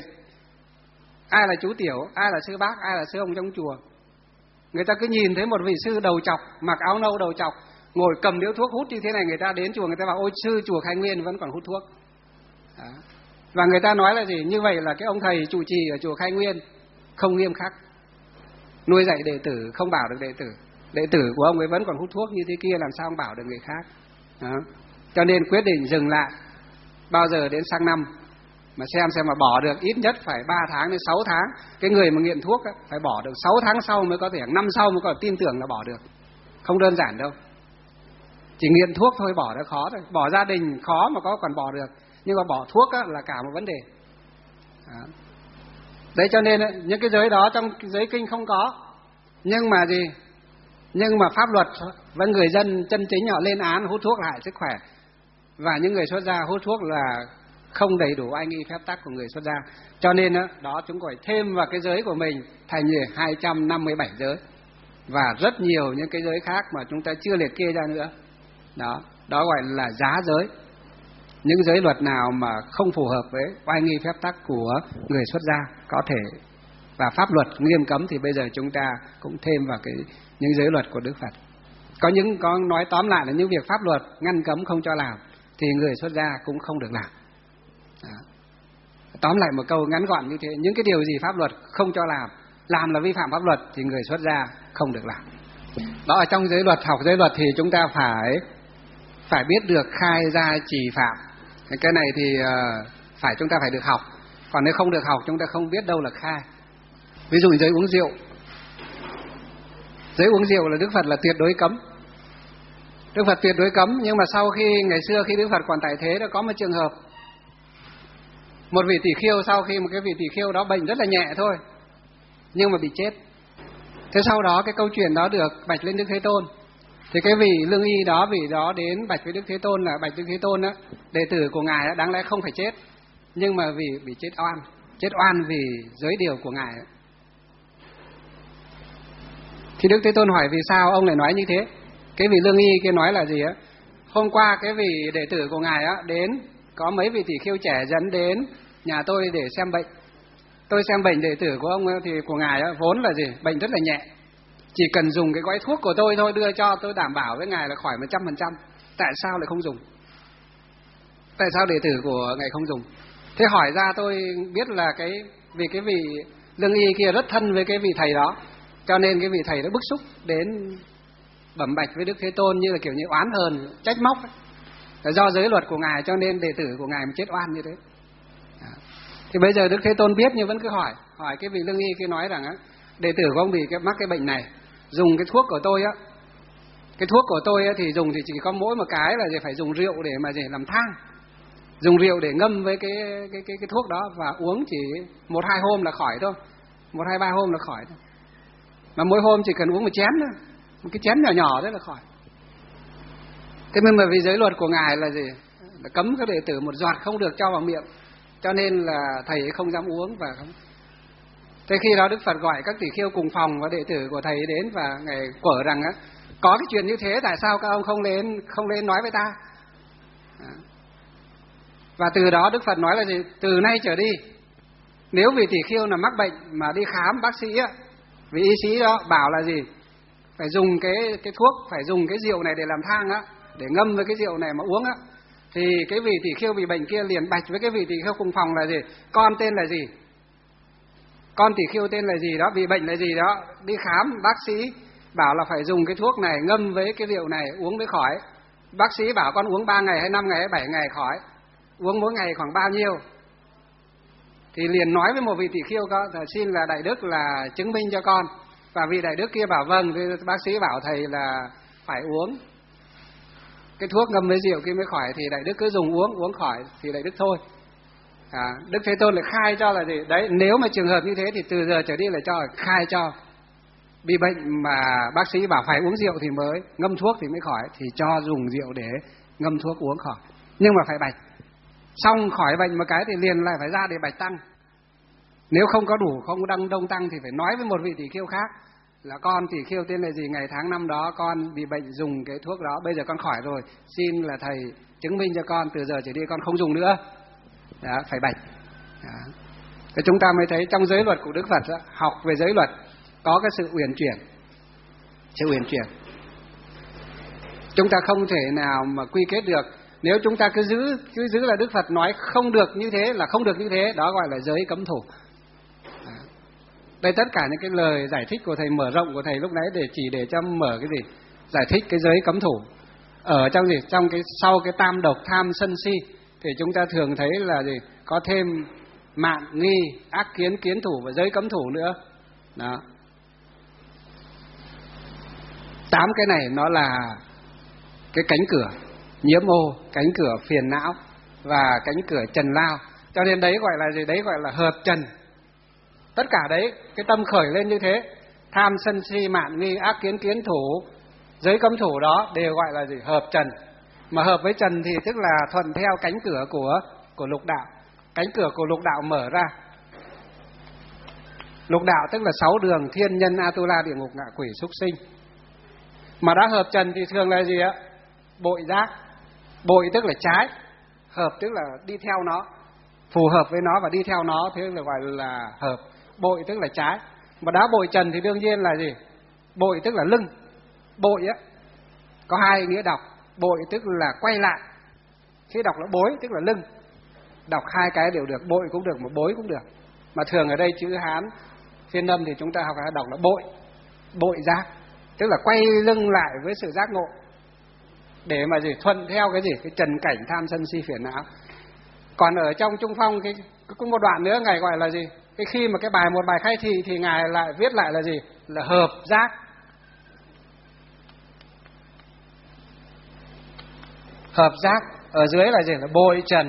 Speaker 1: là chú tiểu, ai là sư bác, ai là sư ông trong chùa. Người ta cứ nhìn thấy một vị sư đầu chọc, mặc áo nâu đầu chọc, ngồi cầm điếu thuốc hút như thế này, người ta đến chùa người ta bảo ôi sư chùa Khai Nguyên vẫn còn hút thuốc. Đó. Và người ta nói là gì? Như vậy là cái ông thầy trụ trì ở chùa Khai Nguyên không nghiêm khắc, nuôi dạy đệ tử không bảo được đệ tử của ông ấy vẫn còn hút thuốc như thế kia, làm sao ông bảo được người khác. Đó. Cho nên quyết định dừng lại. Bao giờ đến sang năm mà xem mà bỏ được ít nhất phải 3 tháng đến 6 tháng. Cái người mà nghiện thuốc á, phải bỏ được 6 tháng sau mới có thể, năm sau mới có thể tin tưởng là bỏ được. Không đơn giản đâu. Chỉ nghiện thuốc thôi bỏ đã khó thôi. Bỏ gia đình khó mà có còn bỏ được. Nhưng mà bỏ thuốc á, là cả một vấn đề. Đó. Đấy cho nên những cái giới đó trong giới kinh không có. Nhưng mà gì? Nhưng mà pháp luật và người dân chân chính họ lên án hút thuốc là hại sức khỏe. Và những người xuất gia hút thuốc là không đầy đủ anh y phép tắc của người xuất gia. Cho nên đó chúng phải thêm vào cái giới của mình thành 257 giới. Và rất nhiều những cái giới khác mà chúng ta chưa liệt kê ra nữa. Đó gọi là giá giới. Những giới luật nào mà không phù hợp với oai nghi phép tắc của người xuất gia có thể, và pháp luật nghiêm cấm, thì bây giờ chúng ta cũng thêm vào những giới luật của Đức Phật. Có nói tóm lại là những việc pháp luật ngăn cấm không cho làm thì người xuất gia cũng không được làm. Đó. Tóm lại một câu ngắn gọn như thế, những cái điều gì pháp luật không cho làm là vi phạm pháp luật thì người xuất gia không được làm. Đó, ở trong giới luật, học giới luật thì chúng ta phải biết được khai ra trì phạm. Cái này thì chúng ta phải được học. Còn nếu không được học chúng ta không biết đâu là khai. Ví dụ giới uống rượu. Giới uống rượu là Đức Phật là tuyệt đối cấm. Đức Phật tuyệt đối cấm, nhưng mà sau ngày xưa khi Đức Phật còn tại thế đã có một trường hợp. Một vị tỷ khưu, sau khi một cái vị tỷ khưu đó bệnh rất là nhẹ thôi, nhưng mà bị chết. Thế sau đó cái câu chuyện đó được bạch lên Đức Thế Tôn. Thì cái vị lương y đó, vị đó đến bạch với Đức Thế Tôn là bạch Đức Thế Tôn á, đệ tử của ngài á, đáng lẽ không phải chết, nhưng mà vì bị chết oan vì giới điều của ngài á. Thì Đức Thế Tôn hỏi vì sao ông lại nói như thế? Cái vị lương y kia nói là gì á? Hôm qua cái vị đệ tử của ngài á đến, có mấy vị tỷ khưu trẻ dẫn đến nhà tôi để xem bệnh. Tôi xem bệnh đệ tử của ông thì của ngài á, vốn là gì? Bệnh rất là nhẹ. Chỉ cần dùng cái gói thuốc của tôi thôi đưa cho, tôi đảm bảo với ngài là khỏi 100%. Tại sao lại không dùng? Tại sao đệ tử của ngài không dùng? Thế hỏi ra tôi biết là vì cái vị lương y kia rất thân với cái vị thầy đó, cho nên cái vị thầy đó bức xúc đến bẩm bạch với Đức Thế Tôn như là kiểu như oán hờn, trách móc ấy. Là do giới luật của ngài cho nên đệ tử của ngài mới chết oan như thế. Đó. Thì bây giờ Đức Thế Tôn biết nhưng vẫn cứ hỏi cái vị lương y kia nói rằng á, đệ tử của ông bị mắc cái bệnh này, dùng cái thuốc của tôi á, cái thuốc của tôi á thì dùng thì chỉ có mỗi một cái là phải dùng rượu để mà làm thang, dùng rượu để ngâm với cái thuốc đó và uống chỉ 1-2 hôm là khỏi thôi, 1-2-3 hôm là khỏi thôi. Mà mỗi hôm chỉ cần uống một chén thôi, một cái chén nhỏ nhỏ đấy là khỏi. Thế nhưng mà vì giới luật của ngài là gì? Là cấm các đệ tử một giọt không được cho vào miệng, cho nên là thầy ấy không dám uống và không. Thế khi đó Đức Phật gọi các tỷ khưu cùng phòng và đệ tử của thầy đến và ngài quở rằng á, có cái chuyện như thế tại sao các ông không lên nói với ta? Và từ đó Đức Phật nói là gì? Từ nay trở đi, nếu vị tỷ khưu là mắc bệnh mà đi khám bác sĩ á, vị y sĩ đó bảo là gì? Phải dùng cái thuốc, phải dùng cái rượu này để làm thang á, để ngâm với cái rượu này mà uống á, thì cái vị tỳ kheo bị bệnh kia liền bạch với cái vị tỳ kheo cùng phòng là gì? Con tên là gì? Con tỳ kheo tên là gì đó, bị bệnh là gì đó, đi khám, bác sĩ bảo là phải dùng cái thuốc này ngâm với cái rượu này uống mới khỏi. Bác sĩ bảo con uống 3 ngày hay 5 ngày hay 7 ngày khỏi. Uống mỗi ngày khoảng bao nhiêu? Thì liền nói với một vị tỳ kheo xin là đại đức là chứng minh cho con. Và vị đại đức kia bảo vâng, thì bác sĩ bảo thầy là phải uống cái thuốc ngâm với rượu kia mới khỏi, thì đại đức cứ dùng uống khỏi thì đại đức thôi. Đức Thế Tôn lại khai cho là gì? Đấy, nếu mà trường hợp như thế thì từ giờ trở đi là cho khai cho. Bị bệnh mà bác sĩ bảo phải uống rượu thì mới ngâm thuốc thì mới khỏi, thì cho dùng rượu để ngâm thuốc uống khỏi. Nhưng mà phải bạch. Xong khỏi bệnh một cái thì liền lại phải ra để bạch tăng. Nếu không có đủ, không đăng đông tăng thì phải nói với một vị tỳ kheo khác là con tỳ kheo tên là gì, ngày tháng năm đó con bị bệnh dùng cái thuốc đó, bây giờ con khỏi rồi, xin là thầy chứng minh cho con từ giờ trở đi con không dùng nữa. Đó, phải bạch. Thế chúng ta mới thấy trong giới luật của Đức Phật đó, học về giới luật có cái sự uyển chuyển. Sự uyển chuyển. Chúng ta không thể nào mà quy kết được. Nếu chúng ta cứ giữ là Đức Phật nói không được như thế là không được như thế, đó gọi là giới cấm thủ. Đây tất cả những cái lời giải thích của thầy, mở rộng của thầy lúc nãy để cho mở cái gì? Giải thích cái giới cấm thủ. Ở trong gì? Trong cái sau cái tam độc tham sân si thì chúng ta thường thấy là gì? Có thêm mạn nghi, ác kiến, kiến thủ và giới cấm thủ nữa. Đó. 8 cái này nó là cái cánh cửa nhiễm ô, cánh cửa phiền não và cánh cửa trần lao. Cho nên đấy gọi là gì? Đấy gọi là hợp trần. Tất cả đấy, cái tâm khởi lên như thế, tham sân si mạn nghi ác kiến kiến thủ, giới cấm thủ đó đều gọi là gì? Hợp trần. Mà hợp với trần thì tức là thuận theo cánh cửa của lục đạo. Cánh cửa của lục đạo mở ra. Lục đạo tức là 6 đường thiên nhân Atula địa ngục ngạ quỷ súc sinh. Mà đã hợp trần thì thường là gì ạ? Bội giác. Bội tức là trái, hợp tức là đi theo nó, phù hợp với nó và đi theo nó, thế là gọi là hợp. Bội tức là trái. Mà đã bội trần thì đương nhiên là gì? Bội tức là lưng. Bội á có 2 nghĩa đọc. Bội tức là quay lại, khi đọc là bối tức là lưng. Đọc 2 cái đều được, bội cũng được mà bối cũng được. Mà thường ở đây chữ Hán phiên âm thì chúng ta học đọc là bội. Bội giác tức là quay lưng lại với sự giác ngộ, để mà gì? Thuận theo cái gì? Cái trần cảnh tham sân si phiền não. Còn ở trong Trung Phong cũng một đoạn nữa ngài gọi là gì? Cái khi mà một bài khai thị thì ngài lại viết lại là gì? Là hợp giác. Hợp giác ở dưới là gì? Là bội trần.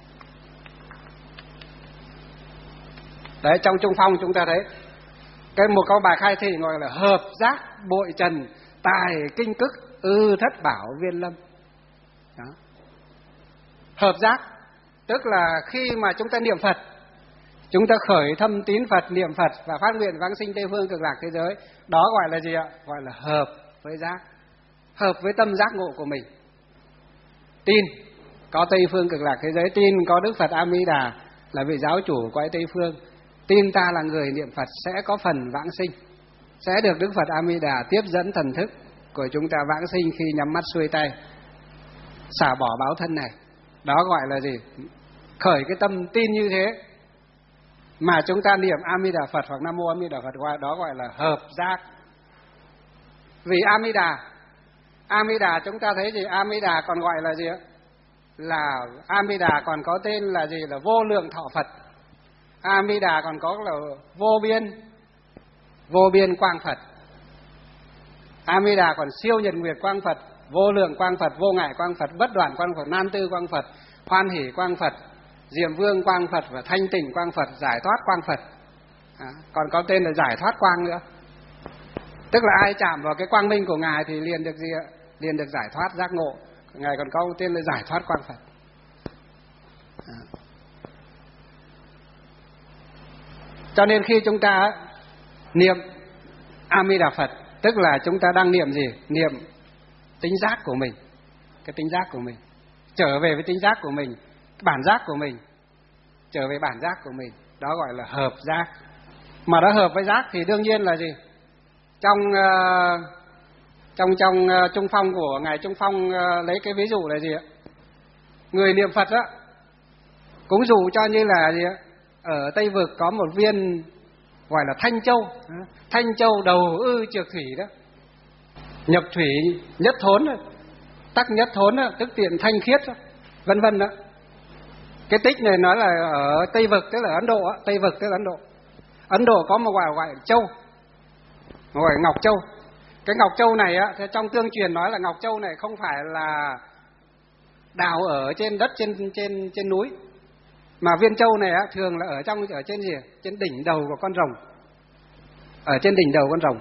Speaker 1: Đấy, trong Trung Phong chúng ta thấy một câu bài khai thị gọi là hợp giác bội trần tài kinh cức thất bảo viên lâm. Đó. Hợp giác tức là khi mà chúng ta niệm Phật, chúng ta khởi thâm tín Phật, niệm Phật và phát nguyện vãng sinh Tây Phương Cực Lạc thế giới, đó gọi là gì ạ? Gọi là hợp với giác, hợp với tâm giác ngộ của mình. Tin có Tây Phương Cực Lạc thế giới, tin có Đức Phật A Di Đà là vị giáo chủ cõi Tây Phương, tin ta là người niệm Phật sẽ có phần vãng sinh, sẽ được Đức Phật A Di Đà tiếp dẫn thần thức của chúng ta vãng sinh khi nhắm mắt xuôi tay, xả bỏ báo thân này. Đó gọi là gì? Khởi cái tâm tin như thế mà chúng ta niệm A Di Đà Phật hoặc Nam Mô A Di Đà Phật, đó gọi là hợp giác. Vì A Di Đà chúng ta thấy gì? A Di Đà còn gọi là gì ạ? Là A Di Đà còn có tên là gì? Là vô lượng thọ Phật. A Di Đà còn có là vô biên quang Phật. A Di Đà còn siêu nhật nguyệt quang Phật, vô lượng quang Phật, vô ngại quang Phật, bất đoạn quang Phật, nan tư quang Phật, hoan hỷ quang Phật, diệm vương quang Phật và thanh tịnh quang Phật, giải thoát quang Phật. Còn có tên là giải thoát quang nữa. Tức là ai chạm vào cái quang minh của ngài thì liền được gì ạ? Liền được giải thoát giác ngộ. Ngài còn có tên là giải thoát quang Phật. Cho nên khi chúng ta niệm A Di Đà Phật, tức là chúng ta đang niệm gì? Niệm tính giác của mình, cái tính giác của mình, trở về với tính giác của mình, bản giác của mình, trở về bản giác của mình, đó gọi là hợp giác. Mà đã hợp với giác thì đương nhiên là gì? Trong
Speaker 2: Trong Trung Phong của ngài Trung Phong lấy cái ví dụ là gì ạ? Người niệm Phật á, cũng dụ cho như là gì ạ? Ở Tây Vực có một viên gọi là Thanh Châu. Thanh Châu đầu ư trược thủy đó, nhập thủy nhất thốn, tắc nhất thốn, tức tiện thanh khiết, vân vân đó. Cái tích này nói là ở Tây Vực, tức là Ấn Độ á, Tây Vực tức là Ấn Độ. Ấn Độ có một gọi châu, gọi Ngọc Châu. Cái Ngọc Châu này á, trong tương truyền nói là Ngọc Châu này không phải là đào ở trên đất trên núi, mà viên châu này á thường là ở trên gì? Trên đỉnh đầu của con rồng. Ở trên đỉnh đầu con rồng.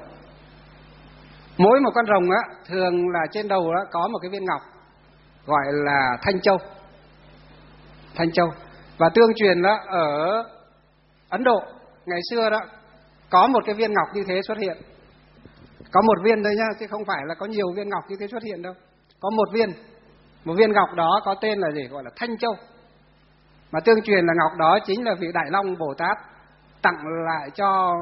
Speaker 2: Mỗi một con rồng á thường là trên đầu đó có một cái viên ngọc gọi là Thanh Châu. Thanh Châu. Và tương truyền đó ở Ấn Độ ngày xưa đó có một cái viên ngọc như thế xuất hiện. Có một viên thôi nhá, chứ không phải là có nhiều viên ngọc như thế xuất hiện đâu. Có một viên ngọc đó có tên là gì? Gọi là Thanh Châu. Mà tương truyền là ngọc đó chính là vị Đại Long Bồ Tát tặng lại cho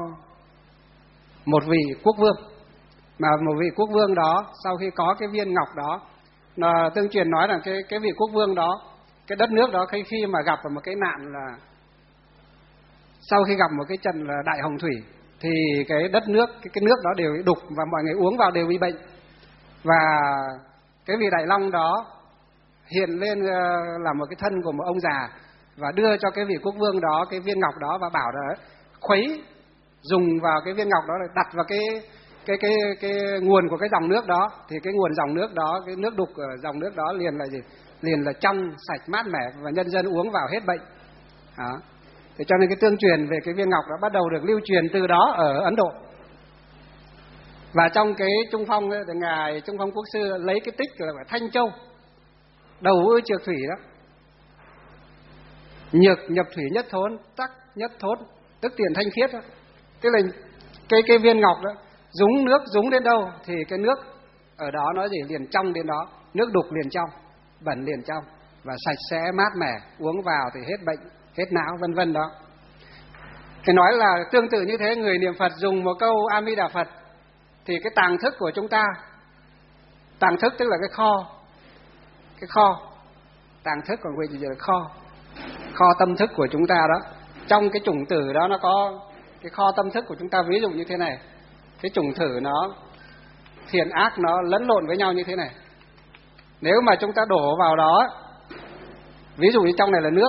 Speaker 2: một vị quốc vương. Mà một vị quốc vương đó sau khi có cái viên ngọc đó, là tương truyền nói rằng cái vị quốc vương đó, cái đất nước đó khi mà gặp một cái nạn là sau khi gặp một cái trận là đại hồng thủy thì cái đất nước, cái nước đó đều bị đục và mọi người uống vào đều bị bệnh. Và cái vị Đại Long đó hiện lên là một cái thân của một ông già và đưa cho cái vị quốc vương đó cái viên ngọc đó và bảo là khuấy, dùng vào cái viên ngọc đó để đặt vào cái nguồn của cái dòng nước đó, thì cái nguồn dòng nước đó, cái nước đục ở dòng nước đó liền là gì? Liền là trong, sạch, mát mẻ và nhân dân uống vào hết bệnh. Đó. Thế cho nên cái tương truyền về cái viên ngọc đó bắt đầu được lưu truyền từ đó ở Ấn Độ. Và trong cái Trung Phong ấy, thì ngài Trung Phong Quốc sư lấy cái tích là Thanh Châu, đầu ư trược thủy đó, nhược nhập thủy nhất thốn, tắc nhất thốn, tức tiền thanh khiết đó. Tức là cái viên ngọc đó dúng nước dúng đến đâu thì cái nước ở đó nó gì liền trong đến đó, nước đục liền trong, bẩn liền trong và sạch sẽ mát mẻ, uống vào thì hết bệnh, hết não, vân vân đó. Thì nói là tương tự như thế, người niệm Phật dùng một câu A Di Đà Phật thì cái tàng thức của chúng ta, tàng thức tức là cái kho, tàng thức còn gọi là kho tâm thức của chúng ta đó. Trong cái chủng tử đó nó có cái kho tâm thức của chúng ta, ví dụ như thế này, cái chủng tử nó thiện ác nó lẫn lộn với nhau như thế này. Nếu mà chúng ta đổ vào đó, ví dụ như trong này là nước,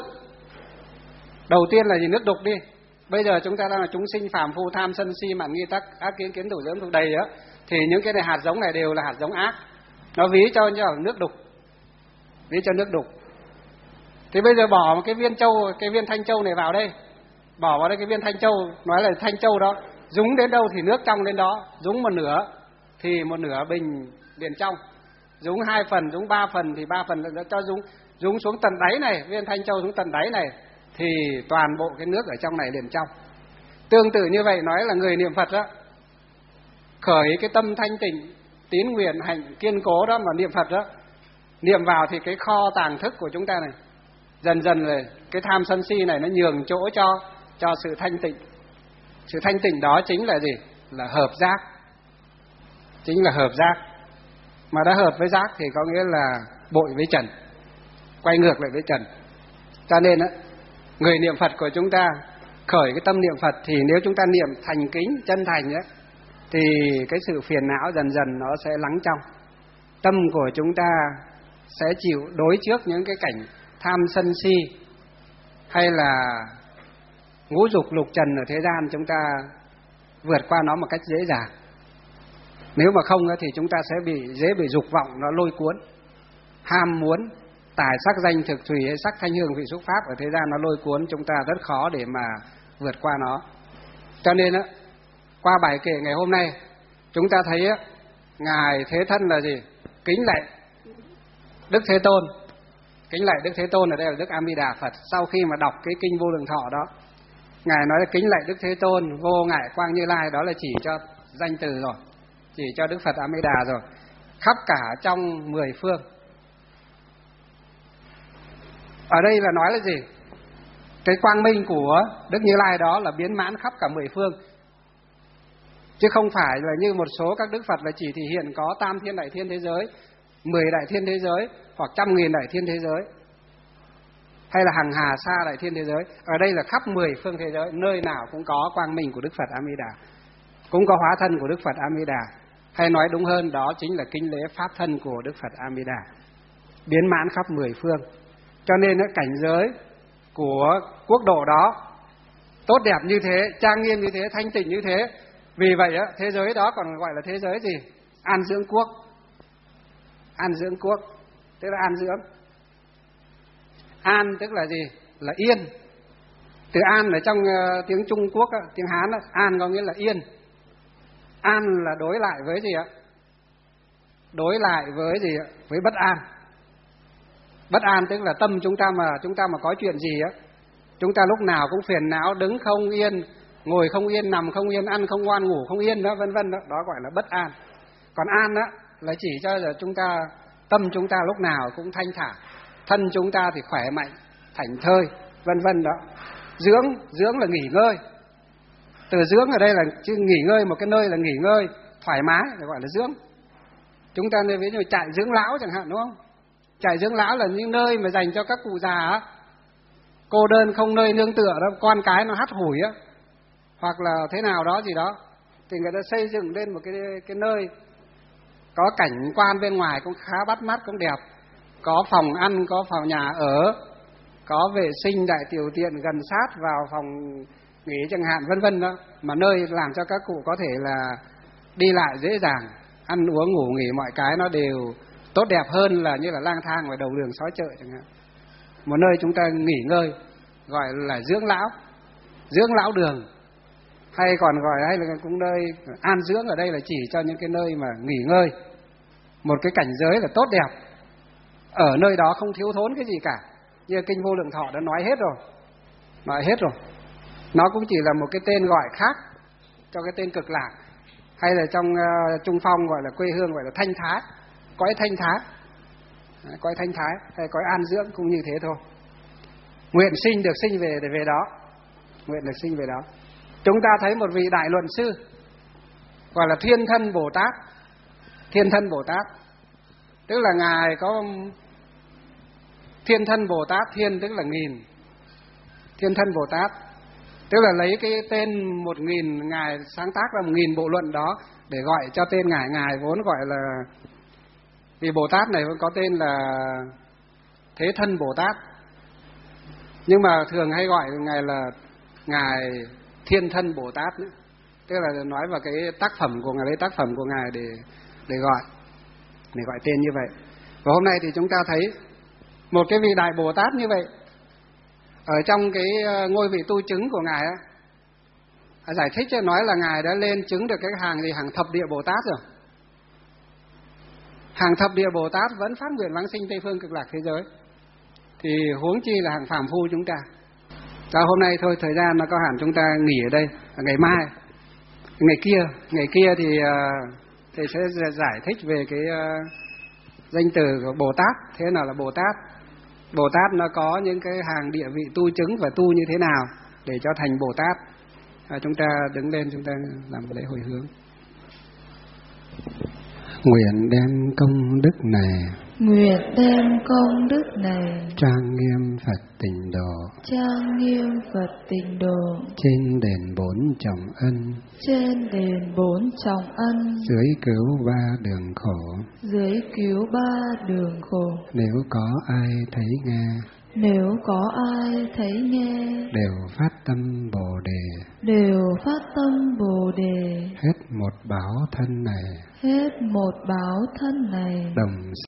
Speaker 2: đầu tiên là gì? Nước đục đi. Bây giờ chúng ta đang là chúng sinh phàm phu, tham sân si mạn nghi tắc ác kiến kiến thủ dưỡng thuộc đầy á, thì những cái này hạt giống này đều là hạt giống ác, nó ví cho nước đục, ví cho nước đục. Thì bây giờ bỏ một cái viên châu, cái viên Thanh Châu này vào đây, bỏ vào đây cái viên Thanh Châu, nói là Thanh Châu đó dúng đến đâu thì nước trong đến đó, dúng một nửa thì một nửa bình liền trong, dúng 2 phần, dúng 3 phần thì 3 phần là cho dúng xuống tận đáy này, viên Thanh Châu xuống tận đáy này thì toàn bộ cái nước ở trong này liền trong. Tương tự như vậy, nói là người niệm Phật đó khởi cái tâm thanh tịnh, tín nguyện hạnh kiên cố đó mà niệm Phật đó, niệm vào thì cái kho tàng thức của chúng ta này dần dần rồi cái tham sân si này nó nhường chỗ cho sự thanh tịnh. Sự thanh tịnh đó chính là gì? Là hợp giác, chính là hợp giác. Mà đã hợp với giác thì có nghĩa là bội với trần, quay ngược lại với trần. Cho nên á, người niệm Phật của chúng ta khởi cái tâm niệm Phật thì nếu chúng ta niệm thành kính, chân thành ấy, thì cái sự phiền não dần dần nó sẽ lắng trong. Tâm của chúng ta sẽ chịu đối trước những cái cảnh tham sân si hay là ngũ dục lục trần ở thế gian, chúng ta vượt qua nó một cách dễ dàng. Nếu mà không thì chúng ta sẽ dễ bị dục vọng nó lôi cuốn, ham muốn tài sắc danh thực thùy hay sắc thanh hương vị xúc pháp ở thế gian nó lôi cuốn chúng ta rất khó để mà vượt qua nó. Cho nên qua bài kệ ngày hôm nay chúng ta thấy ngài Thế Thân là gì? Kính lạy Đức Thế Tôn. Kính lạy Đức Thế Tôn ở đây là Đức A Di Đà Phật. Sau khi mà đọc cái kinh Vô Lượng Thọ đó, ngài nói là kính lạy Đức Thế Tôn, vô ngại quang Như Lai, đó là chỉ cho danh từ rồi, chỉ cho Đức Phật A Di Đà rồi, khắp cả trong 10 phương. Ở đây là nói là gì? Cái quang minh của Đức Như Lai đó là biến mãn khắp cả 10 phương. chứ không phải là như một số các đức Phật là chỉ thể hiện có tam thiên đại thiên thế giới, 10 đại thiên thế giới, hoặc 100.000 đại thiên thế giới, hay là hằng hà sa đại thiên thế giới. Ở đây là khắp 10 phương thế giới, nơi nào cũng có quang minh của Đức Phật A Di Đà, cũng có hóa thân của Đức Phật A Di Đà, hay nói đúng hơn đó chính là kính lễ pháp thân của Đức Phật A Di Đà, biến mãn khắp 10 phương. Cho nên cảnh giới của quốc độ đó tốt đẹp như thế, trang nghiêm như thế, thanh tịnh như thế. Vì vậy thế giới đó còn gọi là thế giới gì? An dưỡng quốc. An dưỡng quốc tức là an dưỡng. An tức là gì? Là yên. Từ an ở trong tiếng Trung Quốc, tiếng Hán, an có nghĩa là yên. An là đối lại với gì ạ? Đối lại với gì ạ? Với bất an. Bất an tức là tâm chúng ta mà có chuyện gì á, chúng ta lúc nào cũng phiền não, đứng không yên, ngồi không yên, nằm không yên, ăn không ngoan, ngủ không yên đó, vân vân đó, đó gọi là bất an. Còn an á là chỉ cho là chúng ta, tâm chúng ta lúc nào cũng thanh thản, thân chúng ta thì khỏe mạnh, thảnh thơi, vân vân đó. Dưỡng là nghỉ ngơi. Từ dưỡng ở đây là chứ nghỉ ngơi, một cái nơi là nghỉ ngơi thoải mái thì gọi là dưỡng. Chúng ta ví dụ trại dưỡng lão chẳng hạn, đúng không? Trại dưỡng lão là những nơi mà dành cho các cụ già á, cô đơn không nơi nương tựa đó, con cái nó hắt hủi á, hoặc là thế nào đó gì đó, thì người ta xây dựng lên một cái nơi có cảnh quan bên ngoài cũng khá bắt mắt, cũng đẹp, có phòng ăn, có phòng nhà ở, có vệ sinh đại tiểu tiện gần sát vào phòng nghỉ chẳng hạn, vân vân đó, mà nơi làm cho các cụ có thể là đi lại dễ dàng, ăn uống ngủ nghỉ mọi cái nó đều tốt đẹp hơn là như là lang thang ngoài đầu đường xó chợ chẳng hạn. Một nơi chúng ta nghỉ ngơi gọi là dưỡng lão đường, hay còn gọi hay là cũng nơi an dưỡng. Ở đây là chỉ cho những cái nơi mà nghỉ ngơi, một cái cảnh giới là tốt đẹp, ở nơi đó không thiếu thốn cái gì cả. Như kinh Vô Lượng Thọ đã nói hết rồi. Nó cũng chỉ là một cái tên gọi khác cho cái tên Cực Lạc, hay là trong Trung Phong gọi là quê hương gọi là Thanh Thái, cõi Thanh Thái, cõi Thanh Thái hay cõi an dưỡng cũng như thế thôi. Nguyện sinh được sinh về để về đó, nguyện được sinh về đó. Chúng ta thấy một vị đại luận sư gọi là Thiên Thân Bồ Tát. Thiên Thân Bồ Tát tức là ngài có Thiên Thân Bồ Tát, thiên tức là nghìn, Thiên Thân Bồ Tát tức là lấy cái tên 1000, ngài sáng tác ra 1000 bộ luận đó để gọi cho tên ngài. Ngài vốn gọi là, vì Bồ Tát này có tên là Thế Thân Bồ Tát, nhưng mà thường hay gọi ngài là ngài Thiên Thân Bồ Tát nữa. Tức là nói vào cái tác phẩm của ngài, lấy tác phẩm của ngài để gọi tên như vậy. Và hôm nay thì chúng ta thấy một cái vị đại Bồ Tát như vậy ở trong cái ngôi vị tu chứng của ngài á, giải thích cho nói là ngài đã lên chứng được cái hàng thập địa Bồ Tát rồi. Hàng thập địa Bồ Tát vẫn phát nguyện vãng sinh Tây Phương Cực Lạc thế giới, thì huống chi là hàng phàm phu chúng ta. Hôm nay thôi, thời gian nó có hạn, chúng ta nghỉ ở đây. Ngày mai, ngày kia thì thầy sẽ giải thích về cái danh từ của Bồ Tát. Thế nào là Bồ Tát? Bồ Tát nó có những cái hàng địa vị tu chứng và tu như thế nào để cho thành Bồ Tát. Chúng ta đứng lên, chúng ta làm lễ hồi hướng. Nguyện đem công đức này,
Speaker 3: nguyện đem công đức này
Speaker 2: trang nghiêm Phật Tịnh Độ,
Speaker 3: trang nghiêm Phật Tịnh Độ,
Speaker 2: trên đền 4 trọng ân,
Speaker 3: trên đền 4 trọng ân,
Speaker 2: dưới cứu 3 đường khổ,
Speaker 3: dưới cứu 3 đường khổ.
Speaker 2: Nếu có ai thấy nghe,
Speaker 3: nếu có ai thấy nghe,
Speaker 2: đều phát tâm Bồ Đề,
Speaker 3: đều phát tâm Bồ Đề,
Speaker 2: hết một báo thân này,
Speaker 3: hết một báo thân này,
Speaker 2: đồng